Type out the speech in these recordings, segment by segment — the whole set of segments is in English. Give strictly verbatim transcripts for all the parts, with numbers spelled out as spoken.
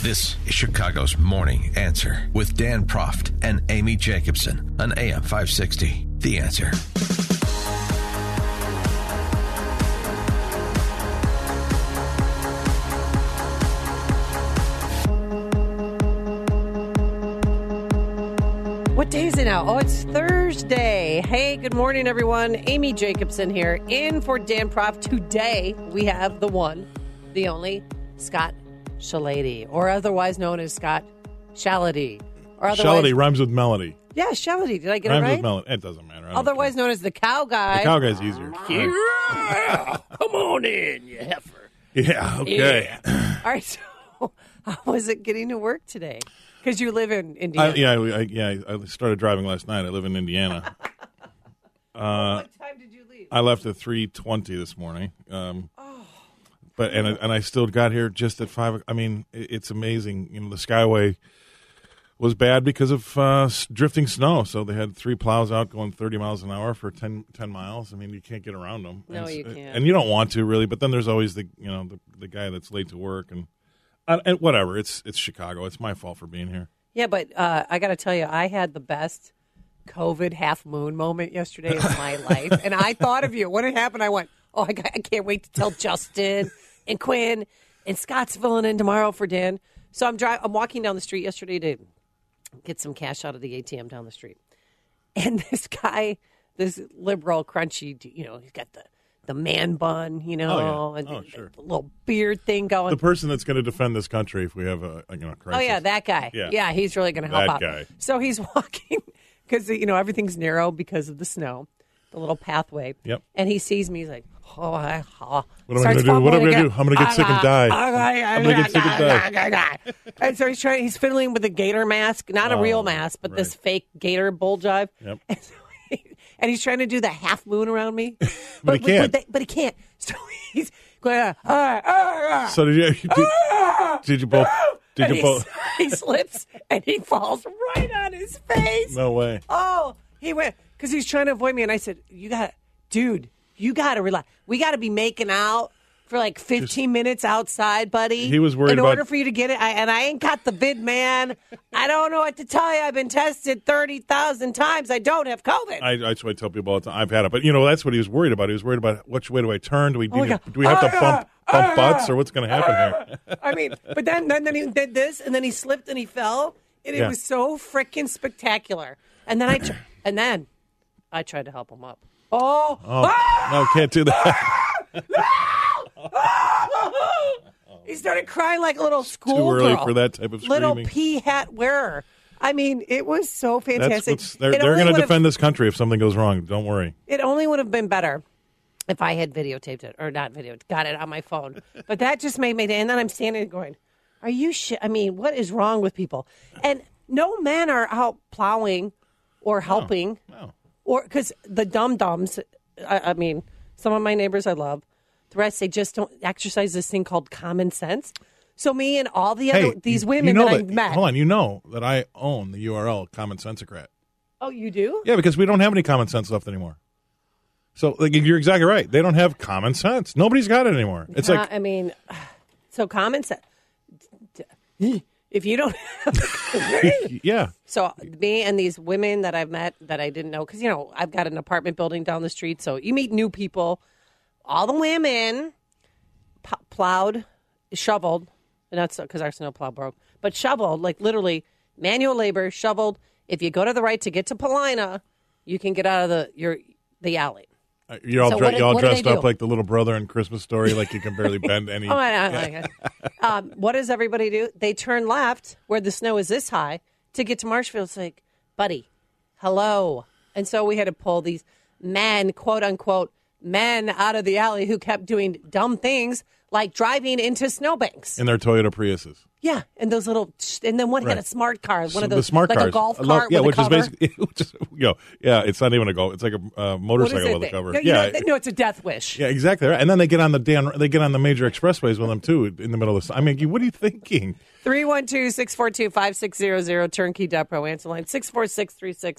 This is Chicago's Morning Answer with Dan Proft and Amy Jacobson on A M five sixty. The Answer. What day is it now? Oh, it's Thursday. Hey, good morning, everyone. Amy Jacobson here, in for Dan Proft. Today, we have the one, the only, Scott Shalady, or otherwise known as Scott Shalady. Or otherwise, Shalady rhymes with melody. Yeah, Shalady. Did I get rhymes it right? with melody. It doesn't matter. Otherwise known as the cow guy. The cow guy's easier. Yeah. Come on in, you heifer. Yeah, okay. Yeah. All right, so how was it getting to work today? Because you live in Indiana. I, yeah, I, yeah. I started driving last night. I live in Indiana. uh, what time did you leave? I left at three twenty this morning. Um, oh. But and and I still got here just at five. I mean, it's amazing. You know, the Skyway was bad because of uh, drifting snow. So they had three plows out going thirty miles an hour for ten, ten miles. I mean, you can't get around them. No, and, you can't. And you don't want to really. But then there's always the you know the the guy that's late to work and. Uh, and whatever, it's it's Chicago. It's my fault for being here. Yeah, but uh, I got to tell you, I had the best COVID half moon moment yesterday of my life, and I thought of you. When it happened, I went, "Oh, I, got, I can't wait to tell Justin and Quinn and Scott's filling in tomorrow for Dan." So I'm driving. I'm walking down the street yesterday to get some cash out of the A T M down the street, and this guy, this liberal, crunchy, you know, he's got the. The man bun, you know, oh, yeah. and oh, the, sure. the little beard thing going. The person that's going to defend this country if we have a, a you know crisis. Oh yeah, that guy. Yeah, yeah he's really going to help that out. Guy. So he's walking because you know everything's narrow because of the snow, the little pathway. Yep. And he sees me. He's like, "Oh, I, oh." What am I going to do? What am I going to do? I'm going to get sick and die. I'm going to get sick and die. And so he's trying. He's fiddling with a gator mask, not a oh, real mask, but right. this fake gator bull jive. Yep. And so And he's trying to do the half moon around me, but, but he can't. But, but, but he can't. So he's going. Ah, ah, ah, so did you? Did, ah, did you both? Did and you both? He slips and he falls right on his face. No way. Oh, he went because he's trying to avoid me, and I said, "You got, dude, you got to relax. We got to be making out." For like fifteen Just, minutes outside, buddy. He was worried in about... order for you to get it. I, and I ain't got the vid, man. I don't know what to tell you. I've been tested thirty thousand times. I don't have COVID. I, that's what I tell people all the time. I've had it. But, you know, that's what he was worried about. He was worried about which way do I turn? Do we, do, oh you, do we have to oh, bump, oh, bump oh, butts or what's going to happen oh, here? I mean, but then, then, then he did this, and then he slipped and he fell. And it yeah. was so freaking spectacular. And then I tr- and then I tried to help him up. Oh. oh ah! No, can't do that. No! He started crying like a little schoolgirl. Too early for that type of screaming. Little pea hat wearer. I mean, it was so fantastic. They're, they're going to defend this country if something goes wrong. Don't worry. It only would have been better if I had videotaped it, or not videotaped, got it on my phone. But that just made me, and then I'm standing going, are you shit? I mean, what is wrong with people? And no men are out plowing or helping. No, no. Or because the dum-dums, I, I mean, some of my neighbors I love. The rest, they just don't exercise this thing called common sense. So me and all the other hey, these you, women you know that, that I met. Hold on, you know that I own the U R L Common Sensocrat. Oh, you do? Yeah, because we don't have any common sense left anymore. So like, you're exactly right. They don't have common sense. Nobody's got it anymore. It's uh, like I mean, so common sense. If you don't have yeah. So me and these women that I've met that I didn't know, because, you know, I've got an apartment building down the street, so you meet new people. All the women p- plowed, shoveled, and that's because our snowplow broke, but shoveled, like literally manual labor, shoveled. If you go to the right to get to Paulina, you can get out of the your the alley. Uh, You're all, So dre- what did- you're all what did dressed they up do? like the little brother in Christmas Story, like you can barely bend any. Oh, I, I like it. Um, what does everybody do? They turn left where the snow is this high to get to Marshfield. It's like, buddy, hello. And so we had to pull these men, quote unquote, men out of the alley who kept doing dumb things like driving into snowbanks. in their Toyota Priuses. Yeah, and those little, and then one had Right. a smart car, one So of those, the smart like cars. a golf I love- cart yeah, with which a cover. is basically, which is, you know, yeah, it's not even a golf. It's like a uh, What is motorcycle it? with a cover. No, you yeah, know, no, it's a death wish. yeah, exactly right. And then they get on the Dan, they get on the major expressways with them too in the middle of the. I mean, you- what are you thinking? three one two, six four two, five six zero zero, turnkey dot pro answer line, six four six, three six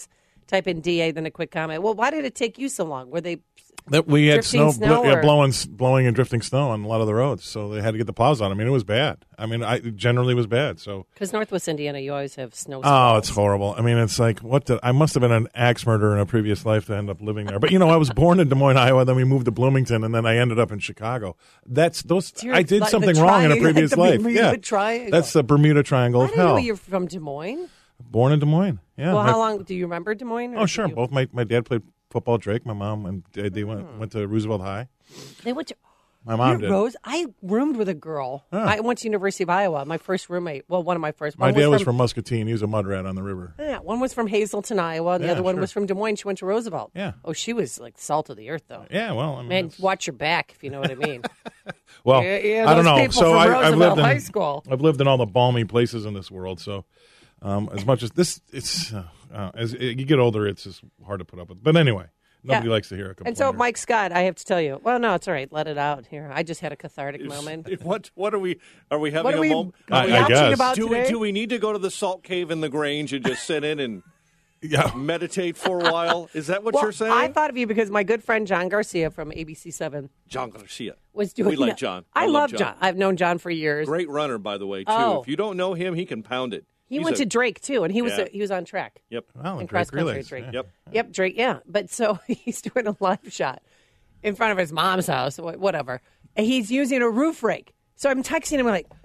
type in D A, then a quick comment. Well, why did it take you so long? Were they That we had drifting snow, snow bl- yeah, or- blowing, blowing and drifting snow on a lot of the roads, so they had to get the plows on. I mean, it was bad. I mean, I it generally was bad. So, because Northwest Indiana, you always have snow. oh, squalls. it's horrible. I mean, it's like what? Did, I must have been an axe murderer in a previous life to end up living there. But you know, I was born in Des Moines, Iowa. Then we moved to Bloomington, and then I ended up in Chicago. That's those. You're I did like something the wrong in a triangle- previous the life. Bermuda Yeah, Triangle. that's the Bermuda Triangle I of didn't know hell. you're from Des Moines. Born in Des Moines. Yeah. Well, My- how long do you remember Des Moines? or Oh, did sure. you- Both my, my dad played football at Drake. My mom and dad, they went went to Roosevelt High. They went to. My mom You're did. Rose. I roomed with a girl. Oh. I went to University of Iowa. My first roommate. Well, one of my first. My one dad was from, from Muscatine. He was a mud rat on the river. Yeah, one was from Hazleton, Iowa. And the Yeah, other one sure. was from Des Moines. She went to Roosevelt. Yeah. Oh, she was like salt of the earth, though. Yeah, well, I mean, Man, it's- watch your back if you know what I mean. well, Yeah, yeah, I don't those know. people So from I, I've Roosevelt lived in High School. I've lived in all the balmy places in this world. So um, as much as this, it's uh, uh, as you get older, it's just hard to put up with. But anyway, nobody Yeah. likes to hear a complaint. And so, Mike Scott, I have to tell you. Well, no, it's all right. Let it out here. I just had a cathartic moment. What what are we are we having What are a we moment? I- I watching guess. about Do we today? do we need to go to the salt cave in the Grange and just sit in and yeah. meditate for a while? Is that what Well, you're saying? I thought of you because my good friend John Garcia from A B C seven John Garcia. was doing. We like that. John. I, I love love John. John. I've known John for years. Great runner, by the way, too. Oh. If you don't know him, he can pound it. He He's went a- to Drake too, and he was Yeah. he was on track. Yep. Well, in and cross Drake country relays, Drake. yeah. Yep. Yep, Drake. Yeah, but so he's doing a live shot in front of his mom's house, wh- whatever. And he's using a roof rake. So I'm texting him like,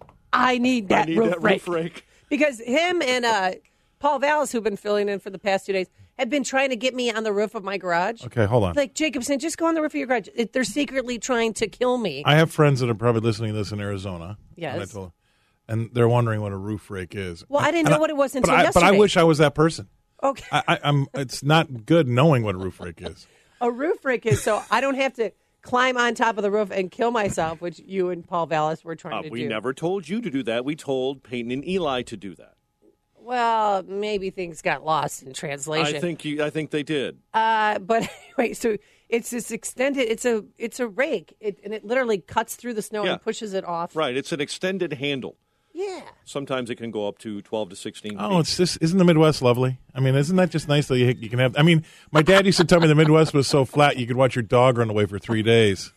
I need that, I need roof, that rake. roof rake. Because him and uh, Paul Vallis, who've been filling in for the past two days, have been trying to get me on the roof of my garage. Okay, hold on. Like Jacobson, just go on the roof of your garage. It, they're secretly trying to kill me. I have friends that are probably listening to this in Arizona. Yes. And, I told them, and they're wondering what a roof rake is. Well, I didn't And know what it was but until I, But I yesterday. wish I was that person. Okay. I, I, I'm. It's not good knowing what a roof rake is. A roof rake is so I don't have to climb on top of the roof and kill myself, which you and Paul Vallis were trying Uh, to we do. never told you to do that. We told Peyton and Eli to do that. Well, maybe things got lost in translation. I think you. I think they did. Uh, but anyway, so it's this extended. It's a it's a rake, it, and it literally cuts through the snow Yeah. and pushes it off. Right. It's an extended handle. Yeah. Sometimes it can go up to twelve to sixteen. Oh, feet. it's just isn't the Midwest lovely? I mean, isn't that just nice that you, you can have? I mean, my dad used to tell me the Midwest was so flat you could watch your dog run away for three days.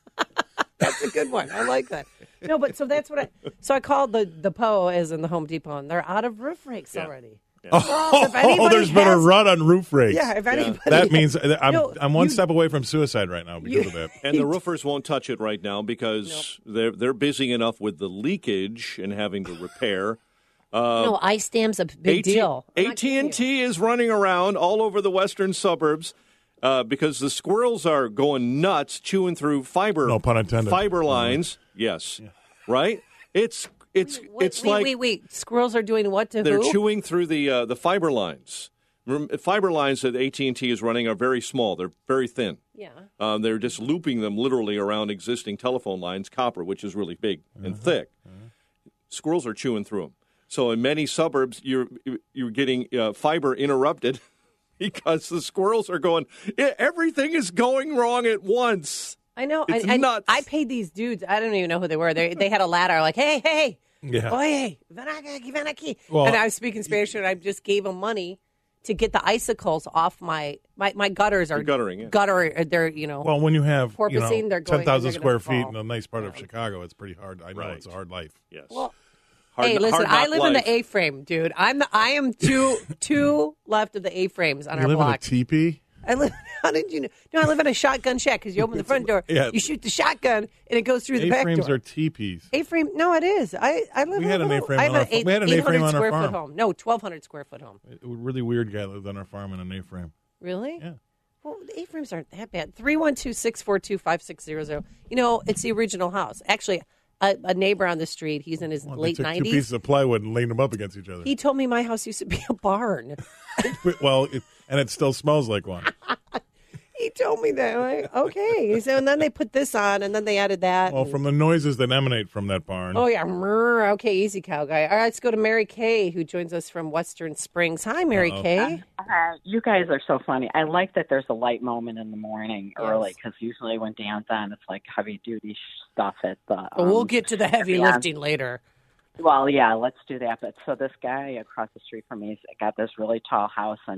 That's a good one. I like that. No, but so that's what I. So I called the the P O as in the Home Depot, and they're out of roof rakes Yeah. already. Oh, if anybody there's been a has- run on roof rakes. Yeah, if anybody. That means I'm No, I'm one you- step away from suicide right now because You- of that. And the roofers won't touch it right now because they're they're busy enough with the leakage and having to repair. no, ice dam's a big deal. I'm not A T kidding and T is running around all over the western suburbs uh, because the squirrels are going nuts, chewing through fiber. No pun intended. Fiber lines, yes, right. It's it's you. Wait, it's wait, like wait, wait. Squirrels are doing what to they're who? chewing through the uh, the fiber lines. Rem- Fiber lines that A T and T is running are very small. They're very thin. Yeah. Um, they're just looping them literally around existing telephone lines, copper, which is really big and thick. Squirrels are chewing through them. So in many suburbs, you're you're getting uh, fiber interrupted because the squirrels are going. "Yeah, everything is going wrong at once. I know. It's I, I, nuts. I paid these dudes. I don't even know who they were. They they had a ladder. Like, hey, hey, Yeah. oye, ven aquí, ven aquí. Well, and I was speaking Spanish, and I just gave them money to get the icicles off my my, my gutters are You're guttering, yeah. gutter. They're you know. Well, when you have you Porpoising, know, they're going- ten thousand they're square gonna feet fall. in a nice part of Chicago, it's pretty hard. I know Right. it's a hard life. Yes. well, Hard- hey, listen, hard I knock live in life. the A-frame, dude. I'm the, I am two two left of the A-frames on You our live in a block. teepee? I live. How did you know? No, I live in a shotgun shack because you open the front door, Yeah. you shoot the shotgun, and it goes through the back A-frames door. are teepees. A-frame? No, it is. I, I live We in had a an little, A-frame I have on our an fa- we had an eight A-frame hundred on our square farm. foot home. No, twelve hundred square foot home. A really weird guy lived on our farm in an A-frame. Really? Yeah. Well, the A-frames aren't that bad. three one two, six four two, five six zero zero. You know, it's the original house. Actually, a, a neighbor on the street, he's in his Well, they late took two nineties. pieces of plywood and laid them up against each other. He told me my house used to be a barn. well, it, and it still smells like one. He told me that. I'm like, okay. So, and then they put this on, and then they added that. Well, and- from the noises that emanate from that barn. Oh, yeah. Mrr. Okay, easy, cow guy. All right, let's go to Mary Kay, who joins us from Western Springs. Hi, Mary Uh-oh. Kay. Uh, you guys are so funny. I like that there's a light moment in the morning Yes. early because usually when Dan's on, it's like heavy duty stuff at the. But we'll um, get to the heavy yeah. lifting later. Well, yeah, let's do that. But so this guy across the street from me's got this really tall house, and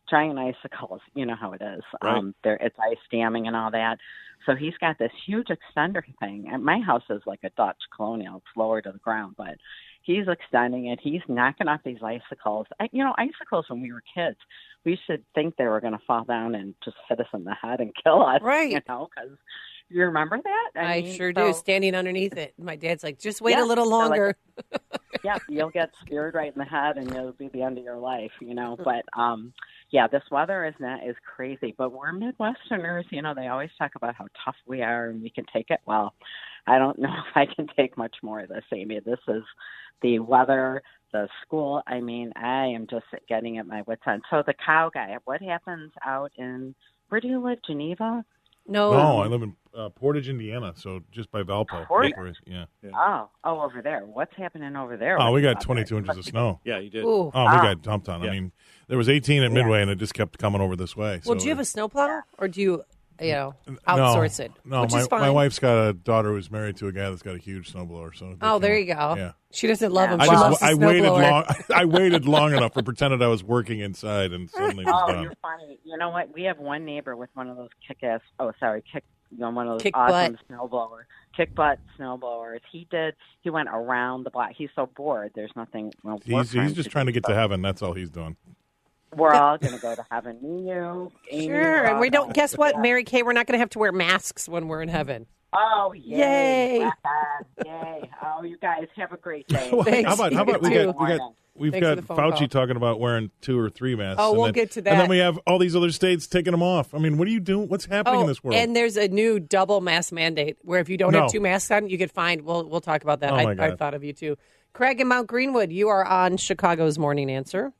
giant icicles. You know how it is. Right. Um, there, it's ice damming and all that. So he's got this huge extender thing. And my house is like a Dutch colonial. It's lower to the ground, but he's extending it. He's knocking off these icicles. I, you know, icicles when we were kids, we should think they were going to fall down and just hit us in the head and kill us. Right. You know, because you remember that? I, I mean, sure so, do. Standing underneath it. My dad's like, just wait Yeah, a little they're like- longer. yeah, you'll get speared right in the head, and it'll be the end of your life, you know. But um, yeah, this weather is not is crazy. But we're Midwesterners, you know. They always talk about how tough we are and we can take it. Well, I don't know if I can take much more of this, Amy. This is the weather, the school. I mean, I am just getting at my wits' end. So the cow guy. What happens out in where do you live, Geneva? No. No, I live in uh, Portage, Indiana, so just by Valpo. Portage? That's where- Yeah. Oh, oh, over there. What's happening over there? Oh, we got What's twenty-two out there? inches of snow. Yeah, you did. Ooh. Oh, we Ah. got dumped on. Yeah. I mean, there was eighteen at Midway, and it just kept coming over this way. Well, so do you have a snowplow, or do you, you know, no, outsource it? No, which my, is fine. my wife's got a daughter who's married to a guy that's got a huge snowblower. So they Oh, there can- you go. Yeah. She doesn't love him. I She loves just the I waited snowblower. long. I waited long enough for pretended I was working inside, and suddenly it was Oh, done. you're funny. You know what? We have one neighbor with one of those kick-ass. Oh, sorry, kick. You know, one of those Kick awesome butt. snowblower, kick butt snowblowers. He did. He went around the block. He's so bored. There's nothing. Well, work He's for him he's just trying to get do, to so heaven. That's all he's doing. We're all going to go to heaven. Me, you, Amy, Sure, we're and all we don't. going. Guess what, Yeah. Mary Kay? We're not going to have to wear masks when we're in heaven. Oh, yay! Yay. Rock on. Yay! Oh, you guys have a great day. Well, Thanks, how about how about we you got we too. got we've Thanks for got the phone Fauci call. talking about wearing two or three masks. Oh, and we'll then- get to And then that. we have all these other states taking them off. I mean, what are you doing? What's happening Oh, in this world? and there's a new double mask mandate where if you don't No. have two masks on, you get fined. We'll we'll talk about that. Oh, I, my God. I thought of you too. Craig in Mount Greenwood, you are on Chicago's Morning Answer.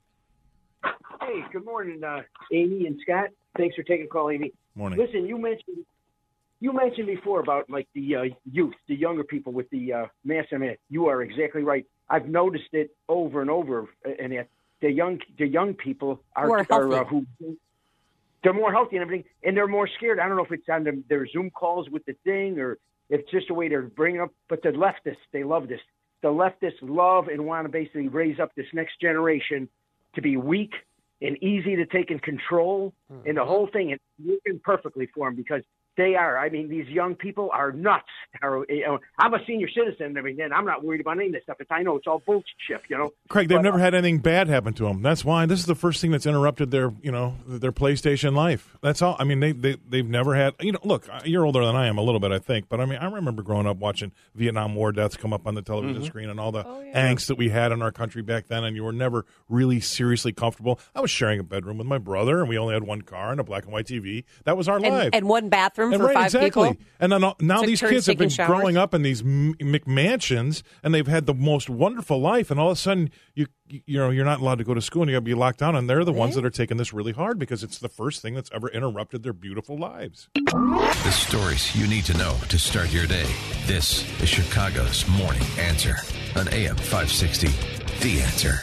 Hey, good morning, uh, Amy and Scott. Thanks for taking the call, Amy. Morning. Listen, you mentioned you mentioned before about like the uh, youth, the younger people with the uh, mask. I mean, you are exactly right. I've noticed it over and over, and that the young the young people are, Who are healthy. uh, who they're more healthy and everything, and they're more scared. I don't know if it's on them, their Zoom calls with the thing, or if it's just a way they're bringing up. But the leftists, they love this. The leftists love and want to basically raise up this next generation to be weak and easy to take in control, Mm-hmm. and the whole thing is working perfectly for them because they are. I mean, these young people are nuts. Are, you know, I'm a senior citizen and everything. I'm not worried about any of this stuff. It's, I know it's all bullshit, you know. Craig, they've But, never uh, had anything bad happen to them. That's why this is the first thing that's interrupted their, you know, their PlayStation life. That's all. I mean, they they they've never had. You know, look, you're older than I am a little bit, I think, but I mean, I remember growing up watching Vietnam War deaths come up on the television Mm-hmm. screen and all the Oh, yeah. angst that we had in our country back then, and you were never really seriously comfortable. I was sharing a bedroom with my brother, and we only had one car and a black and white T V. That was our And, life. and one bathroom And for right, five exactly. people. And then all- now Took these turns kids have been taking showers. growing up in these M- McMansions, and they've had the most wonderful life. And all of a sudden, you you know, you're not allowed to go to school, and you got to be locked down. And they're the ones that are taking this really hard because it's the first thing that's ever interrupted their beautiful lives. The stories you need to know to start your day. This is Chicago's Morning Answer on A M five sixty. The Answer.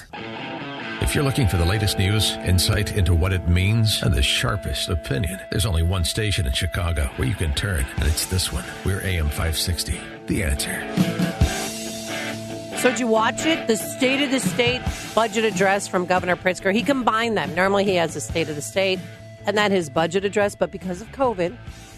If you're looking for the latest news, insight into what it means, and the sharpest opinion, there's only one station in Chicago where you can turn, and it's this one. We're A M five sixty. The Answer. So did you watch it? The State of the State budget address from Governor Pritzker. He combined them. Normally he has the State of the State and then his budget address, but because of COVID,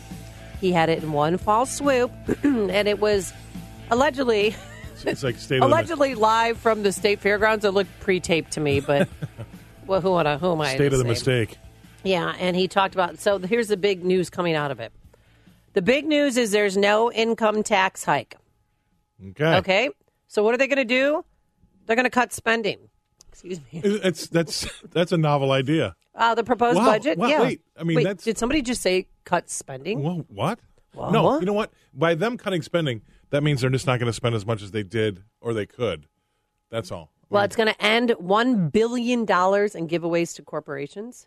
he had it in one fall swoop, and it was allegedly It's like state of the allegedly live from the state fairgrounds. It looked pre-taped to me, but well, who, who am I? state to of the say? mistake. Yeah, and he talked about, so here's the big news coming out of it. The big news is there's no income tax hike. Okay. Okay? So what are they going to do? They're going to cut spending. Excuse me. It's that's that's a novel idea. Uh, the proposed Wow, budget? wow, yeah. wait, I mean, Wait, that's- did somebody just say cut spending? Well, what? What? No, you know what? By them cutting spending, that means they're just not going to spend as much as they did or they could. That's all. I Well, mean, it's going to end one billion dollars in giveaways to corporations.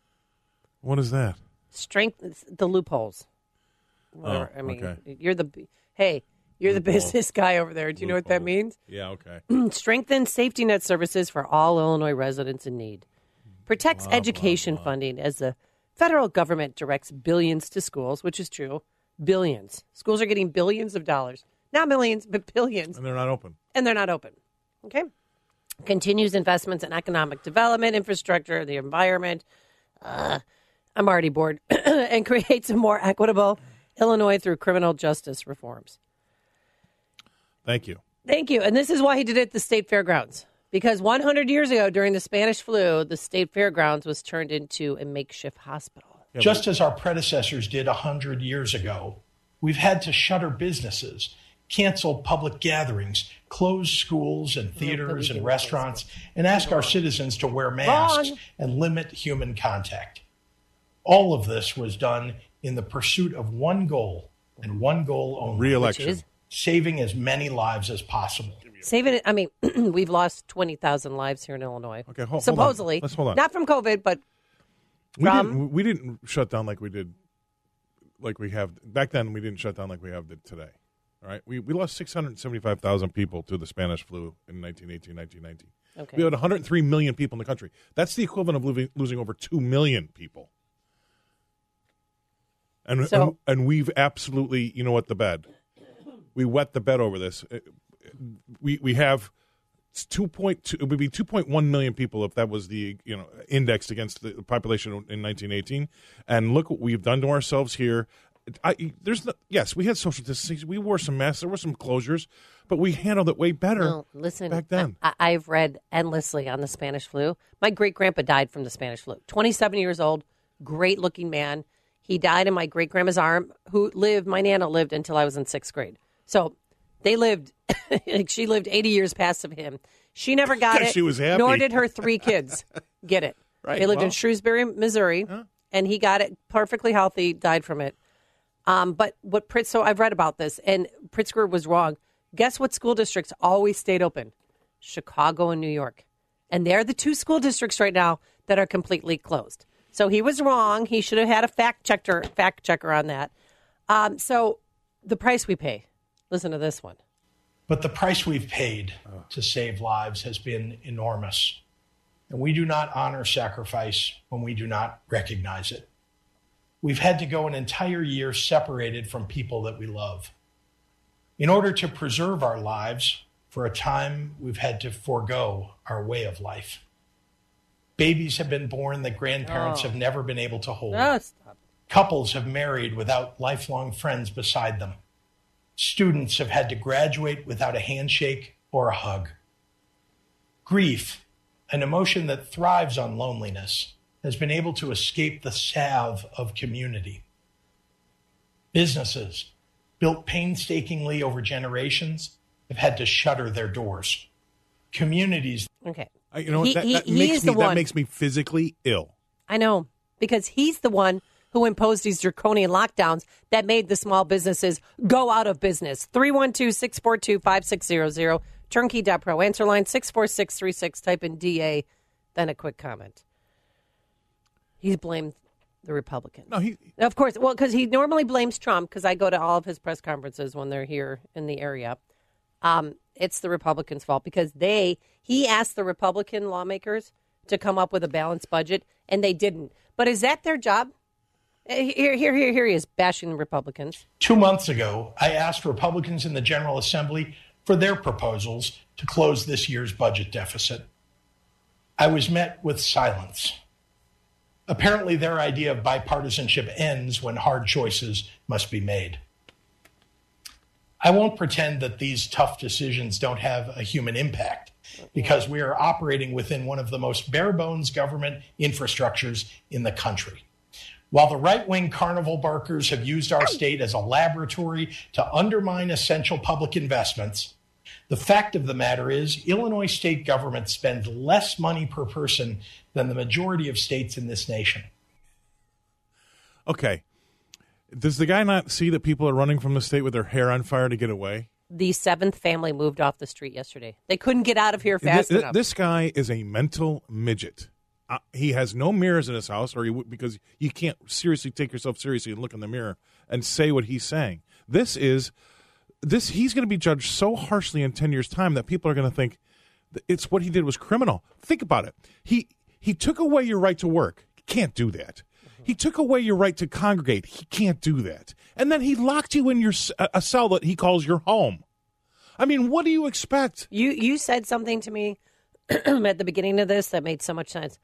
what is that? Strength the loopholes. Whatever. Oh, I mean, okay. you're the hey, you're the Loophole. business guy over there. Do you know what that Loophole. means? Yeah, okay. Strengthen safety net services for all Illinois residents in need. Protects education funding as the federal government directs billions to schools, which is true. Billions. Schools are getting billions of dollars. Not millions, but billions. And they're not open. And they're not open. Okay? Continues investments in economic development, infrastructure, the environment. uh, I'm already bored, and creates a more equitable Illinois through criminal justice reforms. Thank you. Thank you. And this is why he did it at the state fairgrounds. Because one hundred years ago, during the Spanish flu, the state fairgrounds was turned into a makeshift hospital. Yeah, Just as our predecessors did one hundred years ago, we've had to shutter businesses, cancel public gatherings, close schools and theaters and restaurants, and ask our citizens to wear masks Wrong. and limit human contact. All of this was done in the pursuit of one goal, and one goal only. Re-election. Which is? Saving as many lives as possible. Saving it. I mean, we've lost twenty thousand lives here in Illinois. Okay, hold, hold on. Supposedly. Let's hold on. Not from COVID, but We from- didn't. We didn't shut down like we did, like we have back then. We didn't shut down like we have today. All right, we we lost six hundred seventy-five thousand people to the Spanish flu in nineteen eighteen, nineteen nineteen. Okay. We had one hundred three million people in the country. That's the equivalent of losing, losing over two million people. And, So- and and we've absolutely, you know what, the bed. We wet the bed over this. We we have two point two. It would be two point one million people if that was the you know indexed against the population in nineteen eighteen. And look what we've done to ourselves here. I, there's no, yes, we had social distancing. We wore some masks. There were some closures, but we handled it way better No, listen, back then. I, I've read endlessly on the Spanish flu. My great grandpa died from the Spanish flu. twenty-seven years old, great looking man. He died in my great grandma's arm, who lived, my Nana lived until I was in sixth grade. So they lived, like she lived eighty years past of him. She never got Yeah, it. she was happy. Nor did her three kids get it. Right, They lived well. in Shrewsbury, Missouri, Huh? and he got it perfectly healthy, died from it. Um, but what Pritz, so I've read about this, and Pritzker was wrong. Guess what school districts always stayed open? Chicago and New York. And they're the two school districts right now that are completely closed. So he was wrong. He should have had a fact checker, fact checker on that. Um, so the price we pay. Listen to this one. But the price we've paid to save lives has been enormous. And we do not honor sacrifice when we do not recognize it. We've had to go an entire year separated from people that we love. In order to preserve our lives, for a time, we've had to forego our way of life. Babies have been born that grandparents Oh. have never been able to hold. Oh, stop. Couples have married without lifelong friends beside them. Students have had to graduate without a handshake or a hug. Grief, an emotion that thrives on loneliness, has been able to escape the salve of community. Businesses, built painstakingly over generations, have had to shutter their doors. Communities Okay. I- you know what? He- that, he- that he makes is me the that one. makes me physically ill. I know, because he's the one who imposed these draconian lockdowns that made the small businesses go out of business. three one two, six four two, five six zero zero, turnkey dot pro. Answer line six four six three six. Type in D A, then a quick comment. He's blamed the Republicans. No, he. Of course, well, because he normally blames Trump, because I go to all of his press conferences when they're here in the area. Um, it's the Republicans' fault because they he asked the Republican lawmakers to come up with a balanced budget, and they didn't. But is that their job? Eh, Here, here, here, here he is bashing the Republicans. Two months ago, I asked Republicans in the General Assembly for their proposals to close this year's budget deficit. I was met with silence. Apparently, their idea of bipartisanship ends when hard choices must be made. I won't pretend that these tough decisions don't have a human impact, because we are operating within one of the most bare-bones government infrastructures in the country. While the right-wing carnival barkers have used our state as a laboratory to undermine essential public investments, the fact of the matter is Illinois state government spends less money per person than the majority of states in this nation. Okay. Does the guy not see that people are running from the state with their hair on fire to get away? The seventh family moved off the street yesterday. They couldn't get out of here fast Th- th- enough. This guy is a mental midget. Uh, he has no mirrors in his house, or he w- because you can't seriously take yourself seriously and look in the mirror and say what he's saying. This is this. He's going to be judged so harshly in ten years' time that people are going to think that it's what he did was criminal. Think about it. He he took away your right to work. He can't do that. He took away your right to congregate. He can't do that. And then he locked you in your s- a cell that he calls your home. I mean, what do you expect? You you said something to me at the beginning of this that made so much sense.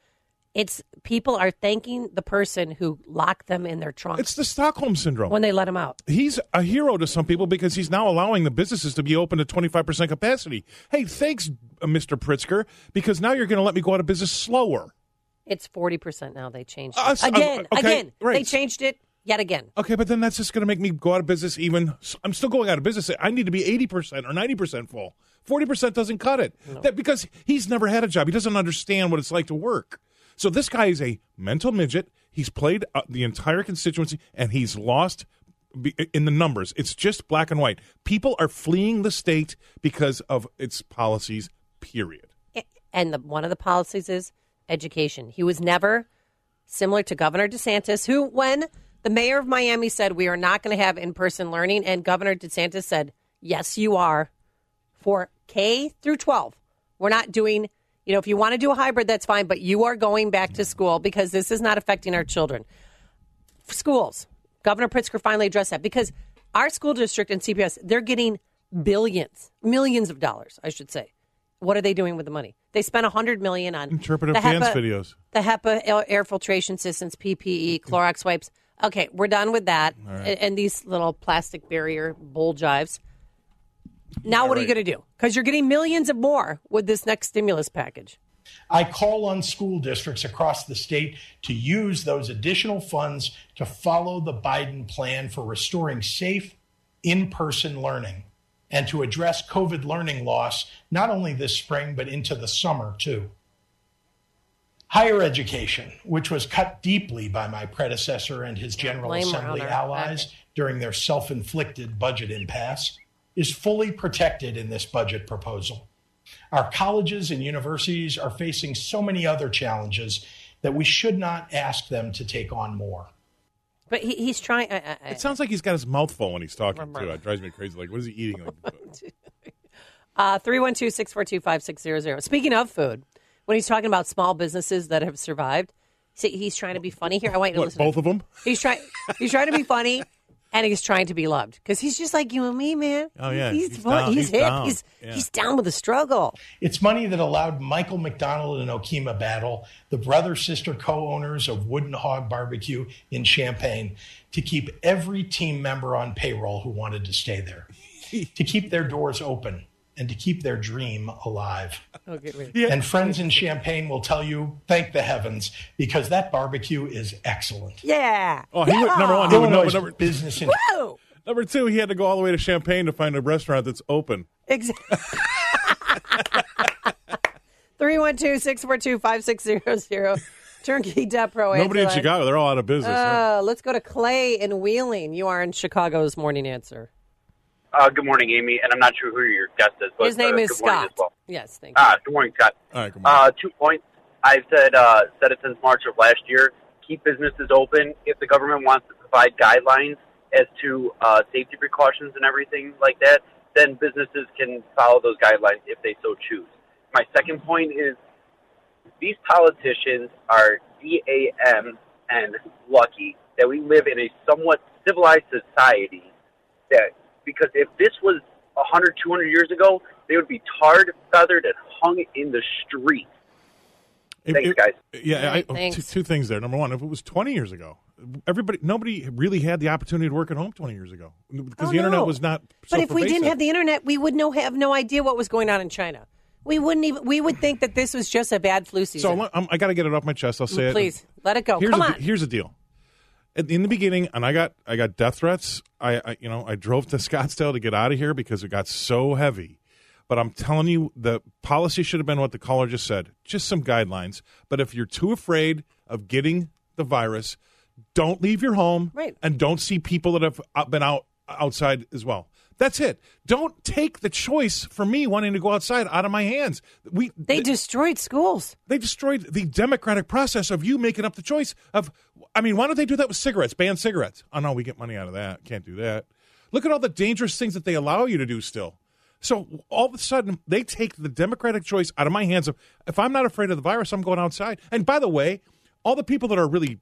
It's people are thanking the person who locked them in their trunk It's the Stockholm Syndrome. when they let them out. He's a hero to some people because he's now allowing the businesses to be open to twenty-five percent capacity. Hey, thanks, uh, Mister Pritzker, because now you're going to let me go out of business slower. It's forty percent now. They changed it. Uh, so- again, okay, again. right. They changed it yet again. Okay, but then that's just going to make me go out of business even. I'm still going out of business. I need to be eighty percent or ninety percent full. forty percent doesn't cut it. No. That, because he's never had a job. He doesn't understand what it's like to work. So this guy is a mental midget. He's played uh, the entire constituency, and he's lost be, in the numbers. It's just black and white. People are fleeing the state because of its policies, period. And the, one of the policies is education. He was never similar to Governor DeSantis, who, when the mayor of Miami said we are not going to have in-person learning, and Governor DeSantis said, yes, you are, for K through twelve. We're not doing, you know, if you want to do a hybrid, that's fine, but you are going back to school because this is not affecting our children. Schools. Governor Pritzker finally addressed that because our school district and C P S, they're getting billions, millions of dollars, I should say. What are they doing with the money? They spent one hundred million dollars on Interpretive the dance HEPA, videos. The HEPA air- air filtration systems, P P E, Clorox wipes. Okay, we're done with that. right. And, and these little plastic barrier bull jives. Now Yeah, what are you right. going to do? Because you're getting millions of more with this next stimulus package. I call on school districts across the state to use those additional funds to follow the Biden plan for restoring safe in-person learning and to address COVID learning loss, not only this spring, but into the summer too. Higher education, which was cut deeply by my predecessor and his General Blame Assembly Rauner. allies Okay. during their self-inflicted budget impasse, is fully protected in this budget proposal. Our colleges and universities are facing so many other challenges that we should not ask them to take on more. But he, he's trying. I, I, It sounds like he's got his mouth full when he's talking, too. It drives me crazy. Like, what is he eating? Like, Uh, three one two, six four two, five six zero zero. Speaking of food, when he's talking about small businesses that have survived, see, he's trying to be funny here. I want you to what, listen. both of them? He's trying. He's trying to be funny, and he's trying to be loved because he's just like you and me, man. Oh, yeah. he's He's fun. down. He's, He's hip. down. He's Yeah. he's down with the struggle. It's money that allowed Michael McDonald and Okima Battle, the brother-sister co-owners of Wooden Hog Barbecue in Champaign, to keep every team member on payroll who wanted to stay there, to keep their doors open, and to keep their dream alive. Okay, wait. Yeah. And friends in Champaign will tell you, thank the heavens, because that barbecue is excellent. Yeah. Oh, he would, number one, he would know. Illinois But number, business in Woo! number two, he had to go all the way to Champaign to find a restaurant that's open. Exactly. three one two, six four two, five six zero zero. Turnkey dot pro. Nobody in Angela. Chicago. They're all out of business. huh? Uh, let's go to Clay in Wheeling. You are in Chicago's Morning Answer. Uh, good morning, Amy, and I'm not sure who your guest is, but His name uh, is good morning Scott. as well. Yes, thank you. Ah, good morning, Scott. All right, come on. Uh, two points. I've said uh, said it since March of last year. Keep businesses open. If the government wants to provide guidelines as to uh, safety precautions and everything like that, then businesses can follow those guidelines if they so choose. My second point is these politicians are D A M and lucky that we live in a somewhat civilized society. That because if this was one hundred, two hundred years ago, they would be tarred, feathered, and hung in the street. If- Thanks, if- guys. Yeah, All right, I, thanks. two, two things there. Number one, if it was twenty years ago, everybody, nobody really had the opportunity to work at home twenty years ago because Oh, the internet no. was not. But so if we didn't pervasive. have the internet, we would no have no idea what was going on in China. We wouldn't even. We would think that this was just a bad flu so season. I'm, I got to get it off my chest. I'll say Please it. let it go. Here's Come a, on. Here's the deal. At- In the beginning, and I got I got death threats. I, I you know I drove to Scottsdale to get out of here because it got so heavy. But I'm telling you, the policy should have been what the caller just said, just some guidelines. But if you're too afraid of getting the virus, don't leave your home, Right. and don't see people that have out- been out outside as well. That's it. Don't take the choice for me wanting to go outside out of my hands. We They destroyed schools. they destroyed the democratic process of you making up the choice of, I mean, why don't they do that with cigarettes? Ban cigarettes. Oh, no, we get money out of that. Can't do that. Look at all the dangerous things that they allow you to do still. So all of a sudden, they take the democratic choice out of my hands of, if I'm not afraid of the virus, I'm going outside. And by the way, all the people that are really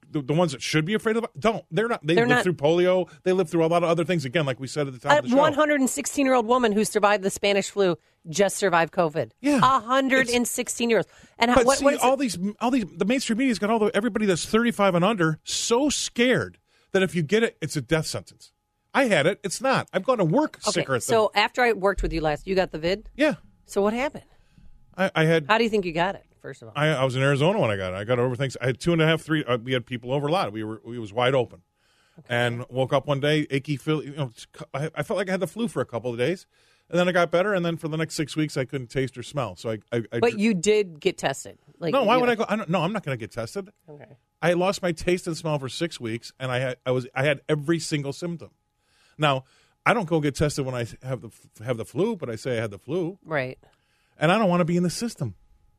the, the ones that should be afraid of it don't. They're not. They They're live not. through polio. They live through a lot of other things. Again, like we said at the top A of the show. one hundred sixteen-year-old woman who survived the Spanish flu just survived COVID. Yeah. one hundred sixteen years. And how, But what, see, what is all it? these, all these, the mainstream media's got all the everybody that's thirty-five and under so scared that if you get it, it's a death sentence. I had it. It's not. I've gone to work Okay, sicker. so after I worked with you last, you got the vid? Yeah. So what happened? I, I had. How do you think you got it, first of all? I, I was in Arizona when I got it. I got it over things. I had two and a half, three. Uh, we had people over a lot. We were. We was wide open, okay. And woke up one day achy, feel. You know, I, I felt like I had the flu for a couple of days, and then I got better. And then for the next six weeks, I couldn't taste or smell. So I. I, I but you did get tested. Like, no, why you would know. I go? I don't, no, I'm not going to get tested. Okay. I lost my taste and smell for six weeks, and I had. I was. I had every single symptom. Now, I don't go get tested when I have the have the flu, but I say I had the flu, Right. and I don't want to be in the system.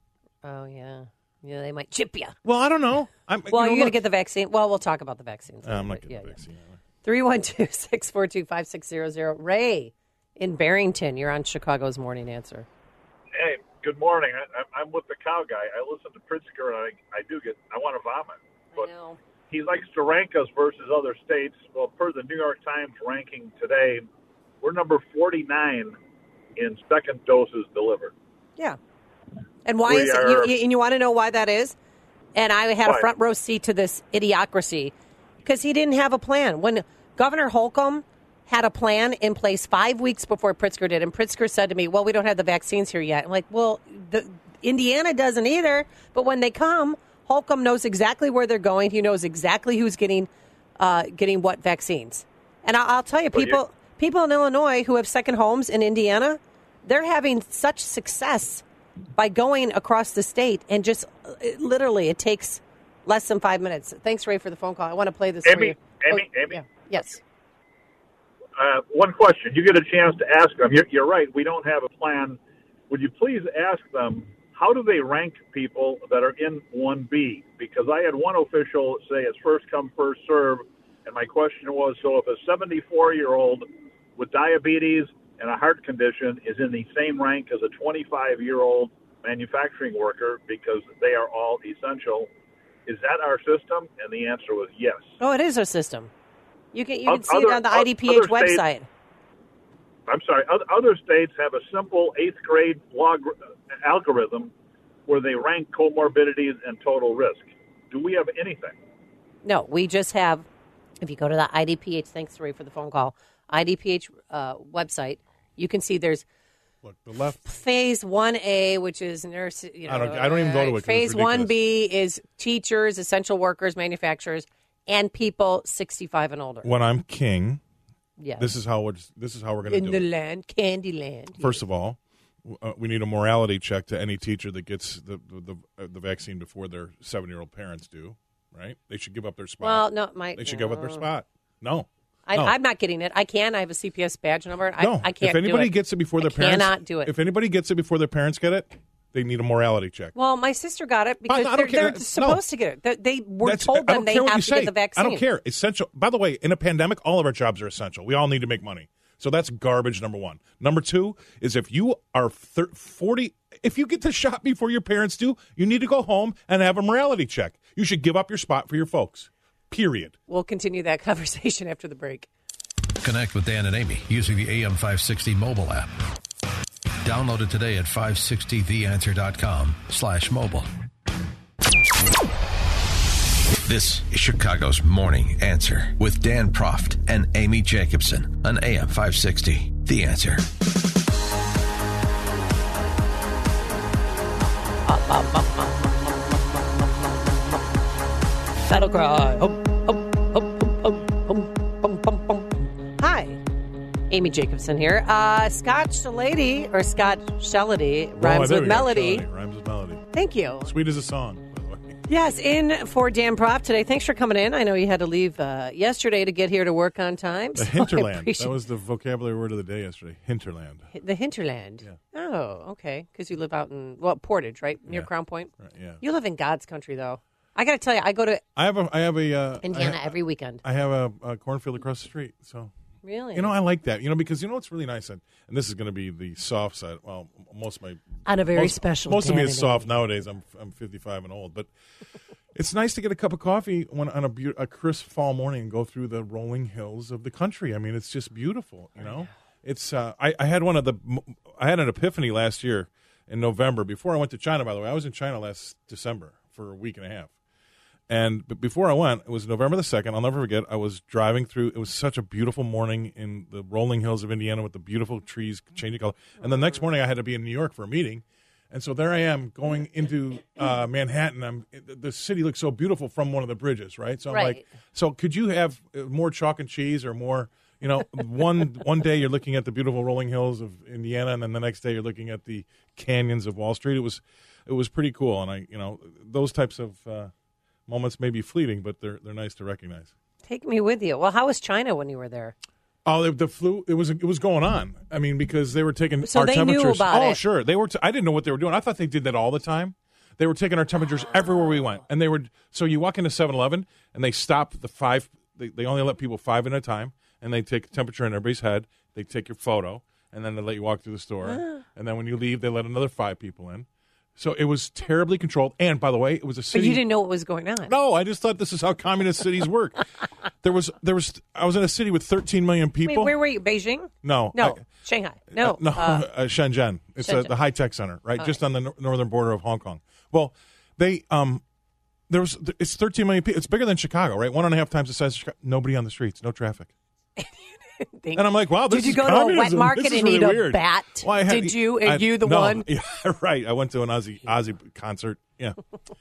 Oh, yeah. Yeah, they might chip you. Well, I don't know. I'm, Well, you know, you're going to look- get the vaccine. Well, we'll talk about the vaccines. Uh, I'm not But, getting yeah, the yeah. vaccine. three one two, six four two, five six zero zero. Ray in Barrington, you're on Chicago's Morning Answer. Hey, good morning. I, I- I'm with the cow guy. I listen to Pritzker, and I, I do get, I want to vomit. But I know. he likes to rank us versus other states. Well, per the New York Times ranking today, we're number forty-nine in second doses delivered. Yeah. And why We is it? are- You, you, and you want to know why that is? And I had a Why? front row seat to this idiocracy because he didn't have a plan. When Governor Holcomb had a plan in place five weeks before Pritzker did, and Pritzker said to me, well, we don't have the vaccines here yet. I'm like, well, the, Indiana doesn't either. But when they come, Holcomb knows exactly where they're going. He knows exactly who's getting uh, getting what vaccines. And I, I'll tell you, Well, you- people people in Illinois who have second homes in Indiana, they're having such success by going across the state, and just uh, it, literally it takes less than five minutes. Thanks, Ray, for the phone call. I want to play this for Amy, you. Amy, Oh, Amy. yeah. Yes. Uh, one question. You get a chance to ask them. You're, you're right. We don't have a plan. Would you please ask them, how do they rank people that are in one B? Because I had one official say it's first come, first serve. And my question was, so if a seventy-four-year-old with diabetes and a heart condition is in the same rank as a twenty-five-year-old manufacturing worker because they are all essential, is that our system? And the answer was yes. Oh, it is our system. You can you can Other- see it on the I D P H other states- website. I'm sorry, oth- other states have a simple eighth grade log algorithm where they rank comorbidities and total risk. Do we have anything? No, we just have, if you go to the I D P H, thanks, Ray, for the phone call, I D P H uh, website, you can see there's Look, the left. phase one A, which is nurse. You know, I don't- I don't even go to it 'cause it's Phase one ridiculous. B is teachers, essential workers, manufacturers, and people sixty-five and older. When I'm king, Yeah. this is how we're this is how we're going to in do the it. land, candy land. First of all, uh, we need a morality check to any teacher that gets the the, the, uh, the vaccine before their seven year old parents do. Right? They should give up their spot. Well, no, my they should give up their no. spot. No. I, no. I'm not getting it. I can. I have a C P S badge number. I, no. I can't If anybody do it. gets it before I their parents, cannot do it. If anybody gets it before their parents get it, they need a morality check. Well, my sister got it because I don't they're, care. they're No. supposed to get it. They, they were That's- told I them don't they care what have you to say. get the vaccine. I don't care. Essential. By the way, in a pandemic, all of our jobs are essential. We all need to make money. So that's garbage, number one. Number two is if you are thir- forty, if you get the shot before your parents do, you need to go home and have a morality check. You should give up your spot for your folks, period. We'll continue that conversation after the break. Connect with Dan and Amy using the A M five sixty mobile app. Download it today at five sixty the answer dot com slash mobile. This is Chicago's Morning Answer with Dan Proft and Amy Jacobson on A M five sixty. The Answer. Battle cry. Hum, hum, hum, hum, hum, hum, hum, hum. Hi, Amy Jacobson here. Uh, Scotch Lady or Scotch Shellady rhymes Oh, there with we go. melody. Shelley, rhymes with melody. Thank you. Sweet as a song, by the way. Yes, in for Dan Proft today. Thanks for coming in. I know you had to leave uh, yesterday to get here to work on time. The so I hinterland. appreciate- That was the vocabulary word of the day yesterday. Hinterland. the hinterland. Yeah. Oh, okay. Because you live out in well Portage, right near Yeah. Crown Point. Right, yeah. You live in God's country, though. I got to tell you, I go to I have a. I have a. Uh, Indiana I, every weekend. I have a, a cornfield across the street, so. Really? You know, I like that. You know, because you know what's really nice, and, and this is going to be the soft side. Well, most of my On a very most, special most of me day is today. soft nowadays. I'm I'm fifty-five and old, but It's nice to get a cup of coffee when on a, be- a crisp fall morning and go through the rolling hills of the country. I mean, it's just beautiful, you know. It's uh, I, I had one of the I had an epiphany last year in November before I went to China. By the way, I was in China last December for a week and a half, and but before I went, it was November the second. I'll never forget. I was driving through. It was such a beautiful morning in the rolling hills of Indiana with the beautiful trees changing color. And the next morning, I had to be in New York for a meeting. And so there I am going into uh, Manhattan. I'm, the city looks so beautiful from one of the bridges, right? So I'm Right. like, so could you have more chalk and cheese or more, you know, one one day you're looking at the beautiful rolling hills of Indiana, and then the next day you're looking at the canyons of Wall Street. It was it was pretty cool. And I, you know, those types of uh, moments may be fleeting, but they're they're nice to recognize. Take me with you. Well, how was China when you were there? Oh, the, the flu! It was it was going on. I mean, because they were taking So our they knew temperatures. about oh, it. sure. They were. T- I didn't know what they were doing. I thought they did that all the time. They were taking our temperatures everywhere we went, and they were. So you walk into seven eleven, and they stop the five. They, they only let people five at a time, and they take temperature in everybody's head. They take your photo, and then they let you walk through the store. And then when you leave, they let another five people in. So it was terribly controlled. And by the way, it was a But city. you didn't know what was going on. No, I just thought this is how communist cities work. There was, there was. I was in a city with thirteen million people. Wait, where were you? Beijing? No, No, I- Shanghai. No, uh, no, uh, uh, Shenzhen. It's uh Shenzhen. the high tech center, right, just on the nor- northern border of Hong Kong. Well, they um, there was it's thirteen million people. It's bigger than Chicago, right? One and a half times the size of Chicago. Nobody on the streets, no traffic. Think- And I'm like, wow, this Did you is go to a wet communism. market This is and really eat a weird. bat? Well, I had- Did you? Are I- you the no, one? Yeah, right. I went to an Ozzy Ozzy concert. Yeah.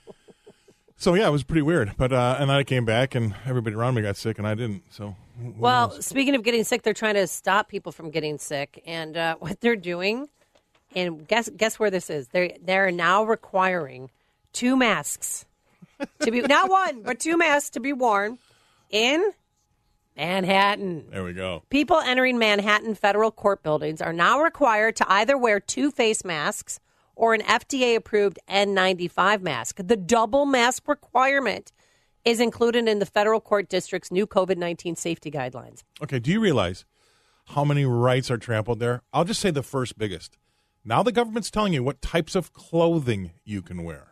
So yeah, it was pretty weird. But uh, and then I came back, and everybody around me got sick, and I didn't. So who Well, knows? speaking of getting sick, they're trying to stop people from getting sick, and uh, what they're doing, and guess guess where this is? They they're now requiring two masks to be not one, but two masks to be worn in Manhattan. there we go. People entering Manhattan federal court buildings are now required to either wear two face masks or an F D A-approved N ninety-five mask. The double mask requirement is included in the federal court district's new COVID nineteen safety guidelines. Okay, do you realize how many rights are trampled there? I'll just say the first biggest. Now the government's telling you what types of clothing you can wear.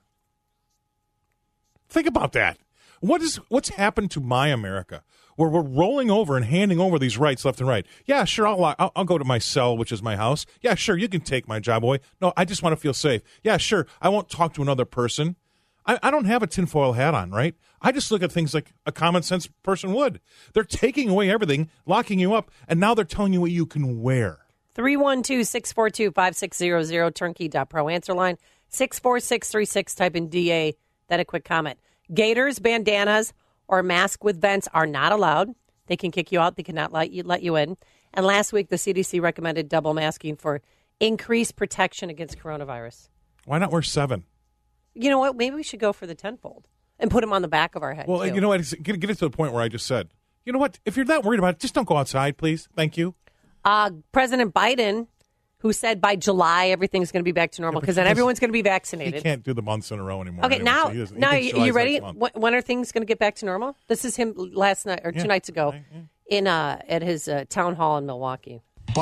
Think about that. What is what's happened to my America, where we're rolling over and handing over these rights left and right? Yeah, sure, I'll, I'll I'll go to my cell, which is my house. Yeah, sure, you can take my job away. No, I just want to feel safe. Yeah, sure, I won't talk to another person. I, I don't have a tinfoil hat on, right? I just look at things like a common sense person would. They're taking away everything, locking you up, and now they're telling you what you can wear. three one two, six four two, five six zero zero, turnkey dot pro. Answer line six four six three six. Type in D A, then a quick comment. Gaiters, bandanas, or mask with vents are not allowed. They can kick you out. They cannot let you, let you in. And last week, the C D C recommended double masking for increased protection against coronavirus. Why not wear seven? You know what? Maybe we should go for the tenfold and put them on the back of our head. Well, too. you know what? It's- Get, get it to the point where I just said, you know what? If you're that worried about it, just don't go outside, please. Thank you. Uh, President Biden, who said by July everything's going to be back to normal Yeah, but because he then does- everyone's going to be He vaccinated. can't do the months in a row anymore. Okay, anyway, now, so he doesn't- he now thinks you, July's you ready? next month. Wh- When are things going to get back to normal? This is him last night or Yeah, two nights ago right, yeah. in uh, at his uh, town hall in Milwaukee.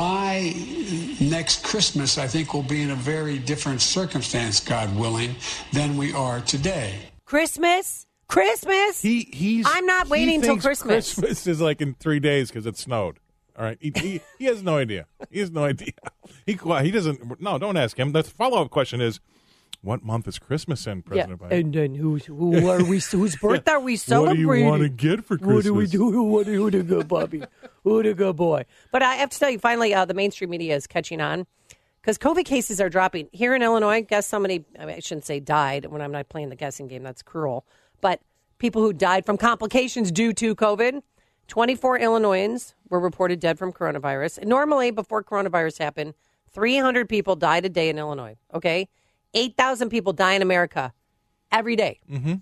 By next Christmas, I think we'll be in a very different circumstance, God willing, than we are today. Christmas, Christmas. He he's. I'm not he waiting till thinks Christmas. Christmas is like in three days because it snowed. All right, he, he he has no idea. He has no idea. He he doesn't. No, don't ask him. The follow up question is, what month is Christmas in, President Biden? And then who's who are we? Whose birthday are we What do celebrating? you want to get for Christmas? What do we do? What do the good puppy? Who the good boy? But I have to tell you, finally, uh, the mainstream media is catching on because COVID cases are dropping here in Illinois. Guess somebody, I, mean, I shouldn't say died when I'm not playing the guessing game. That's cruel. But people who died from complications due to COVID, twenty-four Illinoisans were reported dead from coronavirus. And normally, before coronavirus happened, three hundred people died a day in Illinois. Okay, eight thousand people die in America every day. Mm-hmm.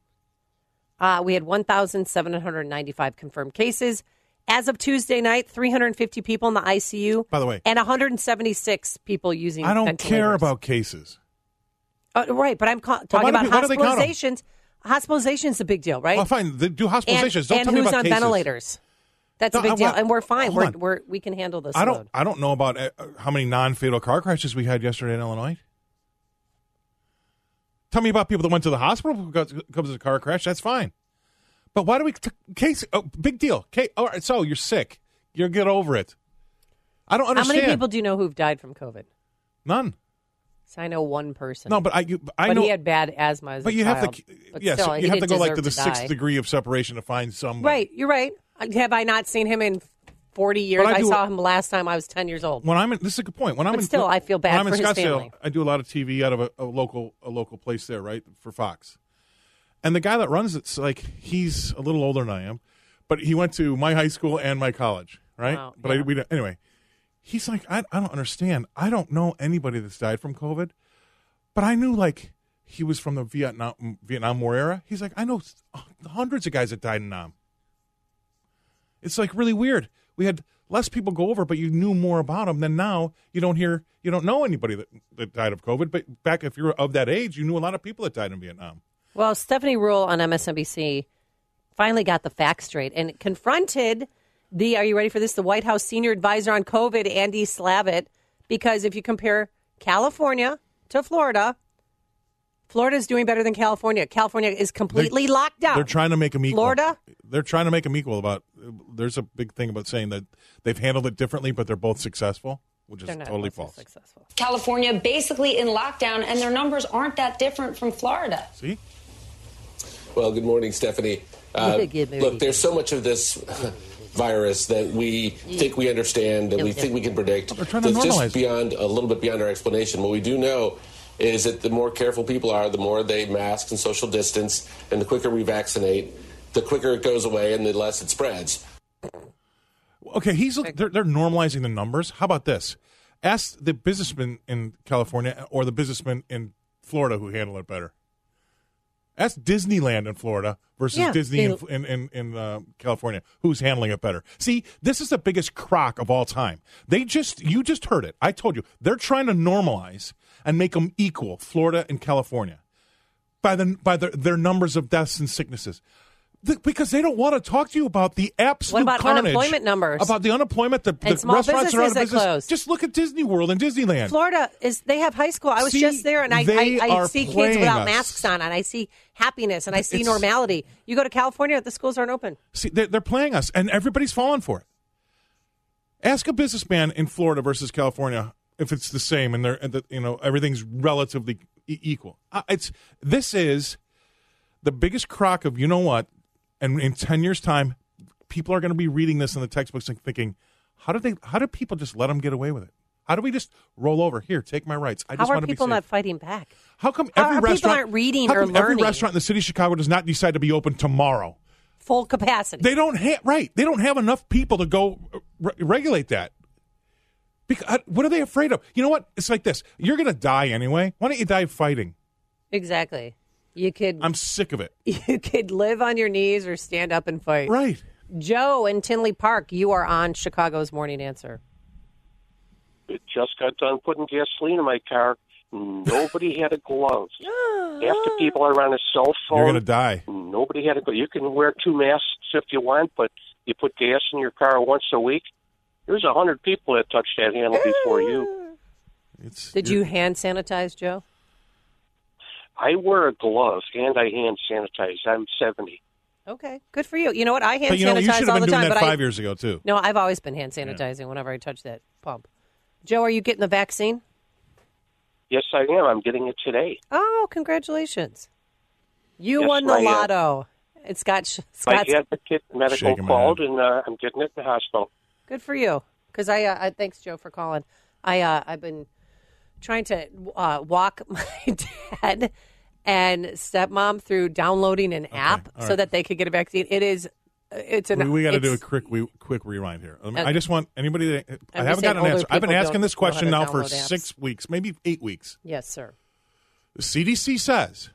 Uh, we had one thousand seven hundred ninety-five confirmed cases. As of Tuesday night, three hundred fifty people in the I C U. By the way, and one hundred seventy-six people using I don't ventilators. care about cases. Uh, right, but I'm ca- why talking do about people- why do they count 'em? hospitalizations. Hospitalization's a big deal, right? Well, fine. They do hospitalizations. And, don't and tell me who's about on cases. ventilators? That's No, a big I- deal, what- and we're fine. hold We're, on. we're we can handle this I don't. load. I don't know about uh, how many non-fatal car crashes we had yesterday in Illinois. Tell me about people that went to the hospital because of a car crash. That's fine. But why do we t- case? Oh, big deal. Case, all right, so you're sick. You'll get over it. I don't understand. How many people do you know who've died from COVID? None. So I know one person. No, but I, you, I but know he had bad asthma as but a you child. have to, but yes, still, you have to go like to the to sixth die. degree of separation to find somebody. Right, you're right. Have I not seen him in forty years? But I I, do- saw him last time I was ten years old. When I'm in, this is a good point. When I'm But in, still, I feel bad when I'm for in his Scottsdale, family. I do a lot of T V out of a, a local a local place there, right, for Fox. And the guy that runs it's like he's a little older than I am, but he went to my high school and my college, right? Wow, but yeah. I, we don't- anyway, he's like, I, I don't understand. I don't know anybody that's died from COVID, but I knew like he was from the Vietnam Vietnam War era. He's like, I know hundreds of guys that died in Nam. It's like really weird. We had less people go over, but you knew more about them. Than now, you don't hear, you don't know anybody that, that died of COVID. But back if you're of that age, you knew a lot of people that died in Vietnam. Well, Stephanie Rule on M S N B C finally got the facts straight and confronted the, are you ready for this, the White House senior advisor on COVID, Andy Slavitt, because if you compare California to Florida, Florida is doing better than California. California is completely They're- locked down. They're trying to make them equal. Florida? They're trying to make them equal. About there's a big thing about saying that they've handled it differently, but they're both successful, which is They're not totally both false. successful. California basically in lockdown, and their numbers aren't that different from Florida. See? Well, good morning, Stephanie. Uh, Good morning. look, there's so much of this virus that we think we understand and we think we can predict. They're trying to That's normalize just it. beyond a little bit beyond our explanation. What we do know is that the more careful people are, the more they mask and social distance, and the quicker we vaccinate, the quicker it goes away and the less it spreads. Okay, he's they're, they're normalizing the numbers. How about this? Ask the businessman in California or the businessman in Florida who handle it better. Ask Disneyland in Florida versus Yeah, Disney in, in, in, in uh, California. Who's handling it better? See, this is the biggest crock of all time. They just, you just heard it. I told you. They're trying to normalize and make them equal, Florida and California, by the by the, their numbers of deaths and sicknesses. The, because they don't want to talk to you about the absolute What about carnage, unemployment numbers? About the unemployment, the, And the small restaurants are out of businesses that business. closed. Just look at Disney World and Disneyland. Florida is, they have high school. I was See, just there, and I, they I, I are see kids playing without us. masks on, and I see happiness, and I see It's- normality. You go to California, the schools aren't open. See, they're, they're playing us, and everybody's falling for it. Ask a businessman in Florida versus California if it's the same, and they're, and the, you know, everything's relatively e- equal. Uh, it's this is the biggest crock of you know what, and in ten years' time, people are going to be reading this in the textbooks and thinking, how did they? How did people just let them get away with it? How do we just roll over? Here, take my rights. I How just are want to be people safe. not fighting back? How come How every are people restaurant aren't reading how or come every learning? restaurant in the city of Chicago does not decide to be open tomorrow? Full capacity. They don't have right. They don't have enough people to go re- regulate that. Because what are they afraid of? You know what? It's like this. You're going to die anyway. Why don't you die fighting? Exactly. You could I'm sick of it. you could live on your knees or stand up and fight. Right. Joe in Tinley Park, you are on Chicago's Morning Answer. Just got done putting gasoline in my car. Nobody had a glove. Half the people are on a cell phone. You're going to die. Nobody had a glove. You can wear two masks if you want, but you put gas in your car once a week. There's a hundred people that touched that handle before you. It's, Did you hand sanitize, Joe? I wear a glove and I hand sanitize. I'm seventy. Okay, good for you. You know what? I hand But you know, sanitize you should have all been the doing time. that but five I, years ago too. No, I've always been hand sanitizing whenever I touch that pump. Joe, are you getting the vaccine? Yes, I am. I'm getting it today. Oh, congratulations! You Yes, won the I am. lotto. It's got sh- My Scott's. advocate medical Shaking my called, head. and uh, I'm getting it in the hospital. Good for you. Because I, uh, I, thanks Joe for calling. I, uh, I've been trying to uh, walk my dad and stepmom through downloading an app all so right. that they could get a vaccine. It is, it's an. We, we got to do a it's- quick we, quick rewind here. I, mean, Okay. I just want anybody that I just haven't saying gotten an older answer. I've been people asking don't this know how question to now for download apps. six weeks, maybe eight weeks. Yes, sir. The C D C says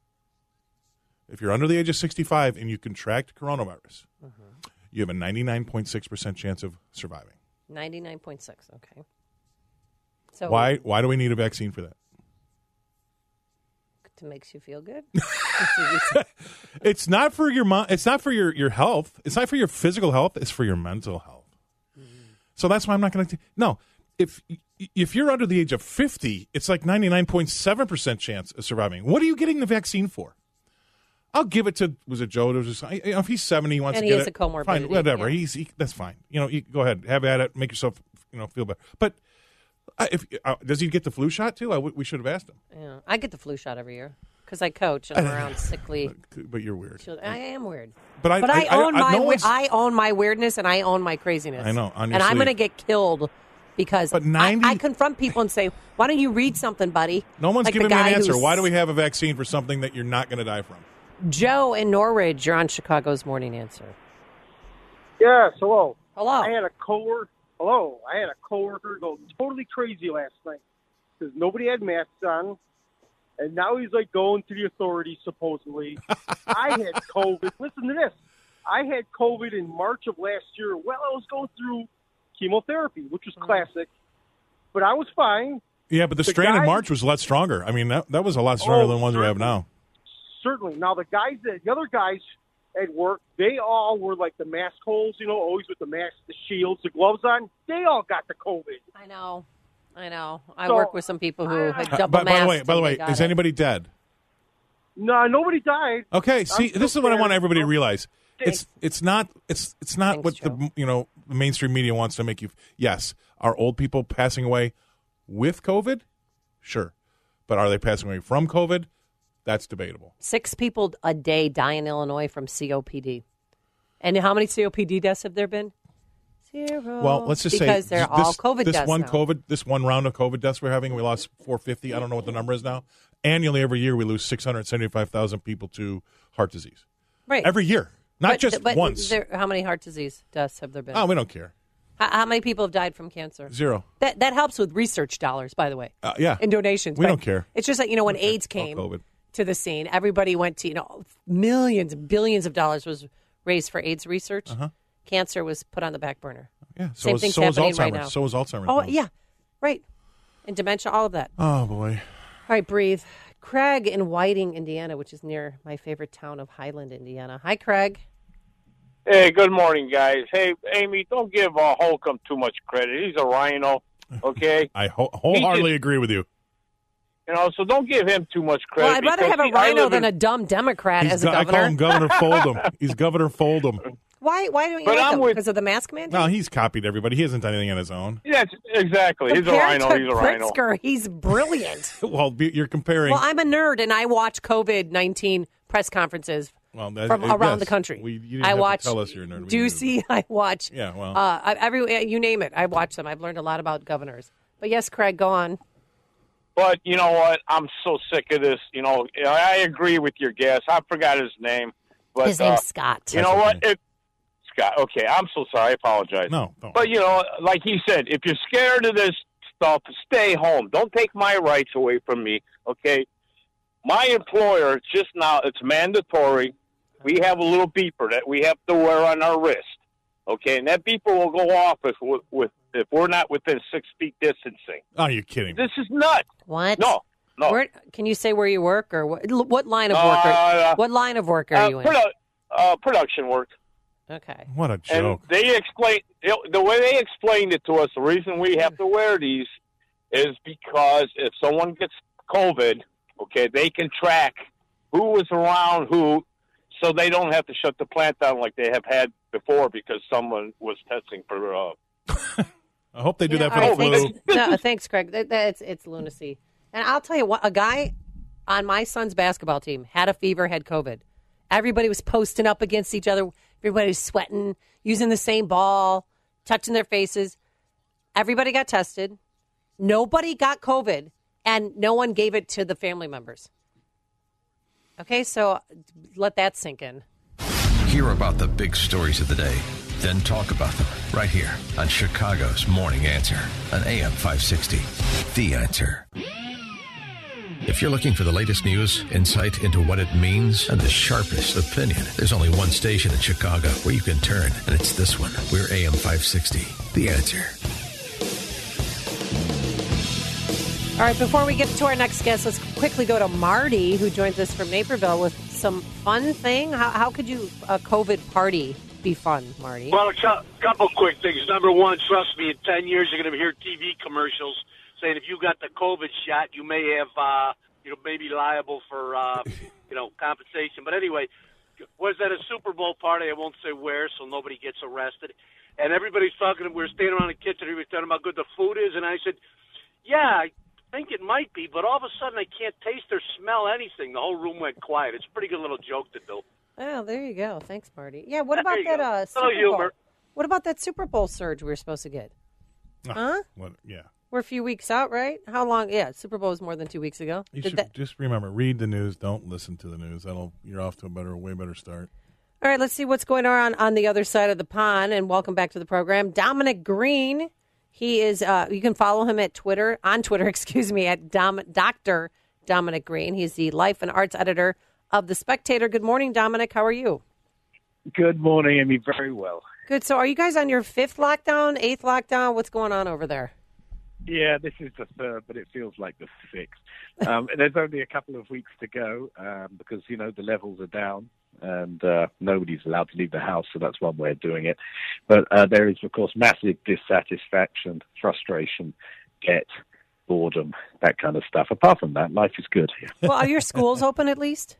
if you're under the age of sixty-five and you contract coronavirus, Mm-hmm. you have a ninety-nine point six percent chance of surviving. ninety-nine point six. Okay. So Why Why do we need a vaccine for that? It makes you feel good. It's not for your mo- it's not for your, your health. It's not for your physical health. It's for your mental health. So that's why I'm not going to. No, if if you're under the age of fifty, it's like ninety-nine point seven percent chance of surviving. What are you getting the vaccine for? I'll give it to, was it Joe? It was just, you know, if he's seventy, he wants and to he get has it. a comorbidity. Fine, whatever. Yeah. He's he, that's fine. You know, you, go ahead, have at it, make yourself, you know, feel better. But uh, if uh, does he get the flu shot too? I w- we should have asked him. Yeah, I get the flu shot every year because I coach and I'm around sickly. But, but you're weird. children. I am weird. But I, but I, I own I, my no we- one's- I own my weirdness and I own my craziness. I know, on your and I'm sleeve. going to get killed because But ninety I, I confront people and say, "Why don't you read something, buddy?" No one's like giving the me an guy answer. who's- Why do we have a vaccine for something that you're not going to die from? Joe in Norridge, you're on Chicago's Morning Answer. Yes, hello. Hello. I had a coworker. Hello. I had a coworker go totally crazy last night because nobody had masks on, and now he's like going to the authorities supposedly. I had COVID. Listen to this. I had COVID in March of last year. Well, I was going through chemotherapy, which was classic, but I was fine. Yeah, but the, The strain in guy- March was a lot stronger. I mean, that that was a lot stronger Oh, than the ones we have now. Certainly. Now, the guys that the other guys at work, they all were like the mask holes, you know, always with the mask, the shields, the gloves on. They all got the COVID. I know. I know. I So, work with some people who had Uh, double by, by the way, masked by the and way, they got is it. anybody dead? No, nobody died. Okay, see, still this is what I scared. want everybody to realize. Thanks. It's it's not it's it's not what the you know the mainstream media wants to make you. Yes, are old people passing away with COVID? Sure, but are they passing away from COVID? That's debatable. Six people a day die in Illinois from C O P D. And how many C O P D deaths have there been? Zero. Well, let's just because say they're this, all COVID this deaths one now. COVID, this one round of COVID deaths we're having, we lost four hundred fifty. I don't know what the number is now. Annually, every year, we lose six hundred seventy-five thousand people to heart disease. Right. Every year, not But- just but once. there- how many heart disease deaths have there been? Oh, we don't care. How, how many people have died from cancer? Zero. That that helps with research dollars, by the way. Uh, yeah. And donations. We But don't care. It's just like, you know, when AIDS came COVID. to the scene, everybody went to, you know, millions, billions of dollars was raised for AIDS research. Uh-huh. Cancer was put on the back burner. Yeah. So Same is, thing's so is happening Alzheimer's. right now. So is Alzheimer's. Oh, now. yeah. Right. And dementia, all of that. Oh, boy. All right, breathe. Craig in Whiting, Indiana, which is near my favorite town of Highland, Indiana. Hi, Craig. Hey, good morning, guys. Hey, Amy, don't give uh, Holcomb too much credit. He's a rhino, okay? I ho- wholeheartedly agree with you. You know, so don't give him too much credit. Well, I'd rather because have a he- I rhino live than in- a dumb Democrat He's as a go- I governor. call him Governor Fold'em. He's Governor Fold'em. Why? Why don't you But like I'm him? with- Because of the mask mandate? No, he's copied everybody. He hasn't done anything on his own. Yes, exactly. He's a Compared rhino. to He's a rhino. Pritzker, he's brilliant. Well, be- you're comparing. Well, I'm a nerd, and I watch COVID nineteen press conferences Well, that- from uh, around yes. the country. We- you didn't I have to watch tell us you're a nerd. We knew. Ducey. I watch. Yeah, well. uh, I- every you name it, I watch them. I've learned a lot about governors. But yes, Craig, go on. But you know what? I'm so sick of this. You know, I agree with your guest. I forgot his name. But, His name's uh, Scott. You know what? It, Scott. Okay, I'm so sorry. I apologize. No, don't. But you know, like he said, if you're scared of this stuff, stay home. Don't take my rights away from me. Okay. My employer just now, it's mandatory. We have a little beeper that we have to wear on our wrist. Okay, and that beeper will go off if with, with if we're not within six feet distancing. Oh, you're kidding. This is nuts. What? No, no. Where, can you say where you work or what? What line of work? Are, Uh, what line of work are uh, you in? produ- uh, production work. Okay. What a And joke. they explain the way they explained it to us. The reason we have to wear these is because if someone gets COVID, okay, they can track who was around who, so they don't have to shut the plant down like they have had before because someone was testing for. Uh, I hope they do Yeah, that for all the right, flu. thanks, no, thanks, Craig. That, that's it's lunacy. And I'll tell you what, a guy on my son's basketball team had a fever, had COVID. Everybody was posting up against each other. Everybody was sweating, using the same ball, touching their faces. Everybody got tested. Nobody got COVID, and no one gave it to the family members. Okay, so let that sink in. Hear about the big stories of the day, then talk about them right here on Chicago's Morning Answer on A M five sixty. The Answer. If you're looking for the latest news, insight into what it means, and the sharpest opinion, there's only one station in Chicago where you can turn, and it's this one. We're A M five sixty. The Answer. All right, before we get to our next guest, let's quickly go to Marty, who joins us from Naperville with some fun thing. How, how could you, a COVID party, be fun, Marty. Well, a cu- couple quick things. Number one, trust me, in ten years you're going to hear T V commercials saying if you got the COVID shot, you may have, uh, you know, maybe liable for, uh, you know, compensation. But anyway, was at a Super Bowl party. I won't say where, so nobody gets arrested. And everybody's talking. We were standing around the kitchen. He was talking about how good the food is, and I said, "Yeah, I think it might be." But all of a sudden, I can't taste or smell anything. The whole room went quiet. It's a pretty good little joke to do. Oh, there you go. Thanks, Marty. Yeah, what about There you that go. uh, Little Super humor. Bowl? What about that Super Bowl surge we were supposed to get? Huh? What? Yeah. We're a few weeks out, right? How long? Yeah, Super Bowl was more than two weeks ago. You Did should that... just remember, read the news. Don't listen to the news. That'll you're off to a better, way better start. All right, let's see what's going on on the other side of the pond. And welcome back to the program, Dominic Green. He is. Uh, you can follow him at Twitter on Twitter. Excuse me, at Dom, Doctor Dominic Green. He's the life and arts editor of The Spectator. Good morning, Dominic. How are you? Good morning, Amy. Very well. Good. So, are you guys on your fifth lockdown, eighth lockdown? What's going on over there? Yeah, this is the third, but it feels like the sixth. Um, there's only a couple of weeks to go um, because, you know, the levels are down and uh, nobody's allowed to leave the house, so that's one way of doing it. But uh, there is, of course, massive dissatisfaction, frustration, debt, boredom, that kind of stuff. Apart from that, life is good here. Well, are your schools open at least?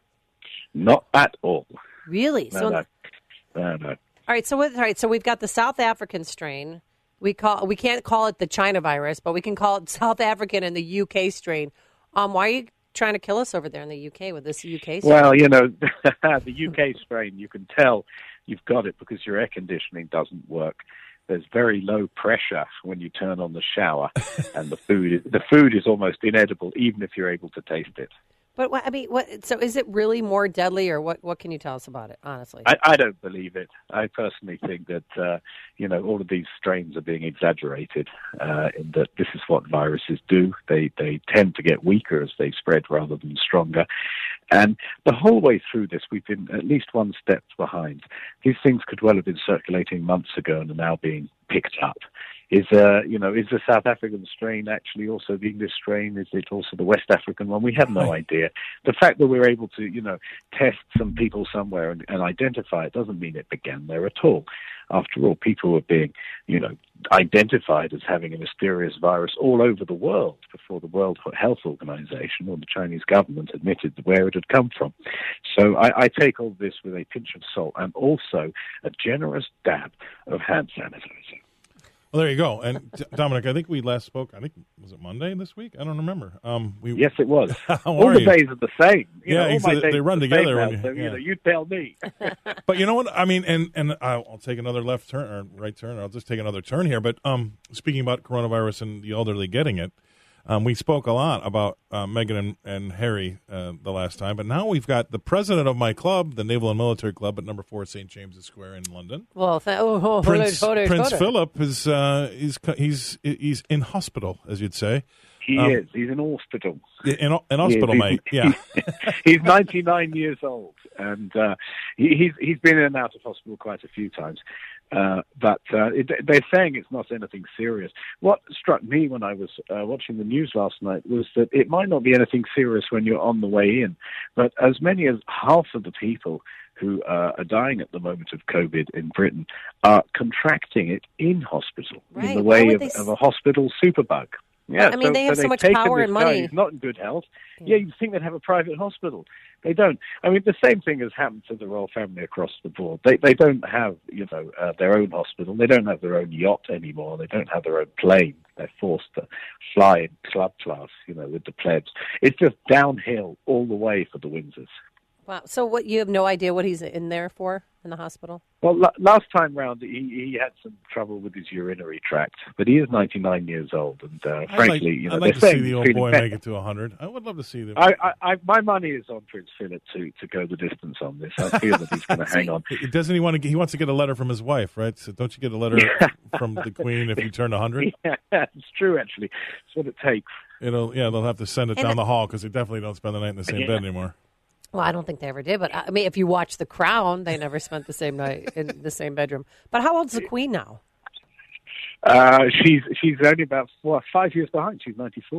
Not at all. Really? No, so, no. No, no. All right. So, what, all right. So we've got the South African strain. We call we can't call it the China virus, but we can call it South African and the U K strain. Um, why are you trying to kill us over there in the U K with this U K strain? Well, you know, the U K strain, you can tell you've got it because your air conditioning doesn't work. There's very low pressure when you turn on the shower, and the food the food is almost inedible, even if you're able to taste it. But what, I mean, what? So is it really more deadly, or what? What can you tell us about it? Honestly, I, I don't believe it. I personally think that uh, you know all of these strains are being exaggerated. Uh, in that this is what viruses do. They they tend to get weaker as they spread rather than stronger. And the whole way through this, we've been at least one step behind. These things could well have been circulating months ago and are now being picked up. Is uh, you know, is the South African strain actually also the English strain? Is it also the West African one? We have no idea. The fact that we're able to, you know, test some people somewhere and, and identify it doesn't mean it began there at all. After all, people were being, you know, identified as having a mysterious virus all over the world before the World Health Organization or the Chinese government admitted where it had come from. So I, I take all this with a pinch of salt and also a generous dab of hand sanitizer. Well, there you go. And Dominic, I think we last spoke, I think, was it Monday this week? I don't remember. Um, we, yes, it was. How all are the you? days are the same. You yeah, know, all my they, days they are run the together. same When now, you, so, yeah. you know, you tell me. But you know what? I mean, and, and I'll, I'll take another left turn or right turn. Or I'll just take another turn here. But um, speaking about coronavirus and the elderly getting it, um, we spoke a lot about uh, Meghan and, and Harry uh, the last time. But now we've got the president of my club, the Naval and Military Club at number four Saint James's Square in London. Well, th- oh, oh, Prince, hold it, hold it, Prince hold it. Philip is uh, he's he's he's in hospital, as you'd say. He Um, is. He's in hospital. In, in hospital, He is. mate. Yeah. He's ninety-nine years old, and uh, he, he's he's been in and out of hospital quite a few times. Uh, but uh, it, they're saying it's not anything serious. What struck me when I was uh, watching the news last night was that it might not be anything serious when you're on the way in, but as many as half of the people who uh, are dying at the moment of COVID in Britain are contracting it in hospital Right. in the Why way would of, they s- of a hospital superbug. Yeah, I mean, they have so they've much taken power this and guy money. who's not in good health. Yeah, you'd think they'd have a private hospital. They don't. I mean, the same thing has happened to the royal family across the board. They they don't have, you know, uh, their own hospital. They don't have their own yacht anymore. They don't have their own plane. They're forced to fly in club class, you know, with the plebs. It's just downhill all the way for the Windsors. Wow. So what? You have no idea what he's in there for in the hospital? Well, la- last time round, he, he had some trouble with his urinary tract, but he is ninety-nine years old, and uh, I'd frankly, like, you know, I'd like to they're see saying the he's old feeling boy better. make it to one hundred. I would love to see them. I, I, I, my money is on Prince Philip to, to go the distance on this. I feel that he's going to hang on. Doesn't he want to? Get, he wants to get a letter from his wife, right? So don't you get a letter from the Queen if you turn one hundred? Yeah, it's true, actually. It's what it takes. It'll, yeah, they'll have to send it And down the- the hall because they definitely don't spend the night in the same Yeah. bed anymore. Well, I don't think they ever did, but I mean, if you watch The Crown, they never spent the same night in the same bedroom. But how old's the Queen now? Uh, she's she's only about four, five years behind. She's ninety-four.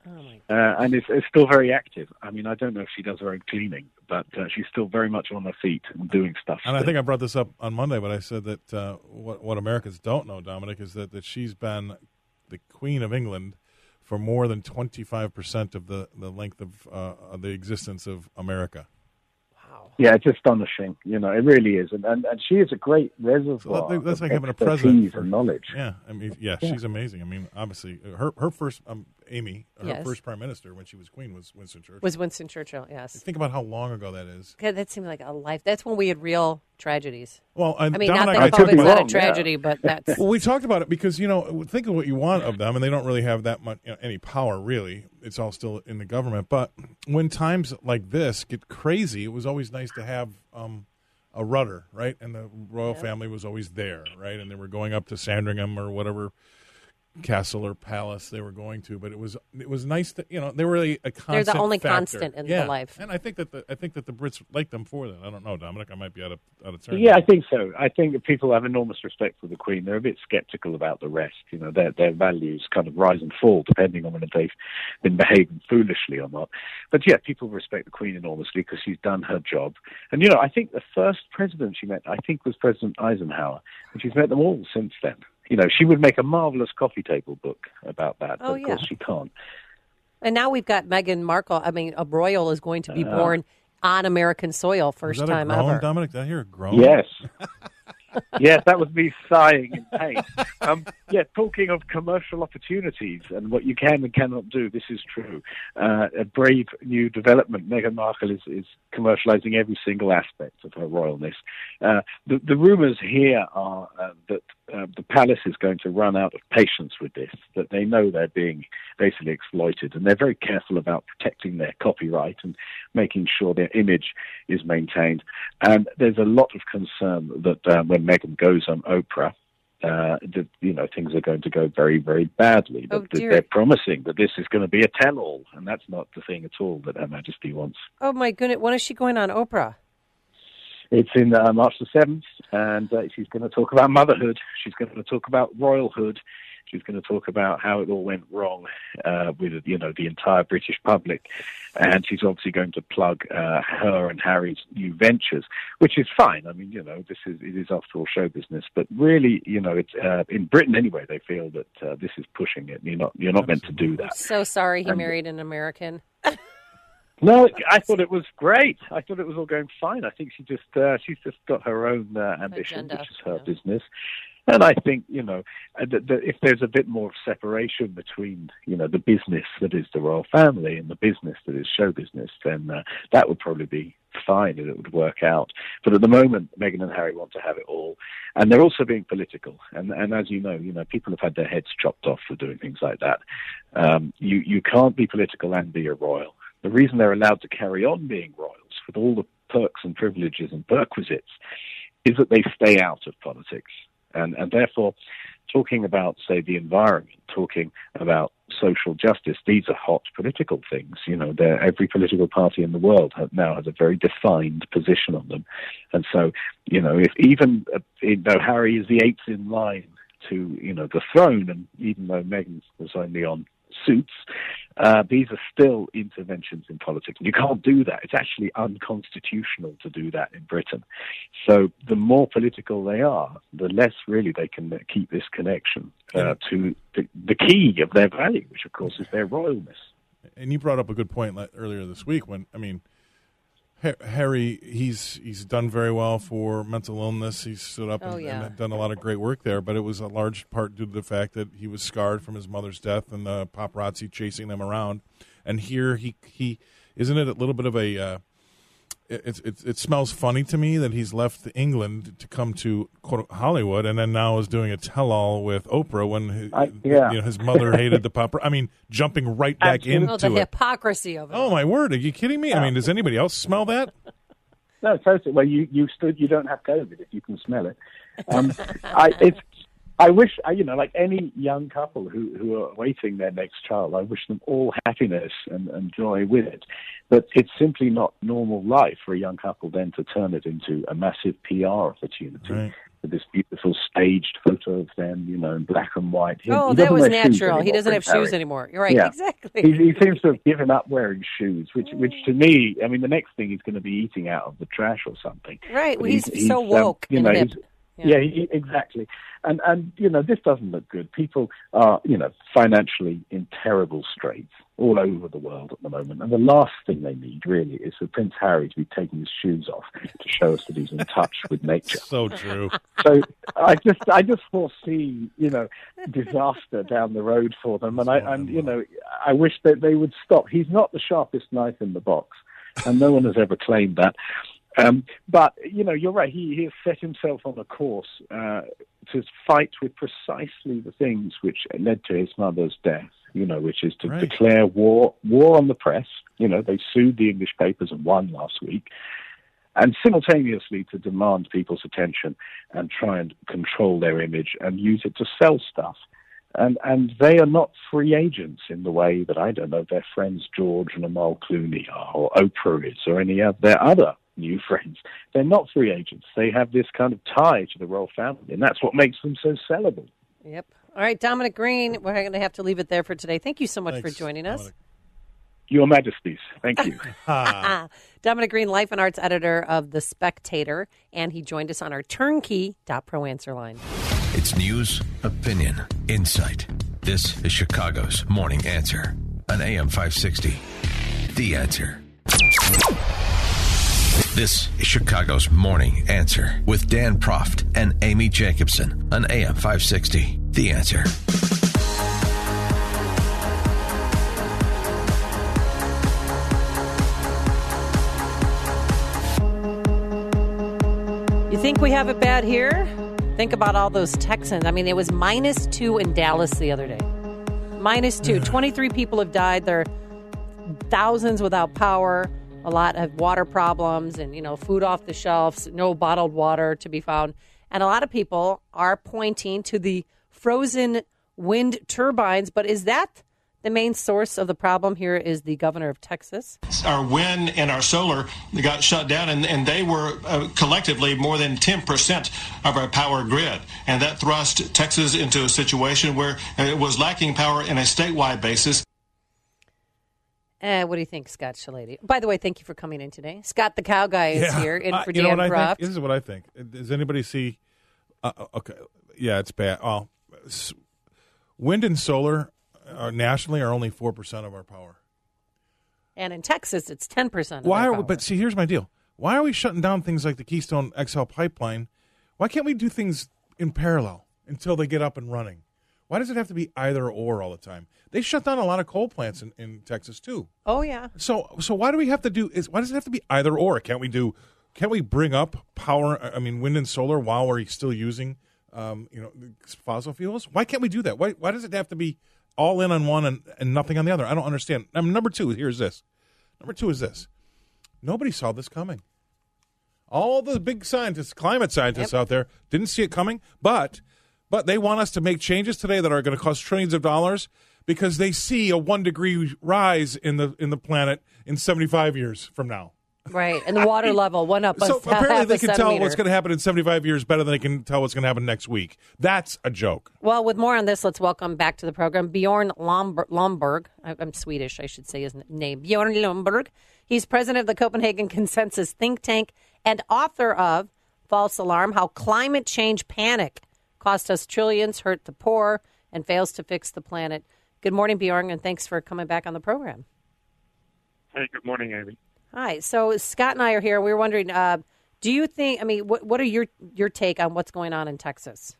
Oh my uh, and is, is still very active. I mean, I don't know if she does her own cleaning, but uh, she's still very much on her feet and doing stuff. And I think I brought this up on Monday, but I said that uh, what, what Americans don't know, Dominic, is that, that she's been the Queen of England for more than twenty-five percent of the, the length of, uh, of the existence of America. Yeah, it's astonishing. You know, it really is, and and, and she is a great reservoir. So that's of like having a expertise president for, and knowledge. Yeah, I mean, yeah, Yeah. she's amazing. I mean, obviously, her her first um, Amy, her Yes. first prime minister when she was queen was Winston Churchill. Was Winston Churchill? Yes. Think about how long ago that is. God, that seemed like a life. That's when we had real tragedies. Well, I, I mean, Dominic, not that I took COVID's my- not a tragedy, but that's Well, we talked about it because, you know, think of what you want of them, and they don't really have that much, you know, any power, really. It's all still in the government. But when times like this get crazy, it was always nice to have um, a rudder, right? And the royal family was always there, right? And they were going up to Sandringham or whatever castle or palace they were going to, but it was it was nice that, you know, they were really a constant they're the only factor. constant in Yeah. the life. And I think that the I think that the Brits like them for that. I don't know, Dominic. I might be out of out of turn. Yeah, I think so. I think that people have enormous respect for the Queen. They're a bit sceptical about the rest. You know, their their values kind of rise and fall depending on whether they've been behaving foolishly or not. But yeah, people respect the Queen enormously because she's done her job. And you know, I think the first president she met, I think, was President Eisenhower, and she's met them all since then. You know, she would make a marvelous coffee table book about that, but Oh, of yeah. course she can't. And now we've got Meghan Markle. I mean, a royal is going to be Uh, born on American soil, first Was that time a groan, ever. Dominic? Did I hear a groan? Yes. Yes, that was me sighing in pain. Um, yeah, talking of commercial opportunities and what you can and cannot do, this is true. Uh, a brave new development. Meghan Markle is, is commercializing every single aspect of her royalness. Uh, the, the rumors here are uh, that uh, the palace is going to run out of patience with this, that they know they're being basically exploited, and they're very careful about protecting their copyright and making sure their image is maintained. And there's a lot of concern that uh, when Meghan goes on Oprah, uh, that, you know, things are going to go very, very badly. Oh, But dear. they're promising that this is going to be a tell-all, and that's not the thing at all that Her Majesty wants. Oh, my goodness. When is she going on Oprah? It's in uh, March the seventh, and uh, she's going to talk about motherhood. She's going to talk about royalhood. She's going to talk about how it all went wrong uh, with, you know, the entire British public. And she's obviously going to plug uh, her and Harry's new ventures, which is fine. I mean, you know, this is it is after all show business. But really, you know, it's uh, in Britain anyway. They feel that uh, this is pushing it. You're not you're not meant to do that. So sorry he Um, married an American. No, I thought it was great. I thought it was all going fine. I think she just uh, she's just got her own uh, ambition, Agenda, which is her business. And I think, you know, uh, that that if there's a bit more of separation between, you know, the business that is the royal family and the business that is show business, then uh, that would probably be fine and it would work out. But at the moment, Meghan and Harry want to have it all. And they're also being political. And, and as you know, you know, people have had their heads chopped off for doing things like that. Um, you, you can't be political and be a royal. The reason they're allowed to carry on being royals with all the perks and privileges and perquisites is that they stay out of politics. And, and therefore, talking about, say, the environment, talking about social justice, these are hot political things. You know, every political party in the world have, now has a very defined position on them. And so, you know, if even uh, though Harry is the eighth in line to, you know, the throne, and even though Meghan was only on Suits, uh, these are still interventions in politics. You can't do that. It's actually unconstitutional to do that in Britain. So the more political they are, the less really they can keep this connection uh, to the, the key of their value, which of course is their royalness. And you brought up a good point le- earlier this week when, I mean, Ha- Harry, he's he's done very well for mental illness. He's stood up Oh, and, yeah. and done a lot of great work there, but it was a large part due to the fact that he was scarred from his mother's death and the paparazzi chasing them around. And here he he isn't it a little bit of a uh, it, it it smells funny to me that he's left England to come to quote Hollywood and then now is doing a tell-all with Oprah when his, I- yeah. you know, his mother hated the paparazzi. I mean, jumping right back Absolutely. Oh, the into it. hypocrisy of it. Oh my word! Are you kidding me? I mean, does anybody else smell that? No, totally. Well, you you stood. You don't have COVID if you can smell it. Um, I it's. I wish, I- you know, like any young couple who, who are awaiting their next child, I wish them all happiness and, and joy with it. But it's simply not normal life for a young couple then to turn it into a massive P R opportunity. Right. with this beautiful staged photo of them, you know, in black and white. He, oh, he that was wear shoes natural. He anymore, doesn't have Prince shoes Harry. anymore. You're right. Yeah. Exactly. He, he seems to have given up wearing shoes, which, which to me, I mean, the next thing he's going to be eating out of the trash or something. Right. But Well, he's, so woke um, you and know, hip. he's- Yeah, he, exactly. And, and, you know, this doesn't look good. People are, you know, financially in terrible straits all over the world at the moment. And the last thing they need, really, is for Prince Harry to be taking his shoes off to show us that he's in touch with nature. So true. So I just, I just foresee, you know, disaster down the road for them. And I, and, you know, I wish that they would stop. He's not the sharpest knife in the box, and no one has ever claimed that. Um, but, you know, you're right. He, he has set himself on a course uh, to fight with precisely the things which led to his mother's death, you know, which is to Right. declare war war on the press. You know, they sued the English papers and won last week. And simultaneously to demand people's attention and try and control their image and use it to sell stuff. And and they are not free agents in the way that, I don't know, their friends George and Amal Clooney are, or Oprah is, or any of their other new friends. They're not free agents. They have this kind of tie to the royal family, and that's what makes them so sellable. Yep. All right, Dominic Green, we're going to have to leave it there for today. Thank you so much Thanks, for joining us. Dominic. Your Majesties, thank you. Dominic Green, Life and Arts Editor of The Spectator, and he joined us on our turnkey dot pro answer line. It's news, opinion, insight. This is Chicago's Morning Answer on A M five sixty. The Answer. This is Chicago's Morning Answer with Dan Proft and Amy Jacobson on A M five sixty. The Answer. You think we have it bad here? Think about all those Texans. I mean, it was minus two in Dallas the other day. Minus two. twenty-three people have died. There are thousands without power. A lot have water problems and, you know, food off the shelves, no bottled water to be found. And a lot of people are pointing to the frozen wind turbines. But is that the main source of the problem? Here is the governor of Texas. Our wind and our solar got shut down, and, and they were uh, collectively more than ten percent of our power grid. And that thrust Texas into a situation where it was lacking power in a statewide basis. Uh, what do you think, Scott Shalady? By the way, thank you for coming in today. Scott the Cow Guy is Yeah. here in Uh, for you know Dan what I Proft. think? This is what I think. Does anybody see? Uh, okay, yeah, it's bad. Oh, s- wind and solar are nationally are only four percent of our power. And in Texas, it's ten percent. Why are we, but see, here's my deal. Why are we shutting down things like the Keystone X L pipeline? Why can't we do things in parallel until they get up and running? Why does it have to be either or all the time? They shut down a lot of coal plants in, in Texas too. Oh yeah. So so why do we have to do is why does it have to be either or? Can't we do can't we bring up power I mean wind and solar while we're still using um, you know fossil fuels? Why can't we do that? Why why does it have to be all in on one and, and nothing on the other? I don't understand. I mean, number two, here's this. Number two is this. Nobody saw this coming. All the big scientists, climate scientists Yep. out there didn't see it coming, but but they want us to make changes today that are going to cost trillions of dollars because they see a one degree rise in the in the planet in seventy-five years from now. Right, and the water level went up. So a apparently half they a can tell centimeter. what's going to happen in seventy-five years better than they can tell what's going to happen next week. That's a joke. Well, with more on this, let's welcome back to the program Bjorn Lomber- Lomberg. I- I'm Swedish, I should say his name. Bjorn Lomberg. He's president of the Copenhagen Consensus think tank and author of False Alarm: How Climate Change Panic Cost Us Trillions, Hurt the Poor, and Fails to Fix the Planet. Good morning, Bjorn, and thanks for coming back on the program. Hey, good morning, Amy. Hi. So Scott and I are here. We were wondering, uh, do you think, I mean, what, what are your, your take on what's going on in Texas?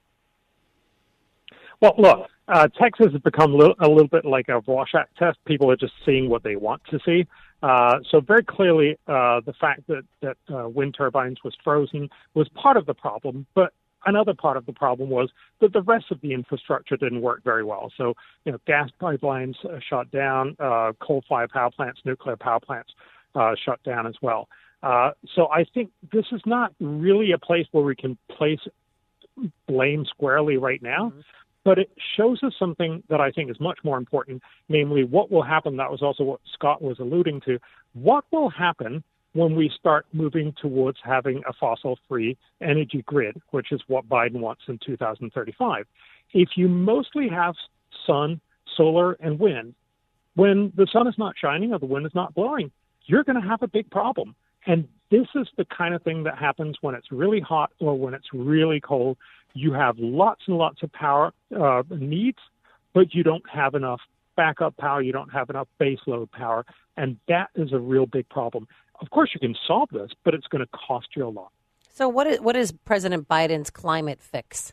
Well, look, uh, Texas has become a little, a little bit like a Rorschach test. People are just seeing what they want to see. Uh, so very clearly, uh, the fact that, that uh, wind turbines was frozen was part of the problem, but another part of the problem was that the rest of the infrastructure didn't work very well. So, you know, gas pipelines uh, shut down, uh, coal-fired power plants, nuclear power plants uh, shut down as well. Uh, so I think this is not really a place where we can place blame squarely right now. Mm-hmm. But it shows us something that I think is much more important, namely what will happen. That was also what Scott was alluding to. What will happen when we start moving towards having a fossil-free energy grid, which is what Biden wants in two thousand thirty-five. If you mostly have sun, solar, and wind, when the sun is not shining or the wind is not blowing, you're going to have a big problem. And this is the kind of thing that happens when it's really hot or when it's really cold. You have lots and lots of power uh, needs, but you don't have enough backup power. You don't have enough base load power. And that is a real big problem. Of course, you can solve this, but it's going to cost you a lot. So what is, what is President Biden's climate fix?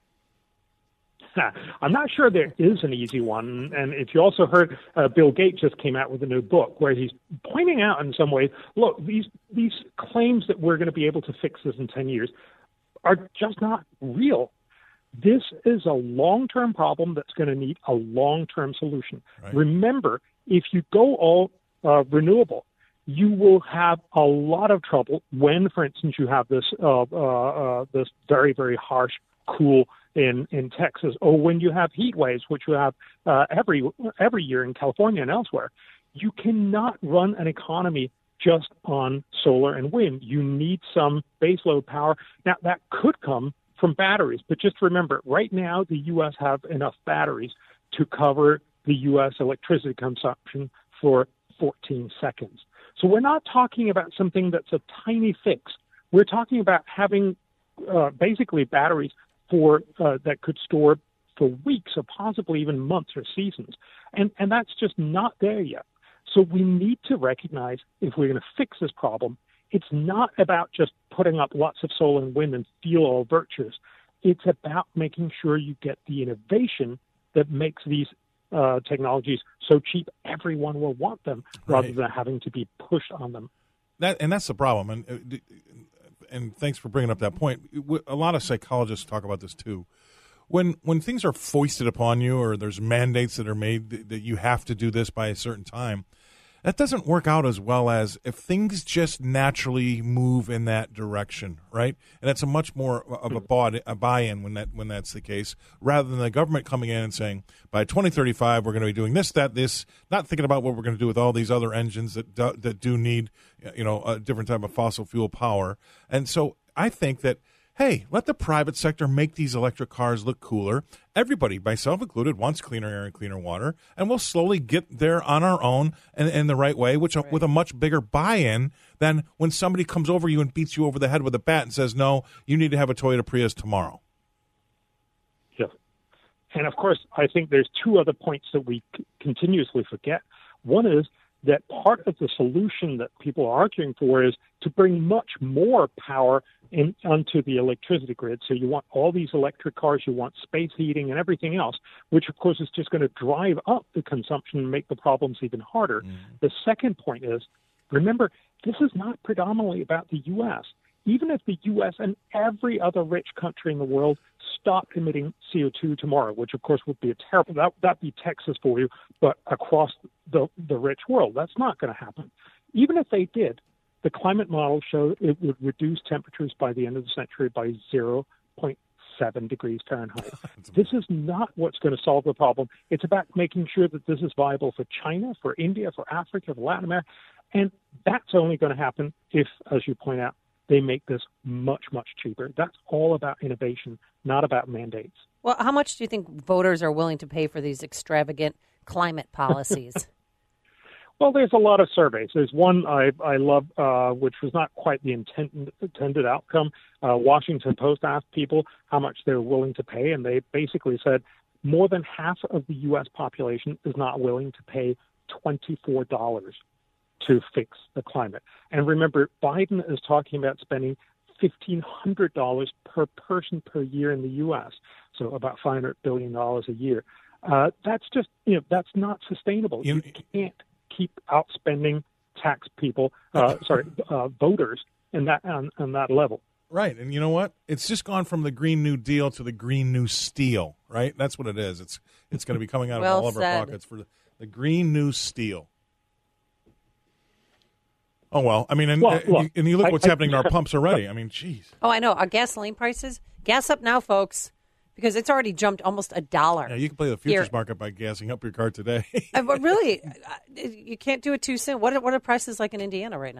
I'm not sure there is an easy one. And if you also heard, uh, Bill Gates just came out with a new book where he's pointing out in some ways, look, these these claims that we're going to be able to fix this in ten years are just not real. This is a long-term problem that's going to need a long-term solution. Right. Remember, if you go all uh, renewable, you will have a lot of trouble when, for instance, you have this uh, uh, uh, this very, very harsh, cool in, in Texas, or when you have heat waves, which you have uh, every every year in California and elsewhere. You cannot run an economy just on solar and wind. You need some baseload power. Now, that could come from batteries, but just remember, right now, the U S have enough batteries to cover the U S electricity consumption for fourteen seconds. So we're not talking about something that's a tiny fix. We're talking about having uh, basically batteries for uh, that could store for weeks or possibly even months or seasons. And, and that's just not there yet. So we need to recognize if we're going to fix this problem, it's not about just putting up lots of solar and wind and feel all virtuous. It's about making sure you get the innovation that makes these uh, technologies so cheap everyone will want them, rather right. than having to be pushed on them. That and that's the problem. And and thanks for bringing up that point. A lot of psychologists talk about this too. When when things are foisted upon you, or there's mandates that are made that, that you have to do this by a certain time, that doesn't work out as well as if things just naturally move in that direction, right? And it's a much more of a, buy, a buy-in when that when that's the case, rather than the government coming in and saying, by twenty thirty-five, we're going to be doing this, that, this, not thinking about what we're going to do with all these other engines that do, that do need, you know, a different type of fossil fuel power. And so I think that, hey, let the private sector make these electric cars look cooler. Everybody, myself included, wants cleaner air and cleaner water, and we'll slowly get there on our own and in the right way, which right. with a much bigger buy-in than when somebody comes over you and beats you over the head with a bat and says, no, you need to have a Toyota Prius tomorrow. Yeah. And, of course, I think there's two other points that we c- continuously forget. One is that part of the solution that people are arguing for is to bring much more power in onto the electricity grid. So you want all these electric cars, you want space heating and everything else, which of course is just going to drive up the consumption and make the problems even harder. Mm. The second point is, remember, this is not predominantly about the U S. Even if the U S and every other rich country in the world stopped emitting C O two tomorrow, which of course would be a terrible, that, that'd be Texas for you, but across the, the rich world, that's not going to happen. Even if they did, the climate model showed it would reduce temperatures by the end of the century by zero point seven degrees Fahrenheit. This is not what's going to solve the problem. It's about making sure that this is viable for China, for India, for Africa, for Latin America. And that's only going to happen if, as you point out, they make this much, much cheaper. That's all about innovation, not about mandates. Well, how much do you think voters are willing to pay for these extravagant climate policies? Well, there's a lot of surveys. There's one I, I love, uh, which was not quite the intent, intended outcome. Uh, Washington Post asked people how much they're willing to pay, and they basically said more than half of the U S population is not willing to pay twenty-four dollars to fix the climate. And remember, Biden is talking about spending fifteen hundred dollars per person per year in the U S, so about five hundred billion dollars a year. Uh, that's just, you know, that's not sustainable. You, you can't keep outspending tax people, uh, sorry, uh, voters in that on, on that level. Right, and you know what? It's just gone from the Green New Deal to the Green New Steel, right? That's what it is. It's it's going to be coming out well of all of said. our pockets for the, the Green New Steel. Oh, well, I mean, and, well, well, and you look I, what's I, happening to our pumps already. I mean, geez. Oh, I know. Our gasoline prices, gas up now, folks, because it's already jumped almost a dollar. Yeah, you can play the futures Here. market by gassing up your car today. uh, but really, uh, you can't do it too soon. What are, what are prices like in Indiana right now?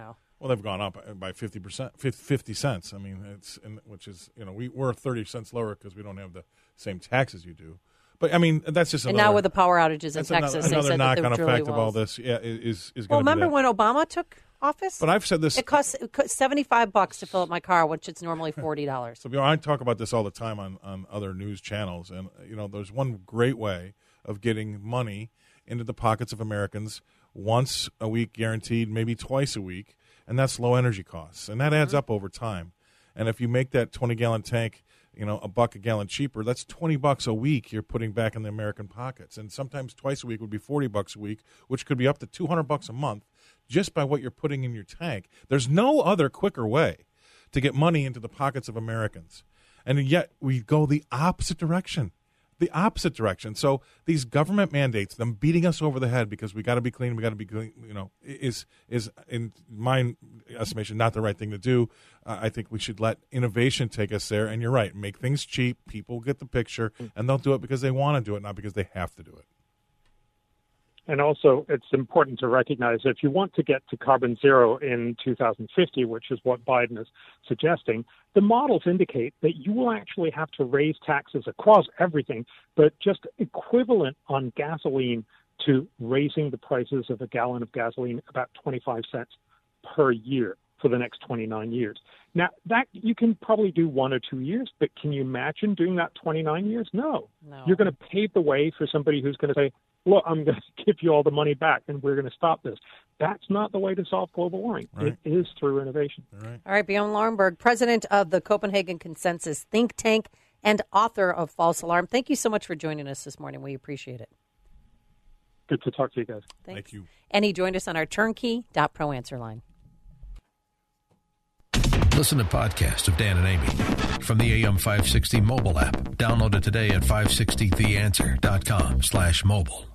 Well, they've gone up by fifty percent, fifty cents. I mean, it's in, which is you know we we're thirty cents lower because we don't have the same taxes you do. But I mean, that's just and another, now with the power outages in Texas, another, another they said knock-on that the effect really of all was. this. Yeah, is is Well, going to remember be that. when Obama took office? But I've said this. It costs, it costs seventy-five bucks to fill up my car, which it's normally forty dollars. So you know, I talk about this all the time on, on other news channels, and you know, there's one great way of getting money into the pockets of Americans once a week, guaranteed, maybe twice a week, and that's low energy costs, and that adds Mm-hmm. up over time. And if you make that twenty gallon tank, you know, a buck a gallon cheaper, that's twenty bucks a week you're putting back in the American pockets. And sometimes twice a week would be forty bucks a week, which could be up to two hundred bucks a month just by what you're putting in your tank. There's no other quicker way to get money into the pockets of Americans. And yet we go the opposite direction. The opposite direction. So these government mandates, them beating us over the head because we got to be clean, we got to be clean, you know, is is in my estimation not the right thing to do. Uh, I think we should let innovation take us there. And you're right, make things cheap. People get the picture, and they'll do it because they want to do it, not because they have to do it. And also, it's important to recognize that if you want to get to carbon zero in two thousand fifty, which is what Biden is suggesting, the models indicate that you will actually have to raise taxes across everything, but just equivalent on gasoline to raising the prices of a gallon of gasoline about twenty-five cents per year for the next twenty-nine years. Now, that you can probably do one or two years, but can you imagine doing that twenty-nine years? No. No. You're going to pave the way for somebody who's going to say, look, I'm going to give you all the money back, and we're going to stop this. That's not the way to solve global warming. Right. It is through innovation. All right. All right, Bjorn Lomborg, president of the Copenhagen Consensus think tank and author of False Alarm. Thank you so much for joining us this morning. We appreciate it. Good to talk to you guys. Thanks. Thank you. And he joined us on our turnkey dot pro answer line. Listen to podcast of Dan and Amy from the A M five sixty mobile app. Download it today at five sixty the answer dot com slash mobile.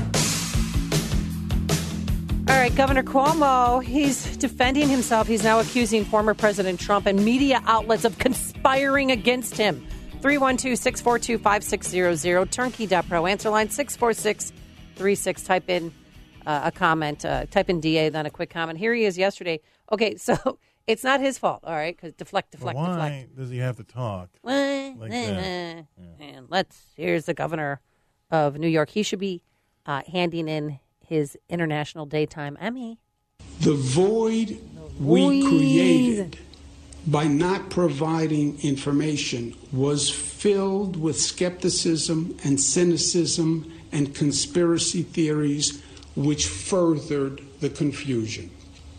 All right, Governor Cuomo, he's defending himself. He's now accusing former President Trump and media outlets of conspiring against him. three one two, six four two, five six zero zero, turnkey dot pro answer line, six four six three six. Type in uh, a comment, uh, type in D A, then a quick comment. Here he is yesterday. Okay, so it's not his fault, all right, because deflect, deflect, Well, why deflect. does he have to talk? Well, Like eh, that. eh. And let's, here's the governor of New York. He should be uh, handing in his International Daytime Emmy. The void we created by not providing information was filled with skepticism and cynicism and conspiracy theories, which furthered the confusion.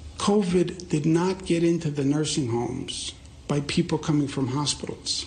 COVID did not get into the nursing homes by people coming from hospitals.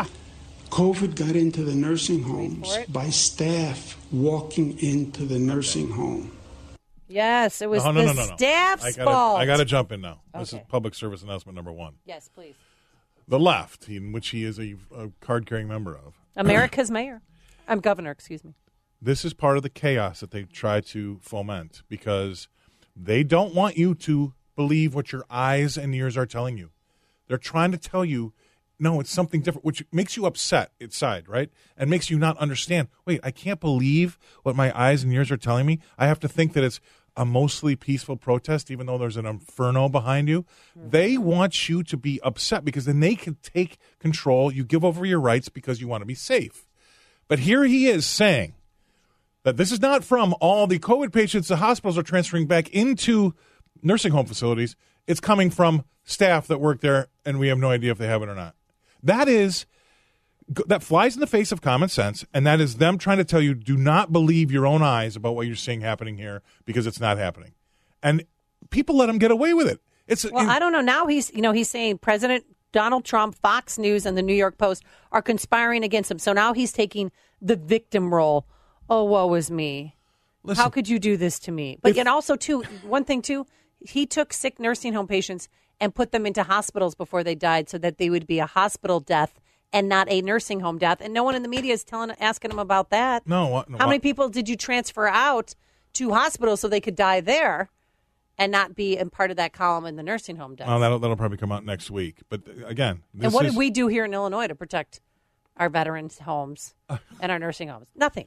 COVID got into the nursing homes by staff walking into the nursing home. Yes, it was no, no, the no, no, no. staff's I gotta, fault. I got to jump in now. This Okay. is public service announcement number one. Yes, please. The left, in which he is a, a card-carrying member of. America's mayor. I'm governor, excuse me. This is part of the chaos that they try to foment because they don't want you to believe what your eyes and ears are telling you. They're trying to tell you, no, it's something different, which makes you upset inside, right? And makes you not understand, wait, I can't believe what my eyes and ears are telling me. I have to think that it's a mostly peaceful protest, even though there's an inferno behind you. Mm-hmm. They want you to be upset because then they can take control. You give over your rights because you want to be safe. But here he is saying that this is not from all the COVID patients the hospitals are transferring back into nursing home facilities. It's coming from staff that work there, and we have no idea if they have it or not. That is, that flies in the face of common sense, and that is them trying to tell you, do not believe your own eyes about what you're seeing happening here because it's not happening. And people let them get away with it. It's Well, I don't know. Now he's, you know, he's saying President Donald Trump, Fox News, and the New York Post are conspiring against him. So now he's taking the victim role. Oh, woe is me. Listen, how could you do this to me? But and also, too, one thing, too, he took sick nursing home patients and put them into hospitals before they died so that they would be a hospital death and not a nursing home death. And no one in the media is telling, asking him about that. No. What, no How what? many people did you transfer out to hospitals so they could die there and not be in part of that column in the nursing home death? Well, that'll, that'll probably come out next week. But uh, again, this and what is, did we do here in Illinois to protect our veterans' homes and our nursing homes? Nothing.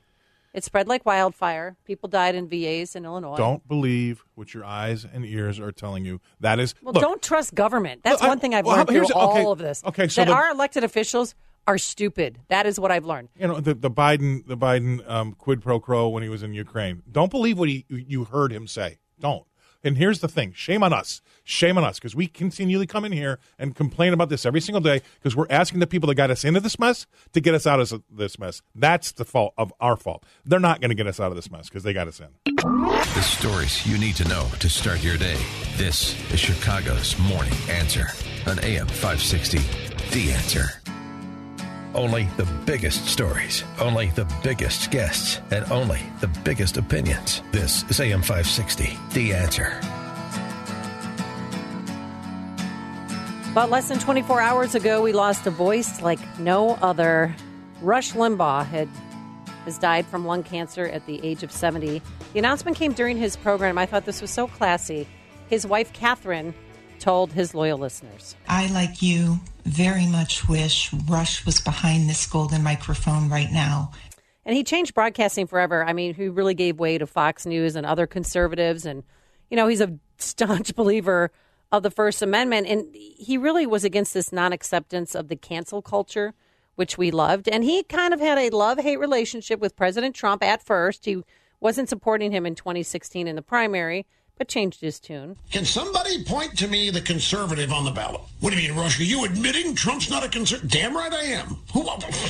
It spread like wildfire. People died in V As in Illinois. Don't believe what your eyes and ears are telling you. That is Well, look, don't trust government. That's Look, one thing I've well, learned through here's- okay, all of this. okay, so that the- our elected officials are stupid. That is what I've learned. you know the, the Biden the Biden um, quid pro quo when he was in Ukraine. Don't believe what he you heard him say. Don't. And here's the thing. Shame on us. Shame on us because we continually come in here and complain about this every single day because we're asking the people that got us into this mess to get us out of this mess. That's the fault of our fault. They're not going to get us out of this mess because they got us in. The stories you need to know to start your day. This is Chicago's Morning Answer on A M five sixty. The Answer. Only the biggest stories, only the biggest guests, and only the biggest opinions. This is A M five sixty, The Answer. About less than twenty-four hours ago, we lost a voice like no other. Rush Limbaugh had has died from lung cancer at the age of seventy. The announcement came during his program. I thought this was so classy. His wife, Catherine, told his loyal listeners. I, like you, very much wish Rush was behind this golden microphone right now. And he changed broadcasting forever. I mean, he really gave way to Fox News and other conservatives. And, you know, he's a staunch believer of the First Amendment. And he really was against this non-acceptance of the cancel culture, which we loved. And he kind of had a love-hate relationship with President Trump at first. He wasn't supporting him in twenty sixteen in the primary, but changed his tune. Can somebody point to me the conservative on the ballot? What do you mean, Rush? Are you admitting Trump's not a conservative? Damn right I am. Who,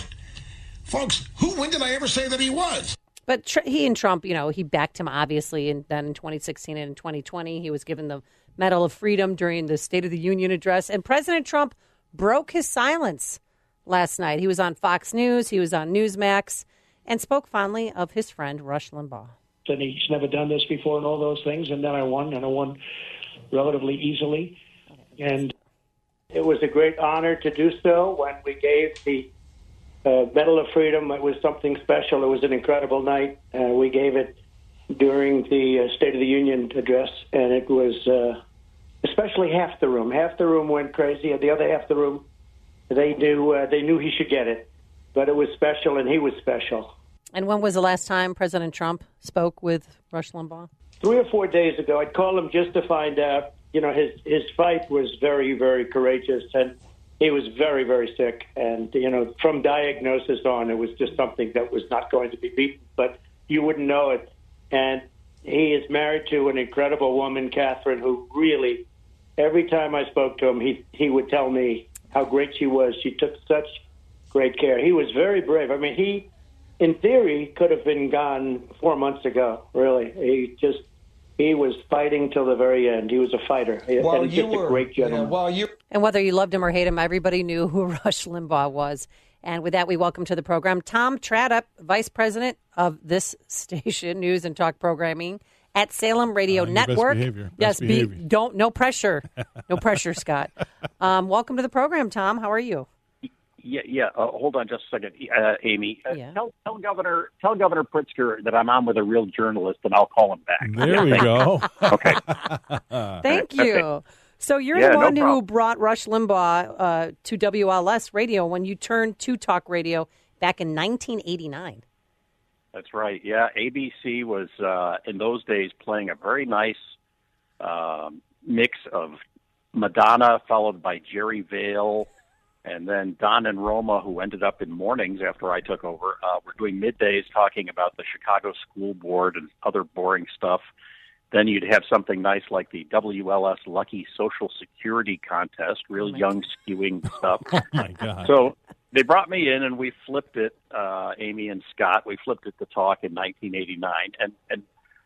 folks, who, when did I ever say that he was? But tr- he and Trump, you know, he backed him, obviously, and then in twenty sixteen and in twenty twenty, he was given the Medal of Freedom during the State of the Union address. And President Trump broke his silence last night. He was on Fox News, he was on Newsmax, and spoke fondly of his friend, Rush Limbaugh. And he's never done this before and all those things. And then I won, and I won relatively easily. And it was a great honor to do so. When we gave the uh, Medal of Freedom, it was something special. It was an incredible night. Uh, we gave it during the uh, State of the Union address, and it was uh, especially half the room. Half the room went crazy, and the other half the room, they knew uh, they knew he should get it. But it was special, and he was special. And when was the last time President Trump spoke with Rush Limbaugh? Three or four days ago. I'd call him just to find out. You know, his, his fight was very, very courageous, and he was very, very sick. And, you know, from diagnosis on, it was just something that was not going to be beaten, but you wouldn't know it. And he is married to an incredible woman, Catherine, who really, every time I spoke to him, he, he would tell me how great she was. She took such great care. He was very brave. I mean, he... in theory, could have been gone four months ago, really. He just, he was fighting till the very end. He was a fighter. Well, and you just were, a great gentleman. Yeah, well, you... And whether you loved him or hate him, everybody knew who Rush Limbaugh was. And with that, we welcome to the program Tom Tradup, Vice President of this station, News and Talk Programming at Salem Radio uh, Network. Best behavior. Best yes, behavior. Be, don't, no pressure. No pressure, Scott. Um, welcome to the program, Tom. How are you? Yeah, yeah. Uh, hold on just a second, uh, Amy. Uh, yeah. Tell, tell Governor, tell Governor Pritzker that I'm on with a real journalist, and I'll call him back. There we go. Okay. Thank you. Okay. So you're Yeah, the no one who problem. brought Rush Limbaugh uh, to W L S Radio when you turned to talk radio back in nineteen eighty-nine. That's right. Yeah, A B C was uh, in those days playing a very nice um, mix of Madonna, followed by Jerry Vale. And then Don and Roma, who ended up in mornings after I took over, uh, were doing middays talking about the Chicago School Board and other boring stuff. Then you'd have something nice like the W L S Lucky Social Security Contest, real Oh young skewing stuff. Oh, my God. So they brought me in, and we flipped it, uh, Amy and Scott, we flipped it to talk in nineteen eighty-nine. And, and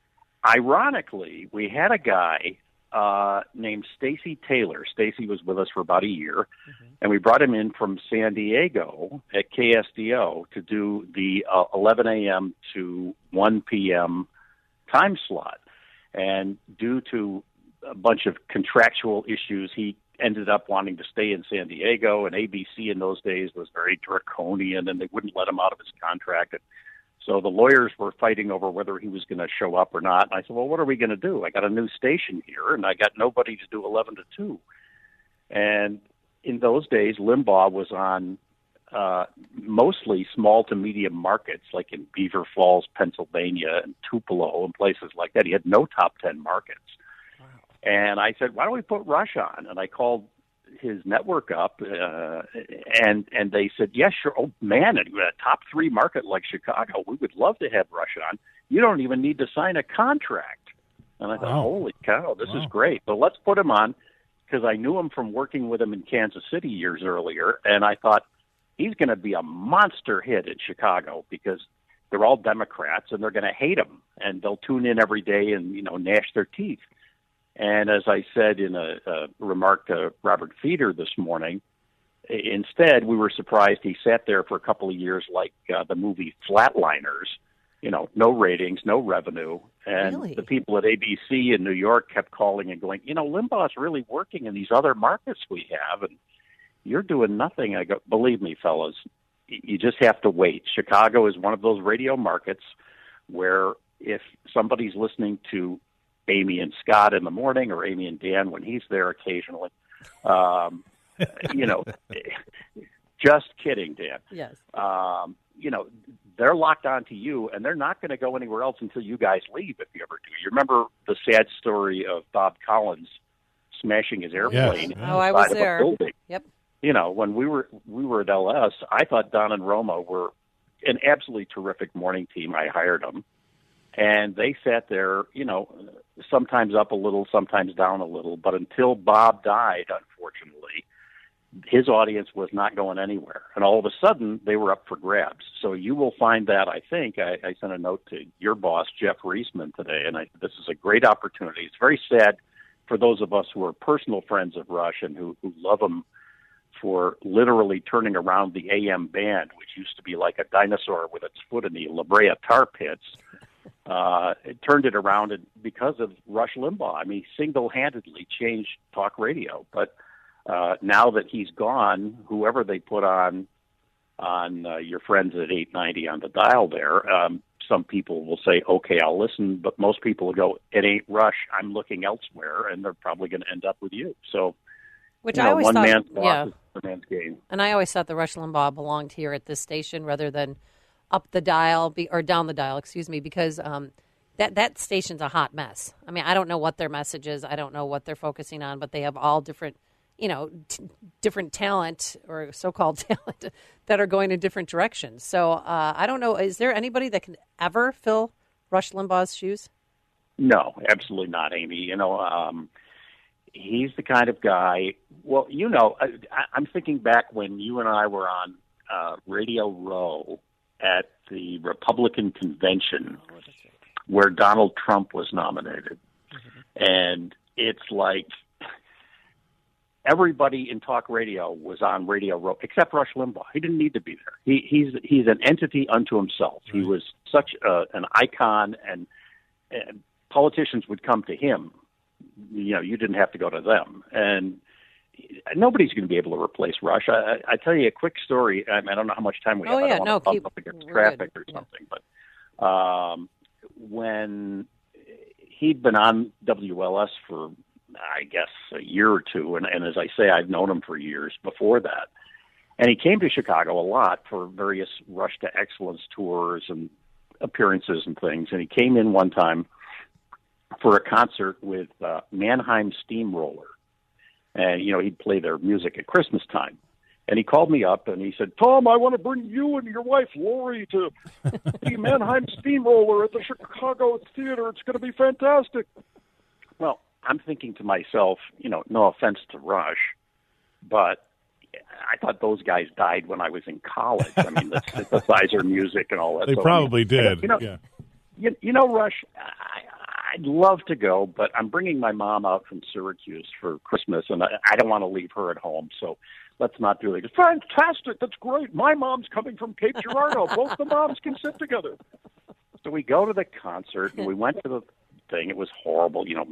ironically, we had a guy uh, named Stacy Taylor. Stacy was with us for about a year, mm-hmm. and we brought him in from San Diego at K S D O to do the uh, eleven a.m. to one p.m. time slot. And due to a bunch of contractual issues, he ended up wanting to stay in San Diego, and A B C in those days was very draconian, and they wouldn't let him out of his contract. And so the lawyers were fighting over whether he was going to show up or not. And I said, well, what are we going to do? I got a new station here, and I got nobody to do eleven to two. And in those days, Limbaugh was on uh, mostly small to medium markets, like in Beaver Falls, Pennsylvania, and Tupelo, and places like that. He had no top ten markets. Wow. And I said, why don't we put Rush on? And I called his network up, uh, and and they said, yes, sure. Oh, man, in a top three market like Chicago, we would love to have Rush on. You don't even need to sign a contract. And I thought, Wow. holy cow, this Wow. is great. But let's put him on, because I knew him from working with him in Kansas City years earlier, and I thought he's going to be a monster hit in Chicago because they're all Democrats and they're going to hate him, and they'll tune in every day and, you know, gnash their teeth. And as I said in a, a remark to Robert Feeder this morning, instead we were surprised he sat there for a couple of years like uh, the movie Flatliners, you know, no ratings, no revenue. And Really? the people at A B C in New York kept calling and going, you know, Limbaugh's really working in these other markets we have, and you're doing nothing. I go, believe me, fellas, y- you just have to wait. Chicago is one of those radio markets where if somebody's listening to Amy and Scott in the morning or Amy and Dan when he's there occasionally, um, you know, just kidding, Dan. Yes. Um, you know, they're locked onto you, and they're not going to go anywhere else until you guys leave, if you ever do. You remember the sad story of Bob Collins smashing his airplane? Yes. Oh, I was inside of a there. building? Yep. You know, when we were we were at L S, I thought Don and Roma were an absolutely terrific morning team. I hired them, and they sat there, you know, sometimes up a little, sometimes down a little. But until Bob died, unfortunately, his audience was not going anywhere. And all of a sudden, they were up for grabs. So you will find that, I think, I, I sent a note to your boss, Jeff Reisman, today, and I, this is a great opportunity. It's very sad for those of us who are personal friends of Rush and who, who love him for literally turning around the A M band, which used to be like a dinosaur with its foot in the La Brea tar pits. Uh, it turned it around because of Rush Limbaugh. I mean, he single-handedly changed talk radio. But uh, now that he's gone, whoever they put on on uh, your friends at eight ninety on the dial there, um, some people will say, okay, I'll listen, but most people will go, it ain't Rush, I'm looking elsewhere, and they're probably going to end up with you. So, Which you I know, always one thought, man's loss yeah. is the man's game. And I always thought the Rush Limbaugh belonged here at this station rather than up the dial be, or down the dial, excuse me, because um, that that station's a hot mess. I mean, I don't know what their message is. I don't know what they're focusing on, but they have all different, you know, t- different talent or so-called talent that are going in different directions. So uh, I don't know. Is there anybody that can ever fill Rush Limbaugh's shoes? No, absolutely not, Amy. You know, um, he's the kind of guy, well, you know, I, I'm thinking back when you and I were on uh, Radio Row at the Republican convention where Donald Trump was nominated. Mm-hmm. And it's like everybody in talk radio was on Radio Row except Rush Limbaugh. He didn't need to be there. He, he's he's an entity unto himself. Right. He was such a, an icon, and, and politicians would come to him. You know, you didn't have to go to them. And nobody's going to be able to replace Rush. I, I tell you a quick story. I, I don't know how much time we have. Oh, yeah, I don't no, want to keep, bump up against we're traffic good. or something. Yeah. But um, when he'd been on W L S for, I guess, a year or two, and, and as I say, I've known him for years before that. And he came to Chicago a lot for various Rush to Excellence tours and appearances and things. And he came in one time for a concert with uh, Mannheim Steamroller. And, you know, he'd play their music at Christmas time. And he called me up and he said, Tom, I want to bring you and your wife, Lori, to see Mannheim Steamroller at the Chicago Theater. It's going to be fantastic. Well, I'm thinking to myself, you know, no offense to Rush, but I thought those guys died when I was in college. I mean, the synthesizer music and all that. They so, probably I mean, did. You know, yeah. you, you know, Rush, I, I'd love to go, but I'm bringing my mom out from Syracuse for Christmas, and I, I don't want to leave her at home, so let's not do it. Fantastic. That's great. My mom's coming from Cape Girardeau. Both the moms can sit together. So we go to the concert, and we went to the thing. It was horrible, you know,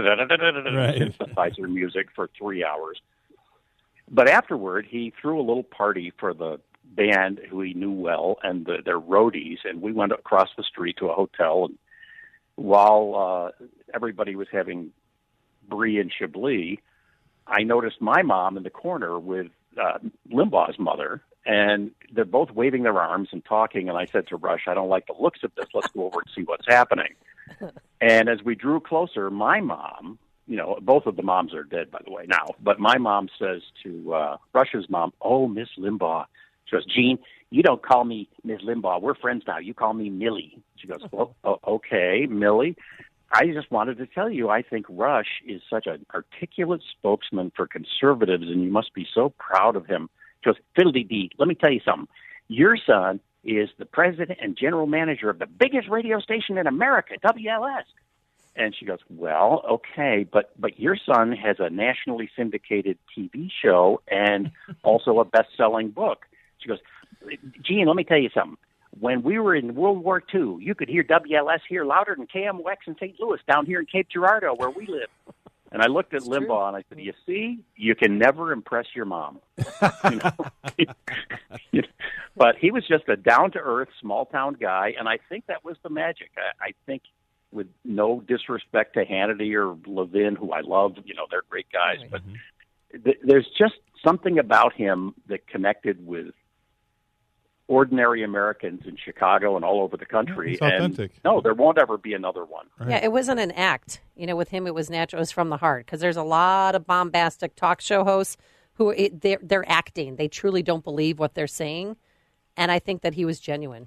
synthesizer music for three hours. But afterward, he threw a little party for the band who he knew well and the, their roadies, and we went across the street to a hotel. And while uh, everybody was having brie and chablis, I noticed my mom in the corner with uh, Limbaugh's mother, and they're both waving their arms and talking. And I said to Rush, I don't like the looks of this. Let's go over and see what's happening. And as we drew closer, my mom, you know, both of the moms are dead, by the way, now. But my mom says to uh, Rush's mom, oh, Miss Limbaugh. She goes, Gene, you don't call me Miss Limbaugh. We're friends now. You call me Millie. She goes, well, oh, okay, Millie. I just wanted to tell you, I think Rush is such an articulate spokesman for conservatives, and you must be so proud of him. She goes, fiddle-dee-dee, let me tell you something. Your son is the president and general manager of the biggest radio station in America, W L S. And she goes, well, okay, but but your son has a nationally syndicated T V show and also a best-selling book. She goes, Gene, let me tell you something. When we were in World War Two, you could hear W L S here louder than K M O X in Saint Louis down here in Cape Girardeau where we live. And I looked at it's Limbaugh true. and I said, you see, you can never impress your mom. you know? But he was just a down-to-earth, small-town guy, and I think that was the magic. I, I think with no disrespect to Hannity or Levin, who I love, you know, they're great guys, right. but th- there's just something about him that connected with ordinary Americans in Chicago and all over the country. It's authentic. And no, there won't ever be another one. Right. Yeah, it wasn't an act. You know, with him, it was natural. It was from the heart. Because there's a lot of bombastic talk show hosts who it, they're, they're acting. They truly don't believe what they're saying. And I think that he was genuine.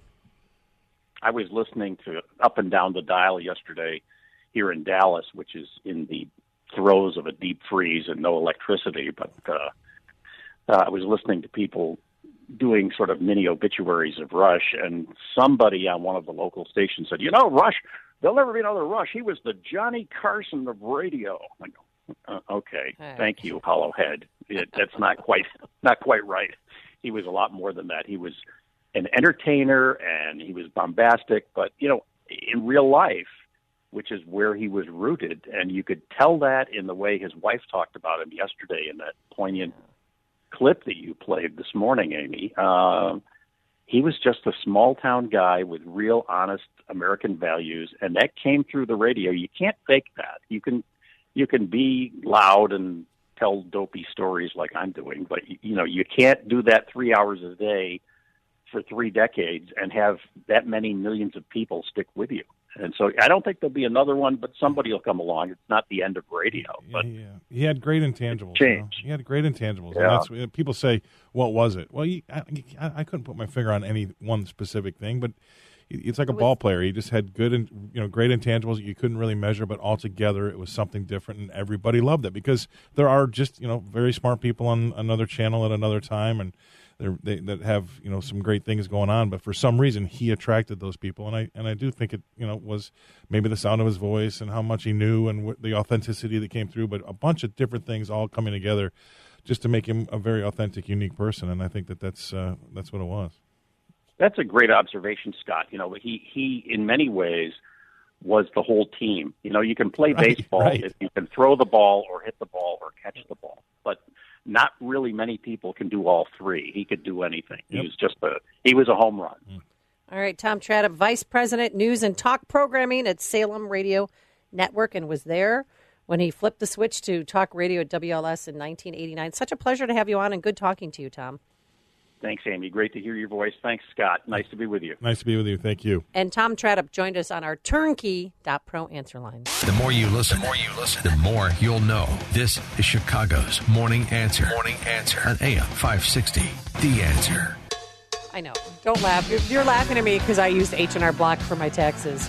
I was listening to Up and Down the Dial yesterday here in Dallas, which is in the throes of a deep freeze and no electricity. But uh, uh, I was listening to people doing sort of mini obituaries of Rush, and somebody on one of the local stations said, you know, Rush, there'll never be another Rush. He was the Johnny Carson of radio. I go, uh, okay, hey. Thank you, Hollowhead. It, that's not quite not quite right. He was a lot more than that. He was an entertainer, and he was bombastic, but, you know, in real life, which is where he was rooted, and you could tell that in the way his wife talked about him yesterday in that poignant clip that you played this morning, Amy. Um, he was just a small-town guy with real, honest American values, and that came through the radio. You can't fake that. You can you can be loud and tell dopey stories like I'm doing, but, you know, you can't do that three hours a day for three decades and have that many millions of people stick with you. And so I don't think there'll be another one, but somebody will come along. It's not the end of radio. But yeah, he had great intangibles. Change. You know? He had great intangibles. Yeah. And that's, people say, what was it? Well, he, I, I couldn't put my finger on any one specific thing, but it's like a ball player. He just had good, and you know, great intangibles that you couldn't really measure, but altogether it was something different, and everybody loved it because there are just, you know, very smart people on another channel at another time, and they that have, you know, some great things going on, but for some reason he attracted those people, and I and I do think it, you know, was maybe the sound of his voice and how much he knew and w- the authenticity that came through, but a bunch of different things all coming together just to make him a very authentic, unique person, and I think that that's uh, that's what it was. That's a great observation, Scott. You know, he he in many ways was the whole team. You know, you can play right, baseball right. if you can throw the ball or hit the ball or catch the ball, but not really many people can do all three. He could do anything. Yep. He was just a he was a home run. Mm. All right, Tom Tradup, Vice President, News and Talk Programming at Salem Radio Network, and was there when he flipped the switch to talk radio at W L S in nineteen eighty-nine. Such a pleasure to have you on, and good talking to you, Tom. Thanks, Amy. Great to hear your voice. Thanks, Scott. Nice to be with you. Nice to be with you. Thank you. And Tom Tradup joined us on our turnkey dot pro answer line. The more you listen, the more you listen, the more you'll know. This is Chicago's Morning Answer. Morning Answer on A M five sixty. The Answer. I know. Don't laugh. You're, you're laughing at me because I used H and R Block for my taxes.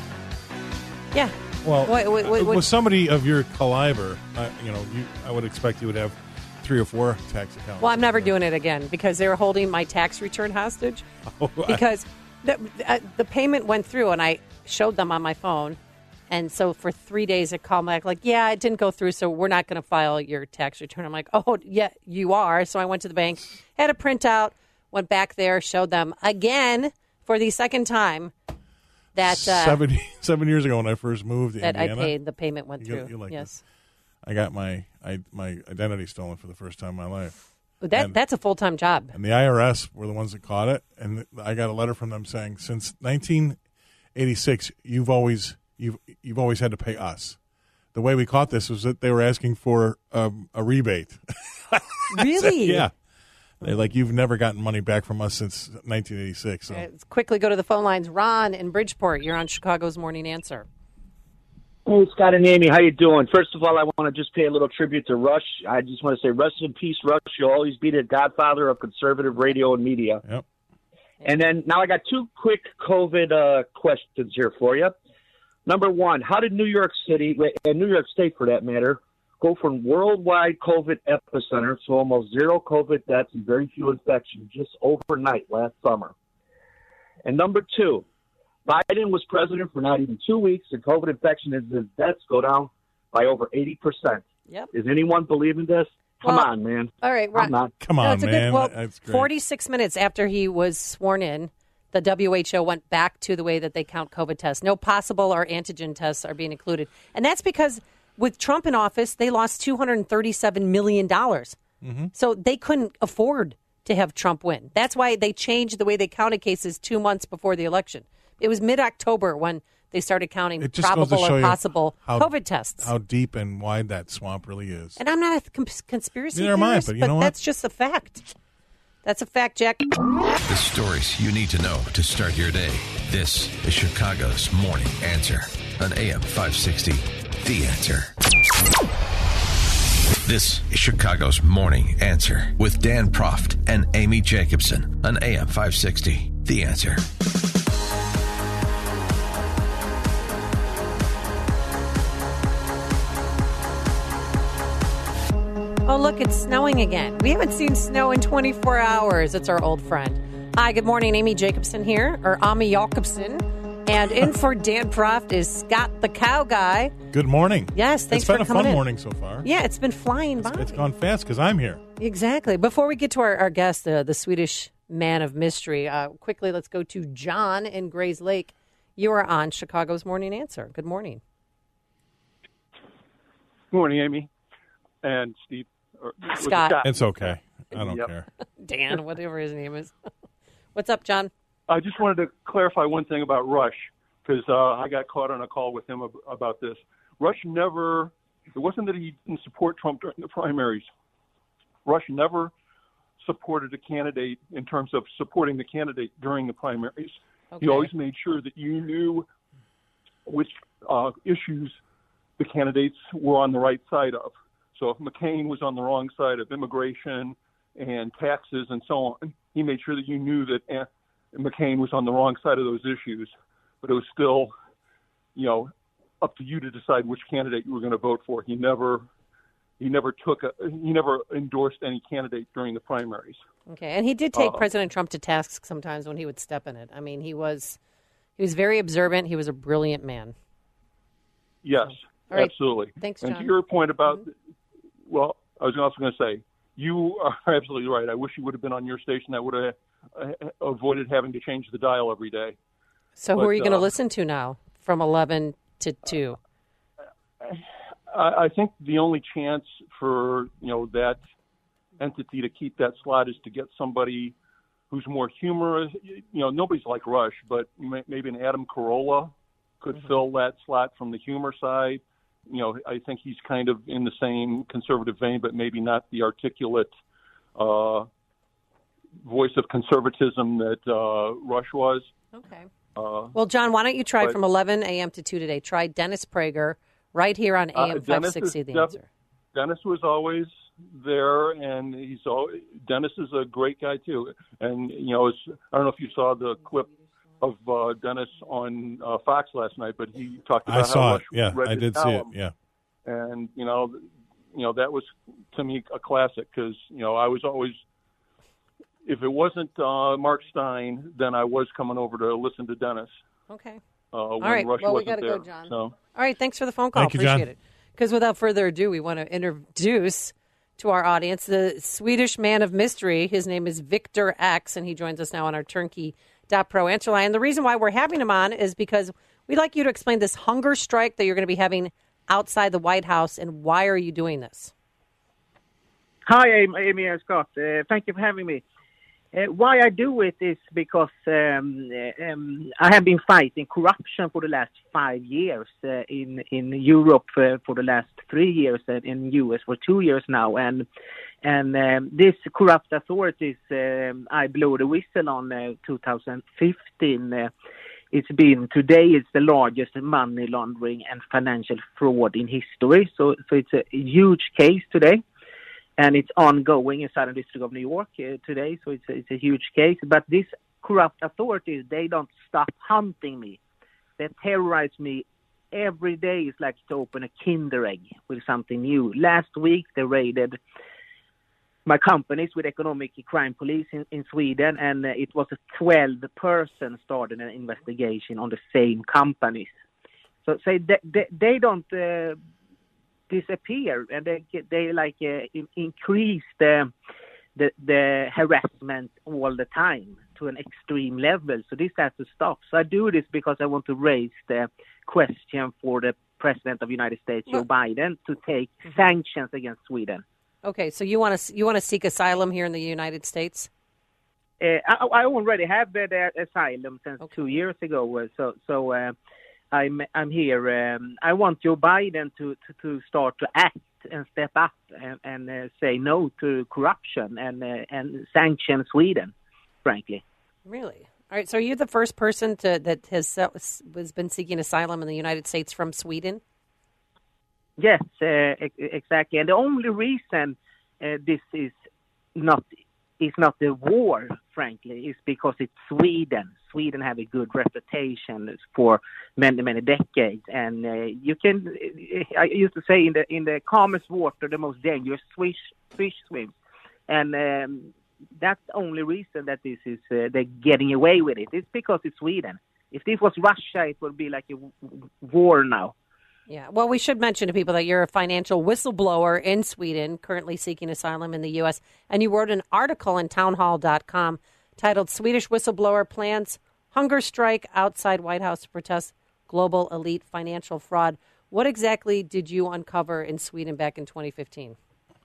Yeah. Well, wait, wait, wait, with somebody of your caliber, uh, you know, you, I would expect you would have three or four tax accounts. Well, I'm never doing it again because they were holding my tax return hostage. Oh, because the, uh, the payment went through, and I showed them on my phone. And so for three days, it called back like, yeah, it didn't go through, so we're not going to file your tax return. I'm like, oh, yeah, you are. So I went to the bank, had a printout, went back there, showed them again for the second time that uh, seven, seven years ago when I first moved to that Indiana. I paid, the payment went you, through. you like yes. I got my I, my identity stolen for the first time in my life. That and, That's a full-time job. And the I R S were the ones that caught it, and I got a letter from them saying, since nineteen eighty-six, you've always you've you've always had to pay us. The way we caught this was that they were asking for um, a rebate. Really? Said, yeah. They're like, you've never gotten money back from us since nineteen eighty-six. So. All right, let's quickly go to the phone lines. Ron in Bridgeport, you're on Chicago's Morning Answer. Hey, Scott and Amy, how you doing? First of all, I want to just pay a little tribute to Rush. I just want to say, rest in peace, Rush. You'll always be the godfather of conservative radio and media. Yep. And then now I got two quick COVID uh, questions here for you. Number one, how did New York City, and New York State for that matter, go from worldwide COVID epicenter to almost zero COVID deaths and very few infections just overnight last summer? And number two, Biden was president for not even two weeks, and COVID infection and his deaths go down by over eighty percent. Yep. Is anyone believing this? Come Well, on, man. All right, Ron. Come on. Come No, on, it's a man. Good, well, That's great. forty-six minutes after he was sworn in, the W H O went back to the way that they count COVID tests. No possible or antigen tests are being included. And that's because with Trump in office, they lost two hundred thirty-seven million dollars. Mm-hmm. So they couldn't afford to have Trump win. That's why they changed the way they counted cases two months before the election. It was mid-October when they started counting It just goes to probable show or you possible how- COVID tests. How deep and wide that swamp really is. And I'm not a cons- conspiracy Neither am I, theorist, but you know what? that's just a fact. That's a fact, Jack. The stories you need to know to start your day. This is Chicago's Morning Answer on A M five sixty. The Answer. This is Chicago's Morning Answer with Dan Proft and Amy Jacobson on A M five sixty. The Answer. Oh, look, it's snowing again. We haven't seen snow in twenty-four hours. It's our old friend. Hi, good morning. Amy Jacobson here, or Amy Jacobson. And in for Dan Proft is Scott the Cow Guy. Good morning. Yes, thanks It's been for a coming fun in. morning so far. Yeah, it's been flying by. It's gone fast because I'm here. Exactly. Before we get to our, our guest, uh, the Swedish man of mystery, uh, quickly let's go to John in Grays Lake. You are on Chicago's Morning Answer. Good morning. Good morning, Amy and Steve. Or, was it Scott. It's okay. I don't Yep. care. Dan, whatever his name is. What's up, John? I just wanted to clarify one thing about Rush, because uh, I got caught on a call with him ab- about this. Rush never, it wasn't that he didn't support Trump during the primaries. Rush never supported a candidate in terms of supporting the candidate during the primaries. Okay. He always made sure that you knew which uh, issues the candidates were on the right side of. So if McCain was on the wrong side of immigration and taxes and so on, he made sure that you knew that uh, McCain was on the wrong side of those issues. But it was still, you know, up to you to decide which candidate you were going to vote for. He never, he never took, a, he never endorsed any candidate during the primaries. Okay, and he did take Uh, President Trump to task sometimes when he would step in it. I mean, he was he was very observant. He was a brilliant man. Yes, All right. absolutely. Thanks, And John. to your point about, well, I was also going to say, you are absolutely right. I wish you would have been on your station. That would have uh, avoided having to change the dial every day. So who But, are you going to uh, listen to now from eleven to two? I, I think the only chance for, you know, that entity to keep that slot is to get somebody who's more humorous. You know, nobody's like Rush, but may- maybe an Adam Carolla could Mm-hmm. fill that slot from the humor side. You know, I think he's kind of in the same conservative vein, but maybe not the articulate uh, voice of conservatism that uh, Rush was. Okay. Uh, Well, John, why don't you try but- from eleven a.m. to two today? Try Dennis Prager right here on A M Uh, five Dennis is sixty, The def- Answer. Dennis was always there, and he's always, Dennis is a great guy too. And you know, it's, I don't know if you saw the clip of uh, Dennis on uh, Fox last night, but he talked about I how saw Rush it. Yeah, read I his did see it. column. Yeah. And you know, th- you know that was to me a classic because you know I was always, if it wasn't uh, Mark Stein, then I was coming over to listen to Dennis. Okay. Uh, when right. Rush Well, we wasn't gotta there. go, John. So. All right, thanks for the phone call. Thank you, John. Appreciate it. Because without further ado, we want to introduce to our audience the Swedish man of mystery. His name is Victor X, and he joins us now on our Turnkey dot pro answer line. And the reason why we're having him on is because we'd like you to explain this hunger strike that you're going to be having outside the White House, and why are you doing this? Hi, Amy Amy and Scott. Uh, thank you for having me. Uh, why I do it is because um, um, I have been fighting corruption for the last five years uh, in in Europe uh, for the last three years and in U S for two years now, and and um, this corrupt authorities um, I blew the whistle on uh, two thousand fifteen. Uh, it's been today it's the largest money laundering and financial fraud in history. So so it's a huge case today. And it's ongoing in Southern District of New York uh, today, so it's a, it's a huge case. But these corrupt authorities, they don't stop hunting me. They terrorize me every day. It's like to open a Kinder egg with something new. Last week, they raided my companies with economic crime police in, in Sweden, and uh, it was a twelve person started an investigation on the same companies. So, so they, they, they don't... Uh, disappear, and they they like uh, in, increase the, the the harassment all the time to an extreme level. So this has to stop. So I do this because I want to raise the question for the President of the United States, Joe Biden, to take mm-hmm. sanctions against Sweden. Okay, so you want to you want to seek asylum here in the United States? Uh, I, I already have the, the asylum since okay. two years ago. So so. Uh, I'm I'm here. Um, I want Joe Biden to, to, to start to act and step up and, and uh, say no to corruption and uh, and sanction Sweden, frankly. Really? All right. So are you the first person to that has has been seeking asylum in the United States from Sweden? Yes, uh, exactly. And the only reason uh, this is not is not the war, frankly, is because it's Sweden. Sweden have a good reputation for many, many decades, and uh, you can. I used to say in the in the calmest water, the most dangerous fish fish swims, and um, that's the only reason that this is uh, they're getting away with it. It's because it's Sweden. If this was Russia, it would be like a w- war now. Yeah, well, we should mention to people that you're a financial whistleblower in Sweden, currently seeking asylum in the U S, and you wrote an article in townhall dot com titled Swedish Whistleblower Plans Hunger Strike Outside White House to Protest Global Elite Financial Fraud. What exactly did you uncover in Sweden back in twenty fifteen?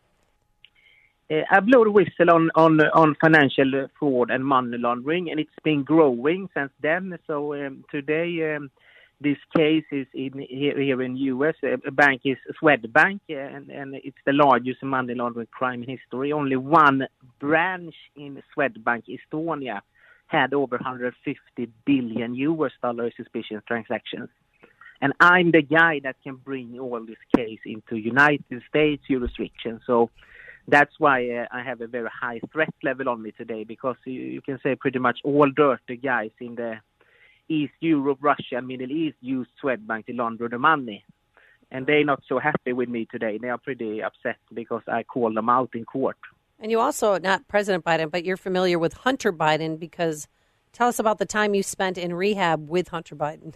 Uh, I blew the whistle on, on, on financial fraud and money laundering, and it's been growing since then. So um, today... Um, This case is in, here, here in U S. A bank is Swedbank, and, and it's the largest money laundering crime in history. Only one branch in Swedbank Estonia had over one hundred fifty billion U S dollar suspicious transactions. And I'm the guy that can bring all this case into United States jurisdiction. So that's why uh, I have a very high threat level on me today, because you, you can say pretty much all dirty guys in the East Europe, Russia, and Middle East use Swedbank to launder the money. And they're not so happy with me today. They are pretty upset because I called them out in court. And you also, not President Biden, but you're familiar with Hunter Biden, because tell us about the time you spent in rehab with Hunter Biden.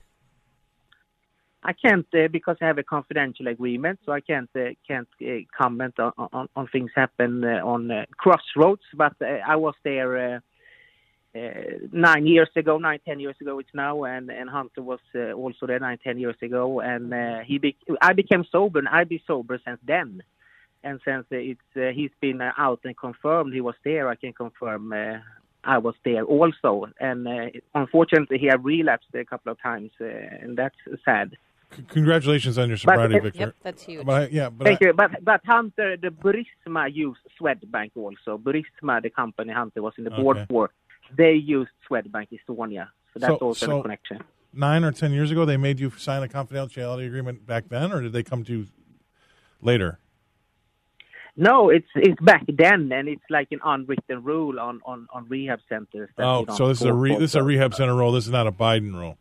I can't, uh, because I have a confidential agreement, so I can't uh, can't uh, comment on, on, on things happen uh, on uh, Crossroads, but uh, I was there uh, Uh, nine years ago, nine, ten years ago it's now, and, and Hunter was uh, also there nine, ten years ago, and uh, he be- I became sober, and I've been sober since then. And since uh, it's uh, he's been uh, out and confirmed he was there, I can confirm uh, I was there also. And uh, unfortunately, he had relapsed a couple of times, uh, and that's sad. C- congratulations on your sobriety, but, Victor. Yep, that's huge. But I, yeah, but Thank I, you. But, but Hunter, the Burisma used Swedbank also. Burisma, the company Hunter was in the board Okay. for, they used Swedbank Estonia. So that's So- also so- a connection. nine or ten years ago, they made you sign a confidentiality agreement back then, or did they come to you later? No, it's it's back then, and it's like an unwritten rule on, on, on rehab centers. That Oh, you don't so this is a go re- for. this is a rehab center rule. This is not a Biden rule.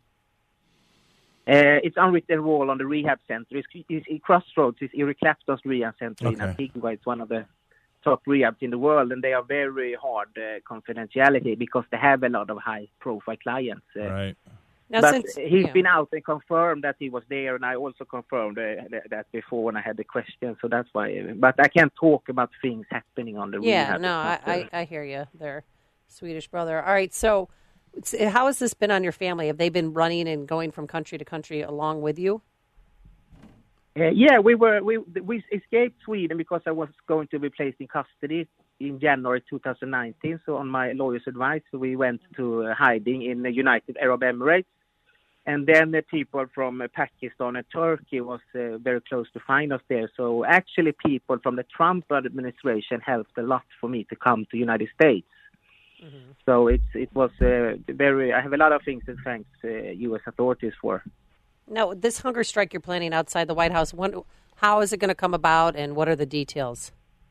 Uh, it's unwritten rule on the rehab center. It's, it's, it's Crossroads. It's Eric Clapton's rehab center in Okay. Antigua. It's one of the top rehabs in the world, and they are very hard uh, confidentiality because they have a lot of high-profile clients. Uh, Right. Now, but since- he's yeah. been out and confirmed that he was there, and I also confirmed uh, that, that before when I had the question. So that's why. Uh, but I can't talk about things happening on the Yeah, rehab. no, I, It's not, uh, I, I hear you there, Swedish brother. All right, so it's- how has this been on your family? Have they been running and going from country to country along with you? Uh, yeah, we were we we escaped Sweden because I was going to be placed in custody in January twenty nineteen. So on my lawyer's advice, we went to uh, hiding in the United Arab Emirates. And then the people from uh, Pakistan and Turkey was uh, very close to find us there. So actually people from the Trump administration helped a lot for me to come to the United States. Mm-hmm. So it's it was uh, very, I have a lot of things to thank uh, U S authorities for. Now, this hunger strike you're planning outside the White House, when, how is it going to come about and what are the details?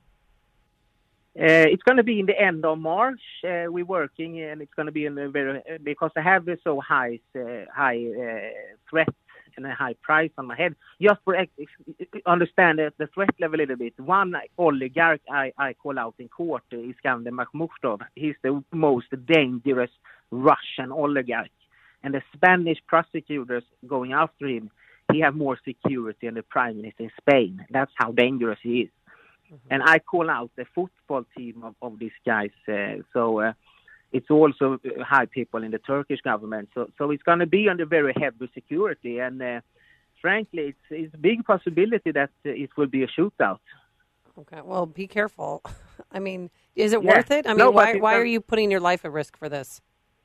Uh, it's going to be in the end of March. Uh, we're working, and it's going to be in a very uh, because I have a so high, uh, high uh, threat and a high price on my head. Just for ex- understand the, the threat level a little bit. One oligarch I, I call out in court is Iskander Makhmudov. He's the most dangerous Russian oligarch, and the Spanish prosecutors going after him. He have more security than the prime minister in Spain. That's how dangerous he is. Mm-hmm. And I call out the football team of, of these guys. Uh, so uh, it's also high people in the Turkish government. So so it's going to be under very heavy security. And uh, frankly, it's, it's a big possibility that uh, it will be a shootout. Okay, well, be careful. I mean, is it Yeah. worth it? I mean, No, why but it- why are you putting your life at risk for this?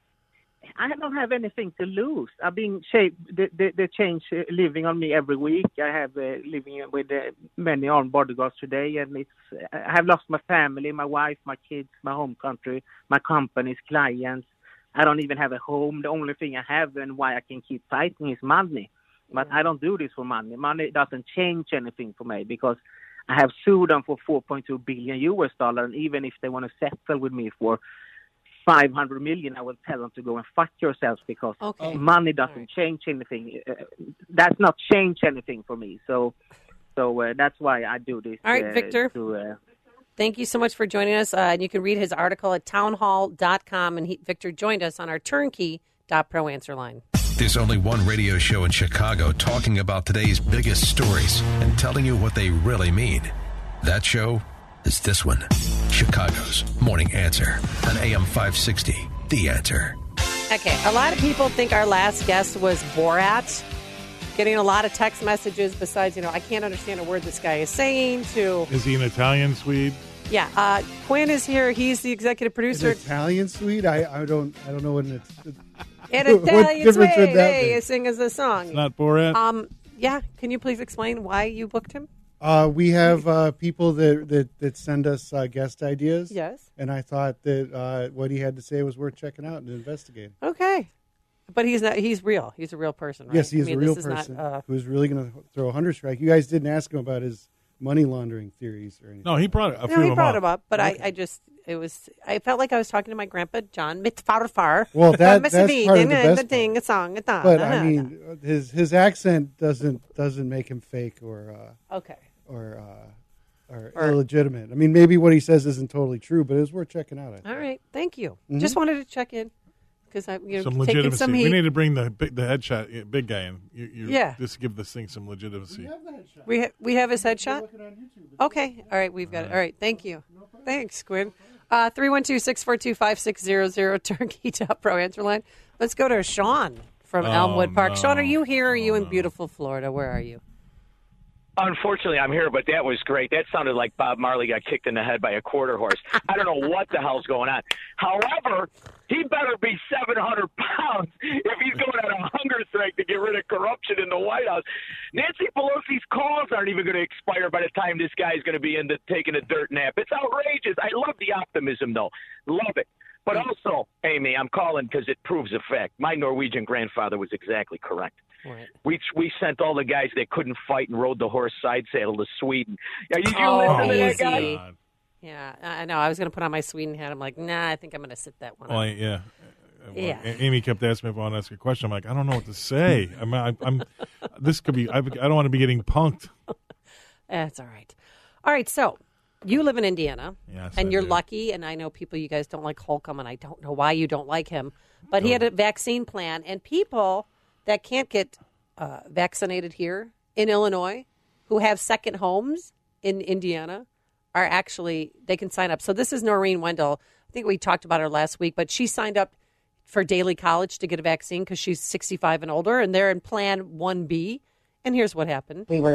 I don't have anything to lose. I've been shaped, the, the, the change uh, living on me every week. I have uh, living with uh, many armed bodyguards today, and it's I have lost my family, my wife, my kids, my home country, my company's clients. I don't even have a home. The only thing I have and why I can keep fighting is money. But I don't do this for money. Money doesn't change anything for me because I have sued them for four point two billion U S dollar, and even if they want to settle with me for five hundred million, I will tell them to go and fuck yourselves because Okay. money doesn't change anything. Uh, that's not change anything for me. So, so uh, that's why I do this. All right, uh, Victor. To, uh, Thank you so much for joining us. Uh, and you can read his article at townhall dot com. And he, Victor joined us on our turnkey dot pro answer line. There's only one radio show in Chicago talking about today's biggest stories and telling you what they really mean. That show is this one, Chicago's Morning Answer on A M five sixty, The Answer. Okay, a lot of people think our last guest was Borat. Getting a lot of text messages besides, you know, I can't understand a word this guy is saying to... Is he an Italian Swede? Yeah, uh, Quinn is here. He's the executive producer. An Italian Swede? I, I don't I don't know what an, An what Italian difference would Swede. that Hey, make? sing us a song. It's not Borat? Um, yeah, can you please explain why you booked him? Uh, we have uh, people that, that, that send us uh, guest ideas. Yes. And I thought that uh, what he had to say was worth checking out and investigating. Okay. But he's not. He's real. He's a real person, right? Yes, he's I mean, a real this is person Not, uh, who's really going to throw a hunger strike. You guys didn't ask him about his money laundering theories or anything. No, he brought a few no, he of brought them him up, but I, I just, it was, I felt like I was talking to my grandpa, John Mitfarfar. Well, that, that's part of the best thing, a song, a part. But, I mean, his his accent doesn't doesn't make him fake or uh, okay or, uh, or, Or- illegitimate. I mean, maybe what he says isn't totally true, but it's worth checking out. I think. All right, thank you. Mhm. Just wanted to check in because I, you know, Some taking legitimacy. some We heat. need to bring the big, the headshot uh, big guy in. You, you Yeah. Just give this thing some legitimacy. We ha- we have his headshot. Okay, all right, we've got it. All right, thank you. Thanks, Quinn. Uh, three one two six four two five six zero zero turnkey dot pro answer line. Let's go to Sean from Oh, Elmwood Park. no. Sean, are you here? Or are you in beautiful Florida? Where are you? Unfortunately, I'm here, but that was great. That sounded like Bob Marley got kicked in the head by a quarter horse. I don't know what the hell's going on. However, he better be seven hundred pounds if he's going on a hunger strike to get rid of corruption in the White House. Nancy Pelosi's calls aren't even going to expire by the time this guy's going to be in the, taking a dirt nap. It's outrageous. I love the optimism, though. Love it. But also, Amy, I'm calling because it proves a fact. My Norwegian grandfather was exactly correct. Right. We we sent all the guys that couldn't fight and rode the horse side saddle to Sweden. Yeah, you, you Oh, listen to that easy. guy? Yeah, I know. I was going to put on my Sweden hat. I'm like, nah, I think I'm going to sit that one. Well, out. yeah. Well, Yeah. A- Amy kept asking me if I want to ask a question. I'm like, I don't know what to say. I'm, I'm, I'm this could be. I, I don't want to be getting punked. That's all right. All right, so you live in Indiana, Yes, and I you're do. lucky. And I know people, you guys don't like Holcomb, and I don't know why you don't like him. But he had a vaccine plan, and people that can't get uh, vaccinated here in Illinois, who have second homes in Indiana, are actually they can sign up. So this is Noreen Wendell. I think we talked about her last week, but she signed up for Daily College to get a vaccine because she's sixty-five and older, and they're in Plan one B. And here's what happened. We were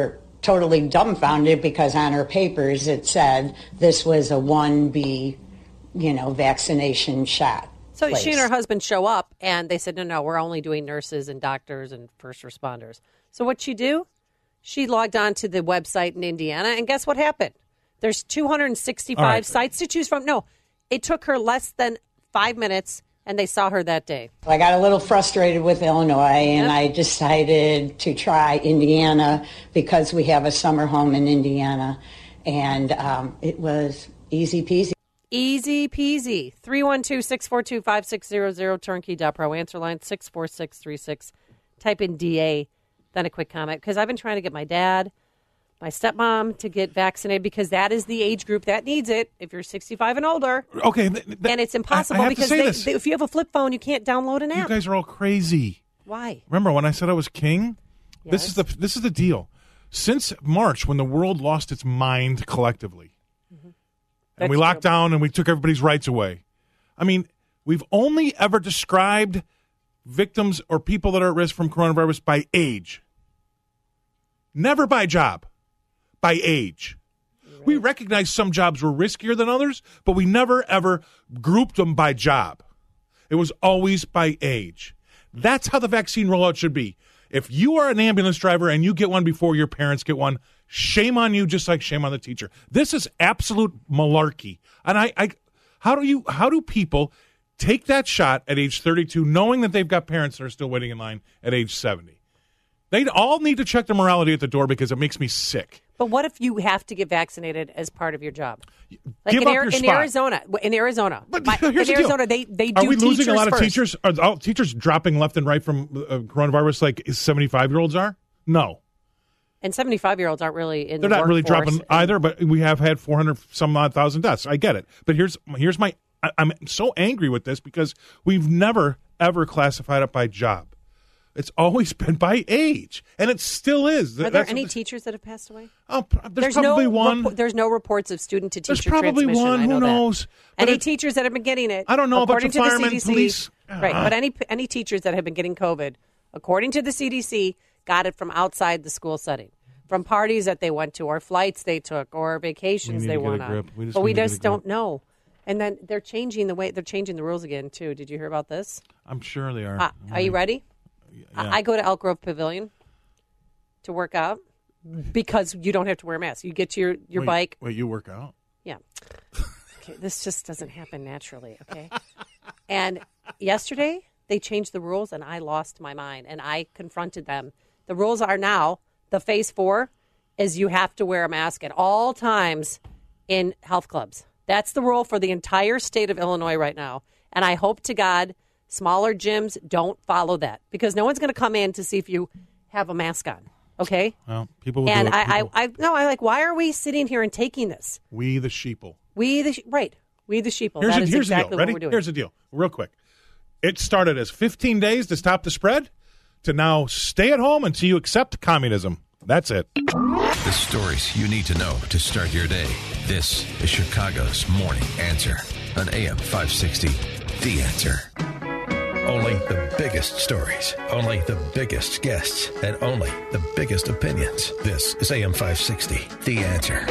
totally dumbfounded because on her papers it said this was a one B, you know, vaccination shot. So place. she and her husband show up, and they said, no, no, we're only doing nurses and doctors and first responders. So what'd she do? She logged on to the website in Indiana, and guess what happened? There's two hundred sixty-five right. sites to choose from. No, it took her less than five minutes, and they saw her that day. I got a little frustrated with Illinois, and Yep. I decided to try Indiana because we have a summer home in Indiana, and um, it was easy peasy. Easy peasy. three one two, six four two, five six zero zero, turnkey dot pro. Answer line six four six three six. Type in D A, then a quick comment. Because I've been trying to get my dad, my stepmom to get vaccinated because that is the age group that needs it if you're sixty-five and older. Okay. Th- th- and it's impossible I, I have because to say they, this. they, if you have a flip phone, you can't download an You app. guys are all crazy. Why? Remember when I said I was king? This Yes. is the this is the deal. Since March, when the world lost its mind collectively, and we That's locked true. down and we took everybody's rights away. I mean, we've only ever described victims or people that are at risk from coronavirus by age. Never by job, by age. We recognize some jobs were riskier than others, but we never, ever grouped them by job. It was always by age. That's how the vaccine rollout should be. If you are an ambulance driver and you get one before your parents get one, shame on you, just like shame on the teacher. This is absolute malarkey. And I, I how do you, how do people take that shot at age thirty-two, knowing that they've got parents that are still waiting in line at age seventy? They all need to check their morality at the door because it makes me sick. But what if you have to get vaccinated as part of your job? Like Give in, up Ar- your in spot. Arizona, in Arizona, But my- here's in the deal. Arizona, they they do Are we losing teachers a lot of first. teachers? Are all teachers dropping left and right from uh, coronavirus like seventy-five-year-olds are? No. And seventy-five-year-olds aren't really in They're the not really workforce. dropping either, but we have had four hundred some odd thousand deaths. I get it. But here's here's my I, I'm so angry with this because we've never, ever classified it by job. It's always been by age, and it still is. Are there That's any what- teachers that have passed away? Oh, there's, probably no one. repo- there's no reports of student to There's teacher probably transmission. one. I know Who that. knows? But Any it- teachers that have been getting it? I don't know about according the to firemen, the C D C, police. right? Uh-huh. But any any teachers that have been getting COVID, according to the C D C, got it from outside the school setting, from parties that they went to, or flights they took, or vacations We need they to get went a on. grip. We just but we need to get just a grip. don't know. And then they're changing the way they're changing the rules again too. Did you hear about this? I'm sure they are. Uh, are you ready? Yeah. I, I go to Elk Grove Pavilion to work out because you don't have to wear a mask. You get to your, your wait, bike. Wait, you work out? Yeah. Okay, this just doesn't happen naturally, okay? And yesterday, they changed the rules, and I lost my mind, and I confronted them. The rules are now, the phase four is you have to wear a mask at all times in health clubs. That's the rule for the entire state of Illinois right now. And I hope to God smaller gyms don't follow that because no one's going to come in to see if you have a mask on, okay? Well, people will And do it. I, I, People- I, no, I like, why are we sitting here and taking this? we the sheeple. We the, right, we the sheeple. Here's, that the, is here's exactly the deal. Ready? what we're doing. Here's the deal. Real quick. It started as fifteen days to stop the spread to now stay at home until you accept communism. That's it. The stories you need to know to start your day. This is Chicago's Morning Answer on A M five sixty. The Answer. Only the biggest stories, only the biggest guests, and only the biggest opinions. This is A M five sixty. The Answer.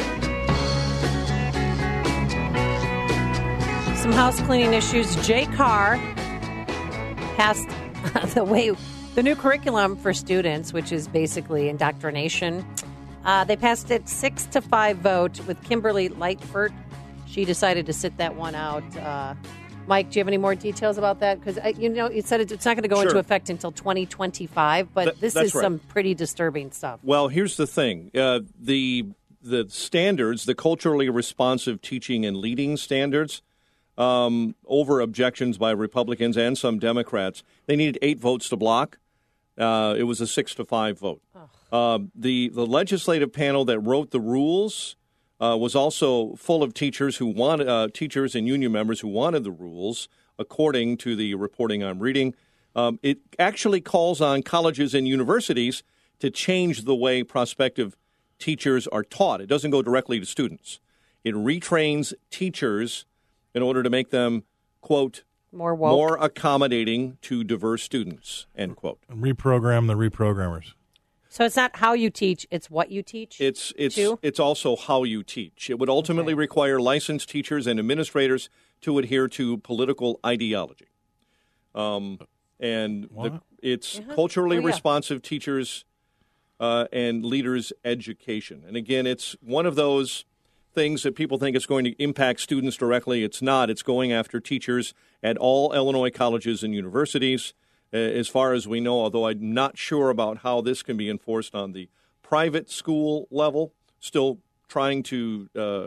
Some house cleaning issues. Jay Carr passed the way the new curriculum for students, which is basically indoctrination. Uh, they passed it six to five vote with Kimberly Lightford. She decided to sit that one out. Uh, Mike, do you have any more details about that? Because you know, it said it's not going to go Sure. into effect until twenty twenty-five, but That- this that's is right. some pretty disturbing stuff. Well, here's the thing: uh, the the standards, the culturally responsive teaching and leading standards, um, over objections by Republicans and some Democrats, they needed eight votes to block. Uh, it was a six to five vote. Uh, the the legislative panel that wrote the rules uh, was also full of teachers who wanted uh, teachers and union members who wanted the rules, according to the reporting I'm reading. Um, it actually calls on colleges and universities to change the way prospective teachers are taught. It doesn't go directly to students. It retrains teachers in order to make them, quote, more woke. more accommodating to diverse students, end quote. Reprogram the reprogrammers. So it's not how you teach, it's what you teach? It's it's too? it's also how you teach. It would ultimately okay. require licensed teachers and administrators to adhere to political ideology. Um, and the, it's uh-huh. culturally oh, yeah. responsive teachers uh, and leaders education. And again, it's one of those things that people think it's going to impact students directly. It's not. It's going after teachers at all Illinois colleges and universities. As far as we know, although I'm not sure about how this can be enforced on the private school level, still trying to uh, uh,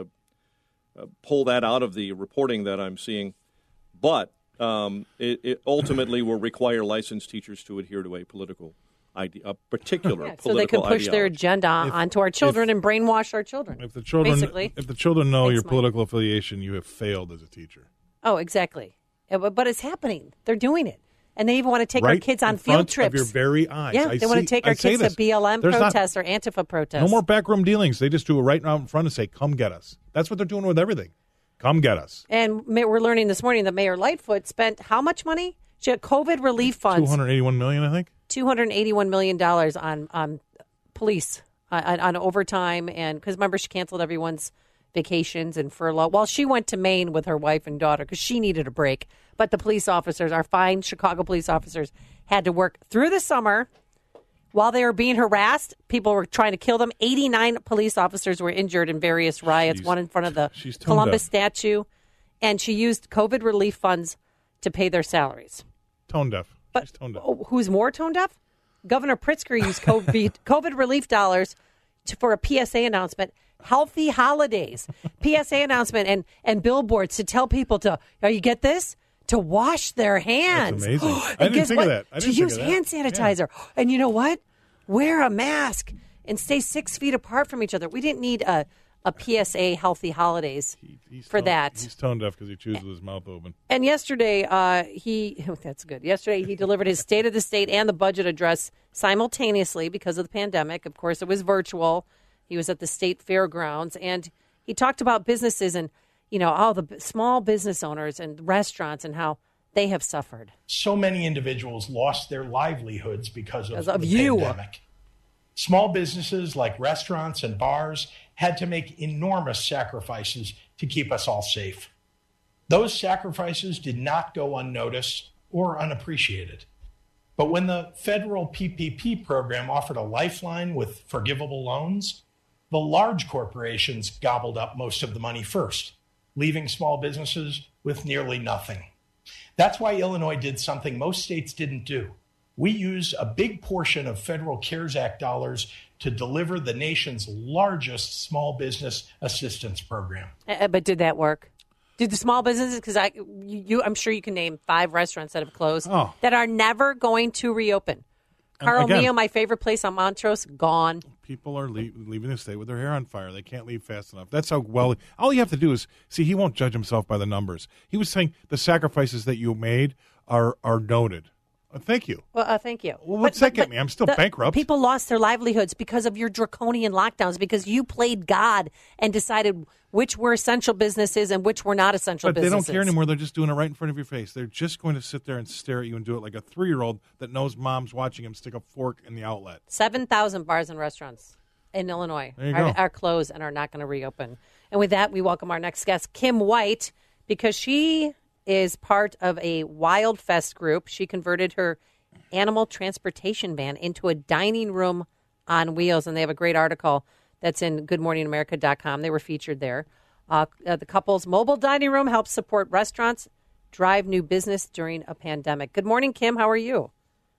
pull that out of the reporting that I'm seeing. But um, it, it ultimately will require licensed teachers to adhere to a political idea, a particular yeah, political so they can push ideology. their agenda If- onto our children if- and brainwash our children. If the children, basically. if the children know Thanks, your Mike. political affiliation, you have failed as a teacher. Oh, exactly. Yeah, but, but it's happening. They're doing it. And they even want to take right our kids on in front field trips. Of your very eyes. Yeah, I they want to see- take I our say kids this. to B L M There's not- protests or Antifa protests. No more backroom dealings. They just do it right out in front and say, "Come get us." That's what they're doing with everything. Come get us. And ma- we're learning this morning that Mayor Lightfoot spent how much money? She had COVID relief funds. Two hundred eighty-one million, I think. two hundred eighty-one million dollars on um, police, uh, on, on overtime. And because remember, she canceled everyone's vacations and furlough. Well, she went to Maine with her wife and daughter because she needed a break. But the police officers, our fine Chicago police officers, had to work through the summer while they were being harassed. People were trying to kill them. eighty-nine police officers were injured in various riots, She's- one in front of the she's tone Columbus deaf. statue. And she used COVID relief funds to pay their salaries. Tone deaf. But She's tone deaf. oh, who's more tone deaf? Governor Pritzker used COVID, COVID relief dollars to, for a P S A announcement. Healthy holidays, P S A announcement, and and billboards to tell people to. Oh, you get this? To wash their hands. That's amazing. And I didn't guess think what? of that. I to didn't think use of that. hand sanitizer. And you know what? Wear a mask and stay six feet apart from each other. We didn't need a, a P S A healthy holidays He's for tone- that. He's tone deaf because he chews with his mouth open. And yesterday, uh, he that's good. Yesterday, he delivered his State of the State and the budget address simultaneously because of the pandemic. Of course, it was virtual. He was at the state fairgrounds, and he talked about businesses and, you know, all the b- small business owners and restaurants and how they have suffered. So many individuals lost their livelihoods because of, Because of the you. pandemic. Small businesses like restaurants and bars had to make enormous sacrifices to keep us all safe. Those sacrifices did not go unnoticed or unappreciated. But when the federal P P P program offered a lifeline with forgivable loans, the large corporations gobbled up most of the money first, leaving small businesses with nearly nothing. That's why Illinois did something most states didn't do. We used a big portion of federal CARES Act dollars to deliver the nation's largest small business assistance program. Uh, but did that work? Did the small businesses, because I, you, you, I'm sure you can name five restaurants that have closed Oh. that are never going to reopen. And Carl again- Mio, my favorite place on Montrose, gone. People are leave, leaving the state with their hair on fire. They can't leave fast enough. That's how well. All you have to do is see. He won't judge himself by the numbers. He was saying the sacrifices that you made are are noted. Uh, thank you. Well, uh, thank you. Well, what's that get me? I'm still the- bankrupt. People lost their livelihoods because of your draconian lockdowns, because you played God and decided which were essential businesses and which were not essential But they businesses. don't care anymore. They're just doing it right in front of your face. They're just going to sit there and stare at you and do it like a three-year-old that knows mom's watching him stick a fork in the outlet. seven thousand bars and restaurants in Illinois There you are, go. are closed and are not going to reopen. And with that, we welcome our next guest, Kim White, because she is part of a Wild Fest group. She converted her animal transportation van into a dining room on wheels, and they have a great article that's in good morning america dot com. They were featured there. Uh, uh, the couple's mobile dining room helps support restaurants drive new business during a pandemic. Good morning, Kim. How are you?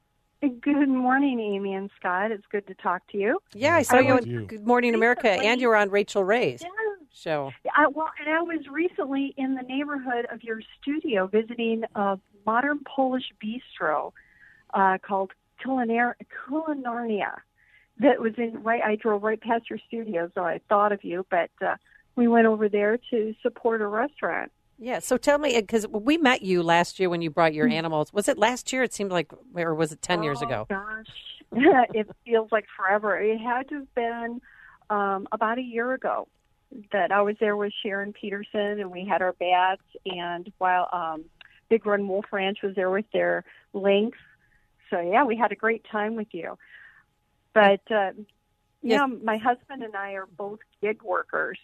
Good morning, Amy and Scott. It's good to talk to you. Yeah, I saw I you was- on Good Morning America, and you were on Rachel Ray's show. I, well, and I was recently in the neighborhood of your studio visiting a modern Polish bistro uh, called Culinar- Culinarnia. That was in right. I drove right past your studio, so I thought of you. But uh, we went over there to support a restaurant. Yeah, so tell me, because we met you last year when you brought your animals. Was it last year? It seemed like, or was it ten years ago? Oh, gosh. It feels like forever. It had to have been um, about a year ago that I was there with Sharon Peterson, and we had our bats, and while um, Big Run Wolf Ranch was there with their lynx. So, yeah, we had a great time with you. But uh, Yes. yeah, my husband and I are both gig workers,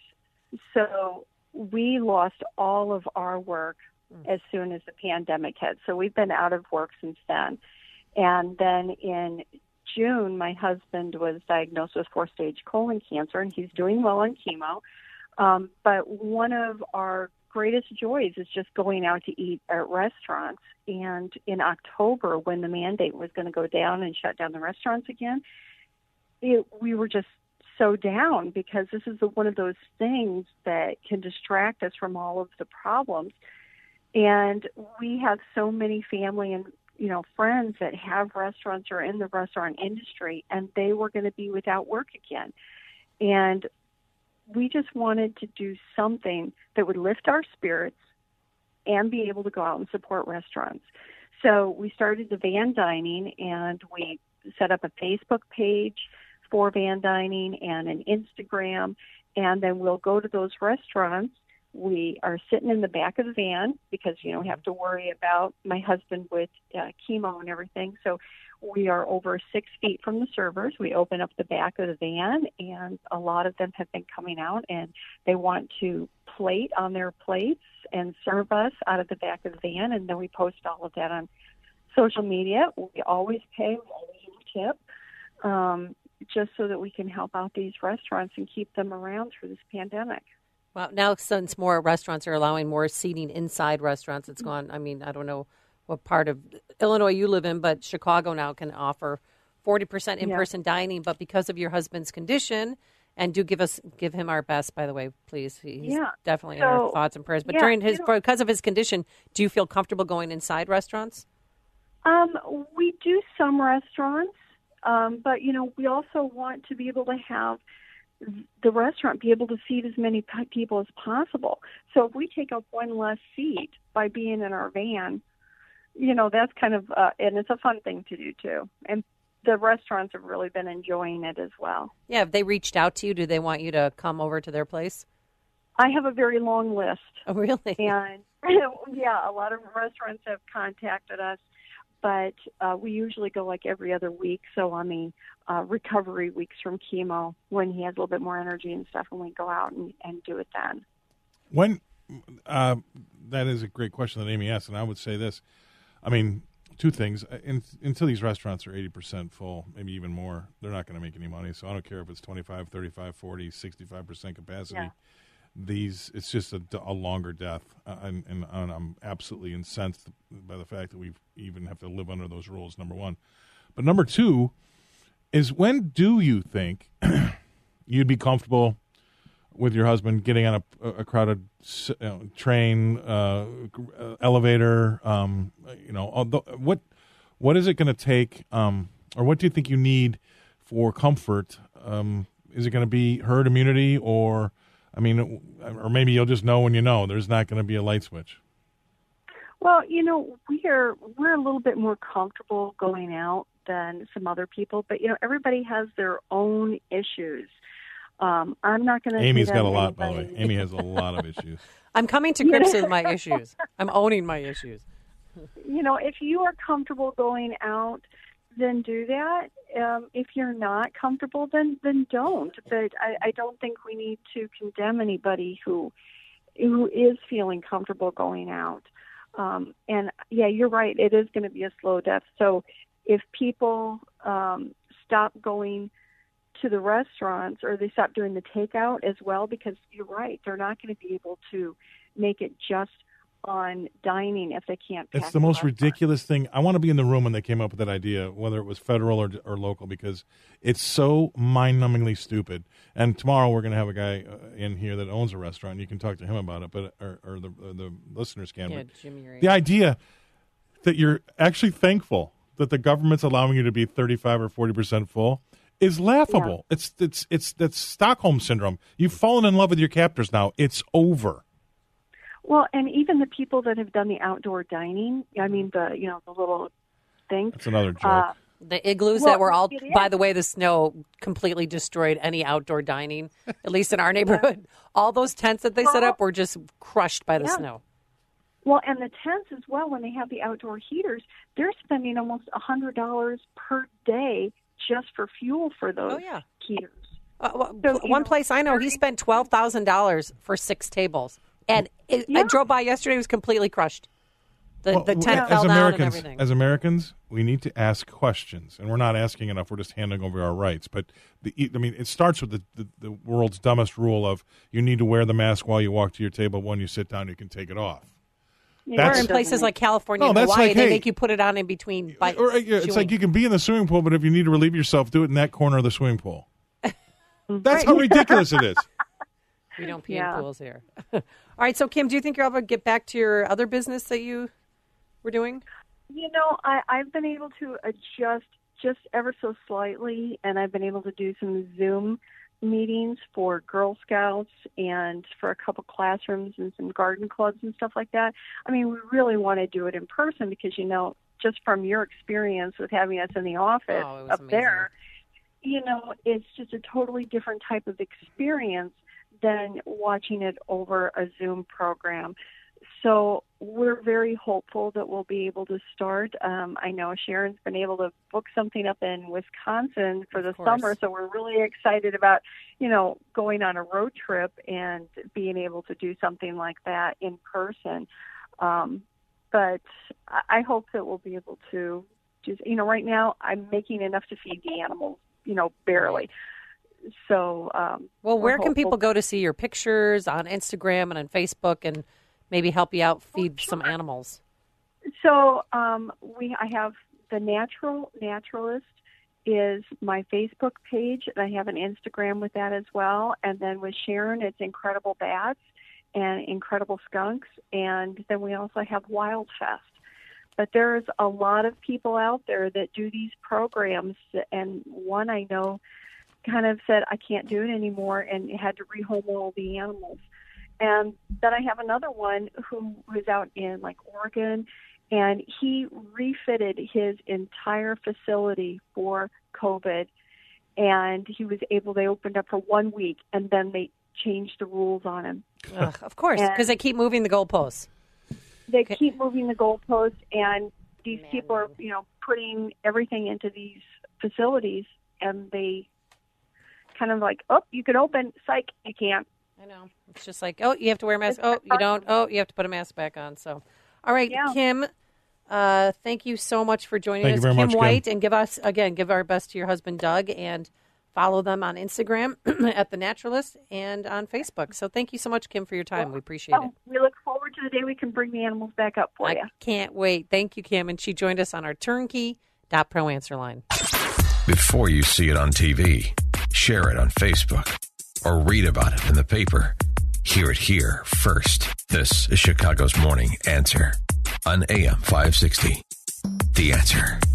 so we lost all of our work as soon as the pandemic hit. So we've been out of work since then. And then in June, my husband was diagnosed with four-stage colon cancer, and he's doing well on chemo. Um, but one of our greatest joys is just going out to eat at restaurants. And in October, when the mandate was going to go down and shut down the restaurants again, it, we were just so down because this is the, one of those things that can distract us from all of the problems. And we have so many family and, you know, friends that have restaurants or in the restaurant industry, and they were going to be without work again. And we just wanted to do something that would lift our spirits and be able to go out and support restaurants. So we started the Van Dining, and we set up a Facebook page for Van Dining and an Instagram, and then we'll go to those restaurants. We are sitting in the back of the van because you don't have to worry about my husband with uh, chemo and everything. So we are over six feet from the servers. We open up the back of the van, and a lot of them have been coming out, and they want to plate on their plates and serve us out of the back of the van, and then we post all of that on social media. We always pay, we always tip, um, just so that we can help out these restaurants and keep them around through this pandemic. Well, now since more restaurants are allowing more seating inside restaurants, it's gone. I mean, I don't know what part of Illinois you live in, but Chicago now can offer forty percent in-person yeah. dining. But because of your husband's condition, and do give us give him our best, by the way, please. He's yeah. definitely so, in our thoughts and prayers. But yeah, during his you know, because of his condition, do you feel comfortable going inside restaurants? Um, we do some restaurants, um, but you know, we also want to be able to have the restaurant be able to seat as many p- people as possible. So if we take up one less seat by being in our van, you know, that's kind of, uh, and it's a fun thing to do too. And the restaurants have really been enjoying it as well. Yeah, have they reached out to you? Do they want you to come over to their place? I have a very long list. Oh, really? And yeah, a lot of restaurants have contacted us, but uh, we usually go like every other week. So on the uh, recovery weeks from chemo, when he has a little bit more energy and stuff, and we go out and, and do it then. When uh, that is a great question that Amy asked, and I would say this. I mean, two things. In, until these restaurants are eighty percent full, maybe even more, they're not going to make any money. So I don't care if it's twenty-five, thirty-five, forty, sixty-five percent capacity. Yeah. These, it's just a, a longer death. Uh, and, and, and I'm absolutely incensed by the fact that we even have to live under those rules, number one. But number two is, when do you think you'd be comfortable with your husband getting on a, a crowded you know, train, uh, elevator, um, you know, although, what what is it going to take, um, or what do you think you need for comfort? Um, is it going to be herd immunity, or, I mean, or maybe you'll just know when you know there's not going to be a light switch? Well, you know, we're we're a little bit more comfortable going out than some other people, but you know, everybody has their own issues. Um, I'm not going to. Amy's got a lot, by the way. Amy has a lot of issues. I'm coming to grips with my issues. I'm owning my issues. You know, if you are comfortable going out, then do that. Um, if you're not comfortable, then then don't. But I, I don't think we need to condemn anybody who who is feeling comfortable going out. Um, and yeah, you're right. It is going to be a slow death. So if people um, stop going to the restaurants, or they stop doing the takeout as well, because you're right, they're not going to be able to make it just on dining if they can't pack It's the most ridiculous thing. I want to be in the room when they came up with that idea, whether it was federal or, or local, because it's so mind-numbingly stupid. And tomorrow we're going to have a guy uh, in here that owns a restaurant, and you can talk to him about it, but or, or the or the listeners can. Yeah, but Jimmy Ray. The idea that you're actually thankful that the government's allowing you to be thirty-five or forty percent full is laughable. Yeah. It's it's it's that's Stockholm syndrome. You've fallen in love with your captors now. It's over. Well, and even the people that have done the outdoor dining, I mean, the you know the little thing. That's another joke. Uh, the igloos well, that were all, by the way, the snow completely destroyed any outdoor dining, at least in our neighborhood. Yeah. All those tents that they set up were just crushed by the yeah. snow. Well, and the tents as well, when they have the outdoor heaters, they're spending almost one hundred dollars per day just for fuel for those oh, yeah. heaters. Uh, well, So, one know, place I know, he spent twelve thousand dollars for six tables. And it, Yeah. I drove by yesterday, it was completely crushed. The, Well, the tent as fell down and Americans, everything. as Americans, we need to ask questions, and we're not asking enough. We're just handing over our rights. But the, I mean, it starts with the, the, the world's dumbest rule of you need to wear the mask while you walk to your table. When you sit down, you can take it off. Yeah, or in places like California No, and that's Hawaii, like, they hey- make you put it on in between bites. Or, uh, yeah, it's like you can be in the swimming pool, but if you need to relieve yourself, do it in that corner of the swimming pool. That's how ridiculous it is. We don't pee Yeah. in pools here. All right, so Kim, do you think you'll ever get back to your other business that you were doing? You know, I, I've been able to adjust just ever so slightly, and I've been able to do some Zoom meetings for Girl Scouts and for a couple classrooms and some garden clubs and stuff like that. I mean, we really want to do it in person because, you know, just from your experience with having us in the office Oh, it was up amazing. there, you know, it's just a totally different type of experience than watching it over a Zoom program. So we're very hopeful that we'll be able to start. Um, I know Sharon's been able to book something up in Wisconsin for the course. summer, so we're really excited about, you know, going on a road trip and being able to do something like that in person. Um, but I I hope that we'll be able to just, you know, right now I'm making enough to feed the animals, you know, barely. So, um, Well, we're where can hopeful- people go to see your pictures on Instagram and on Facebook and maybe help you out feed some animals? So um, we, I have the Natural Naturalist is my Facebook page, and I have an Instagram with that as well. And then with Sharon, it's Incredible Bats and Incredible Skunks, and then we also have Wild Fest. But there's a lot of people out there that do these programs, and one I know kind of said, I can't do it anymore, and had to rehome all the animals. And then I have another one who was out in like Oregon, and he refitted his entire facility for COVID, and he was able, they opened up for one week, and then they changed the rules on him. Ugh, of course, because they keep moving the goalposts. They keep moving the goalposts, and these people are, you know, putting everything into these facilities, and they kind of like, oh, you can open, psych, you can't. I know. It's just like, oh, you have to wear a mask. Oh, you don't. Oh, you have to put a mask back on. So, all right, Kim, uh, thank you so much for joining Thank us. you very Kim much, Kim. White, and give us, again, give our best to your husband, Doug, and follow them on Instagram at The Naturalist and on Facebook. So thank you so much, Kim, for your time. We appreciate Oh, it. we look forward to the day we can bring the animals back up for I you. can't wait. Thank you, Kim. And she joined us on our turnkey dot pro answer line. Before you see it on T V, share it on Facebook, or read about it in the paper. Hear it here first. This is Chicago's Morning Answer on A M five sixty. The Answer.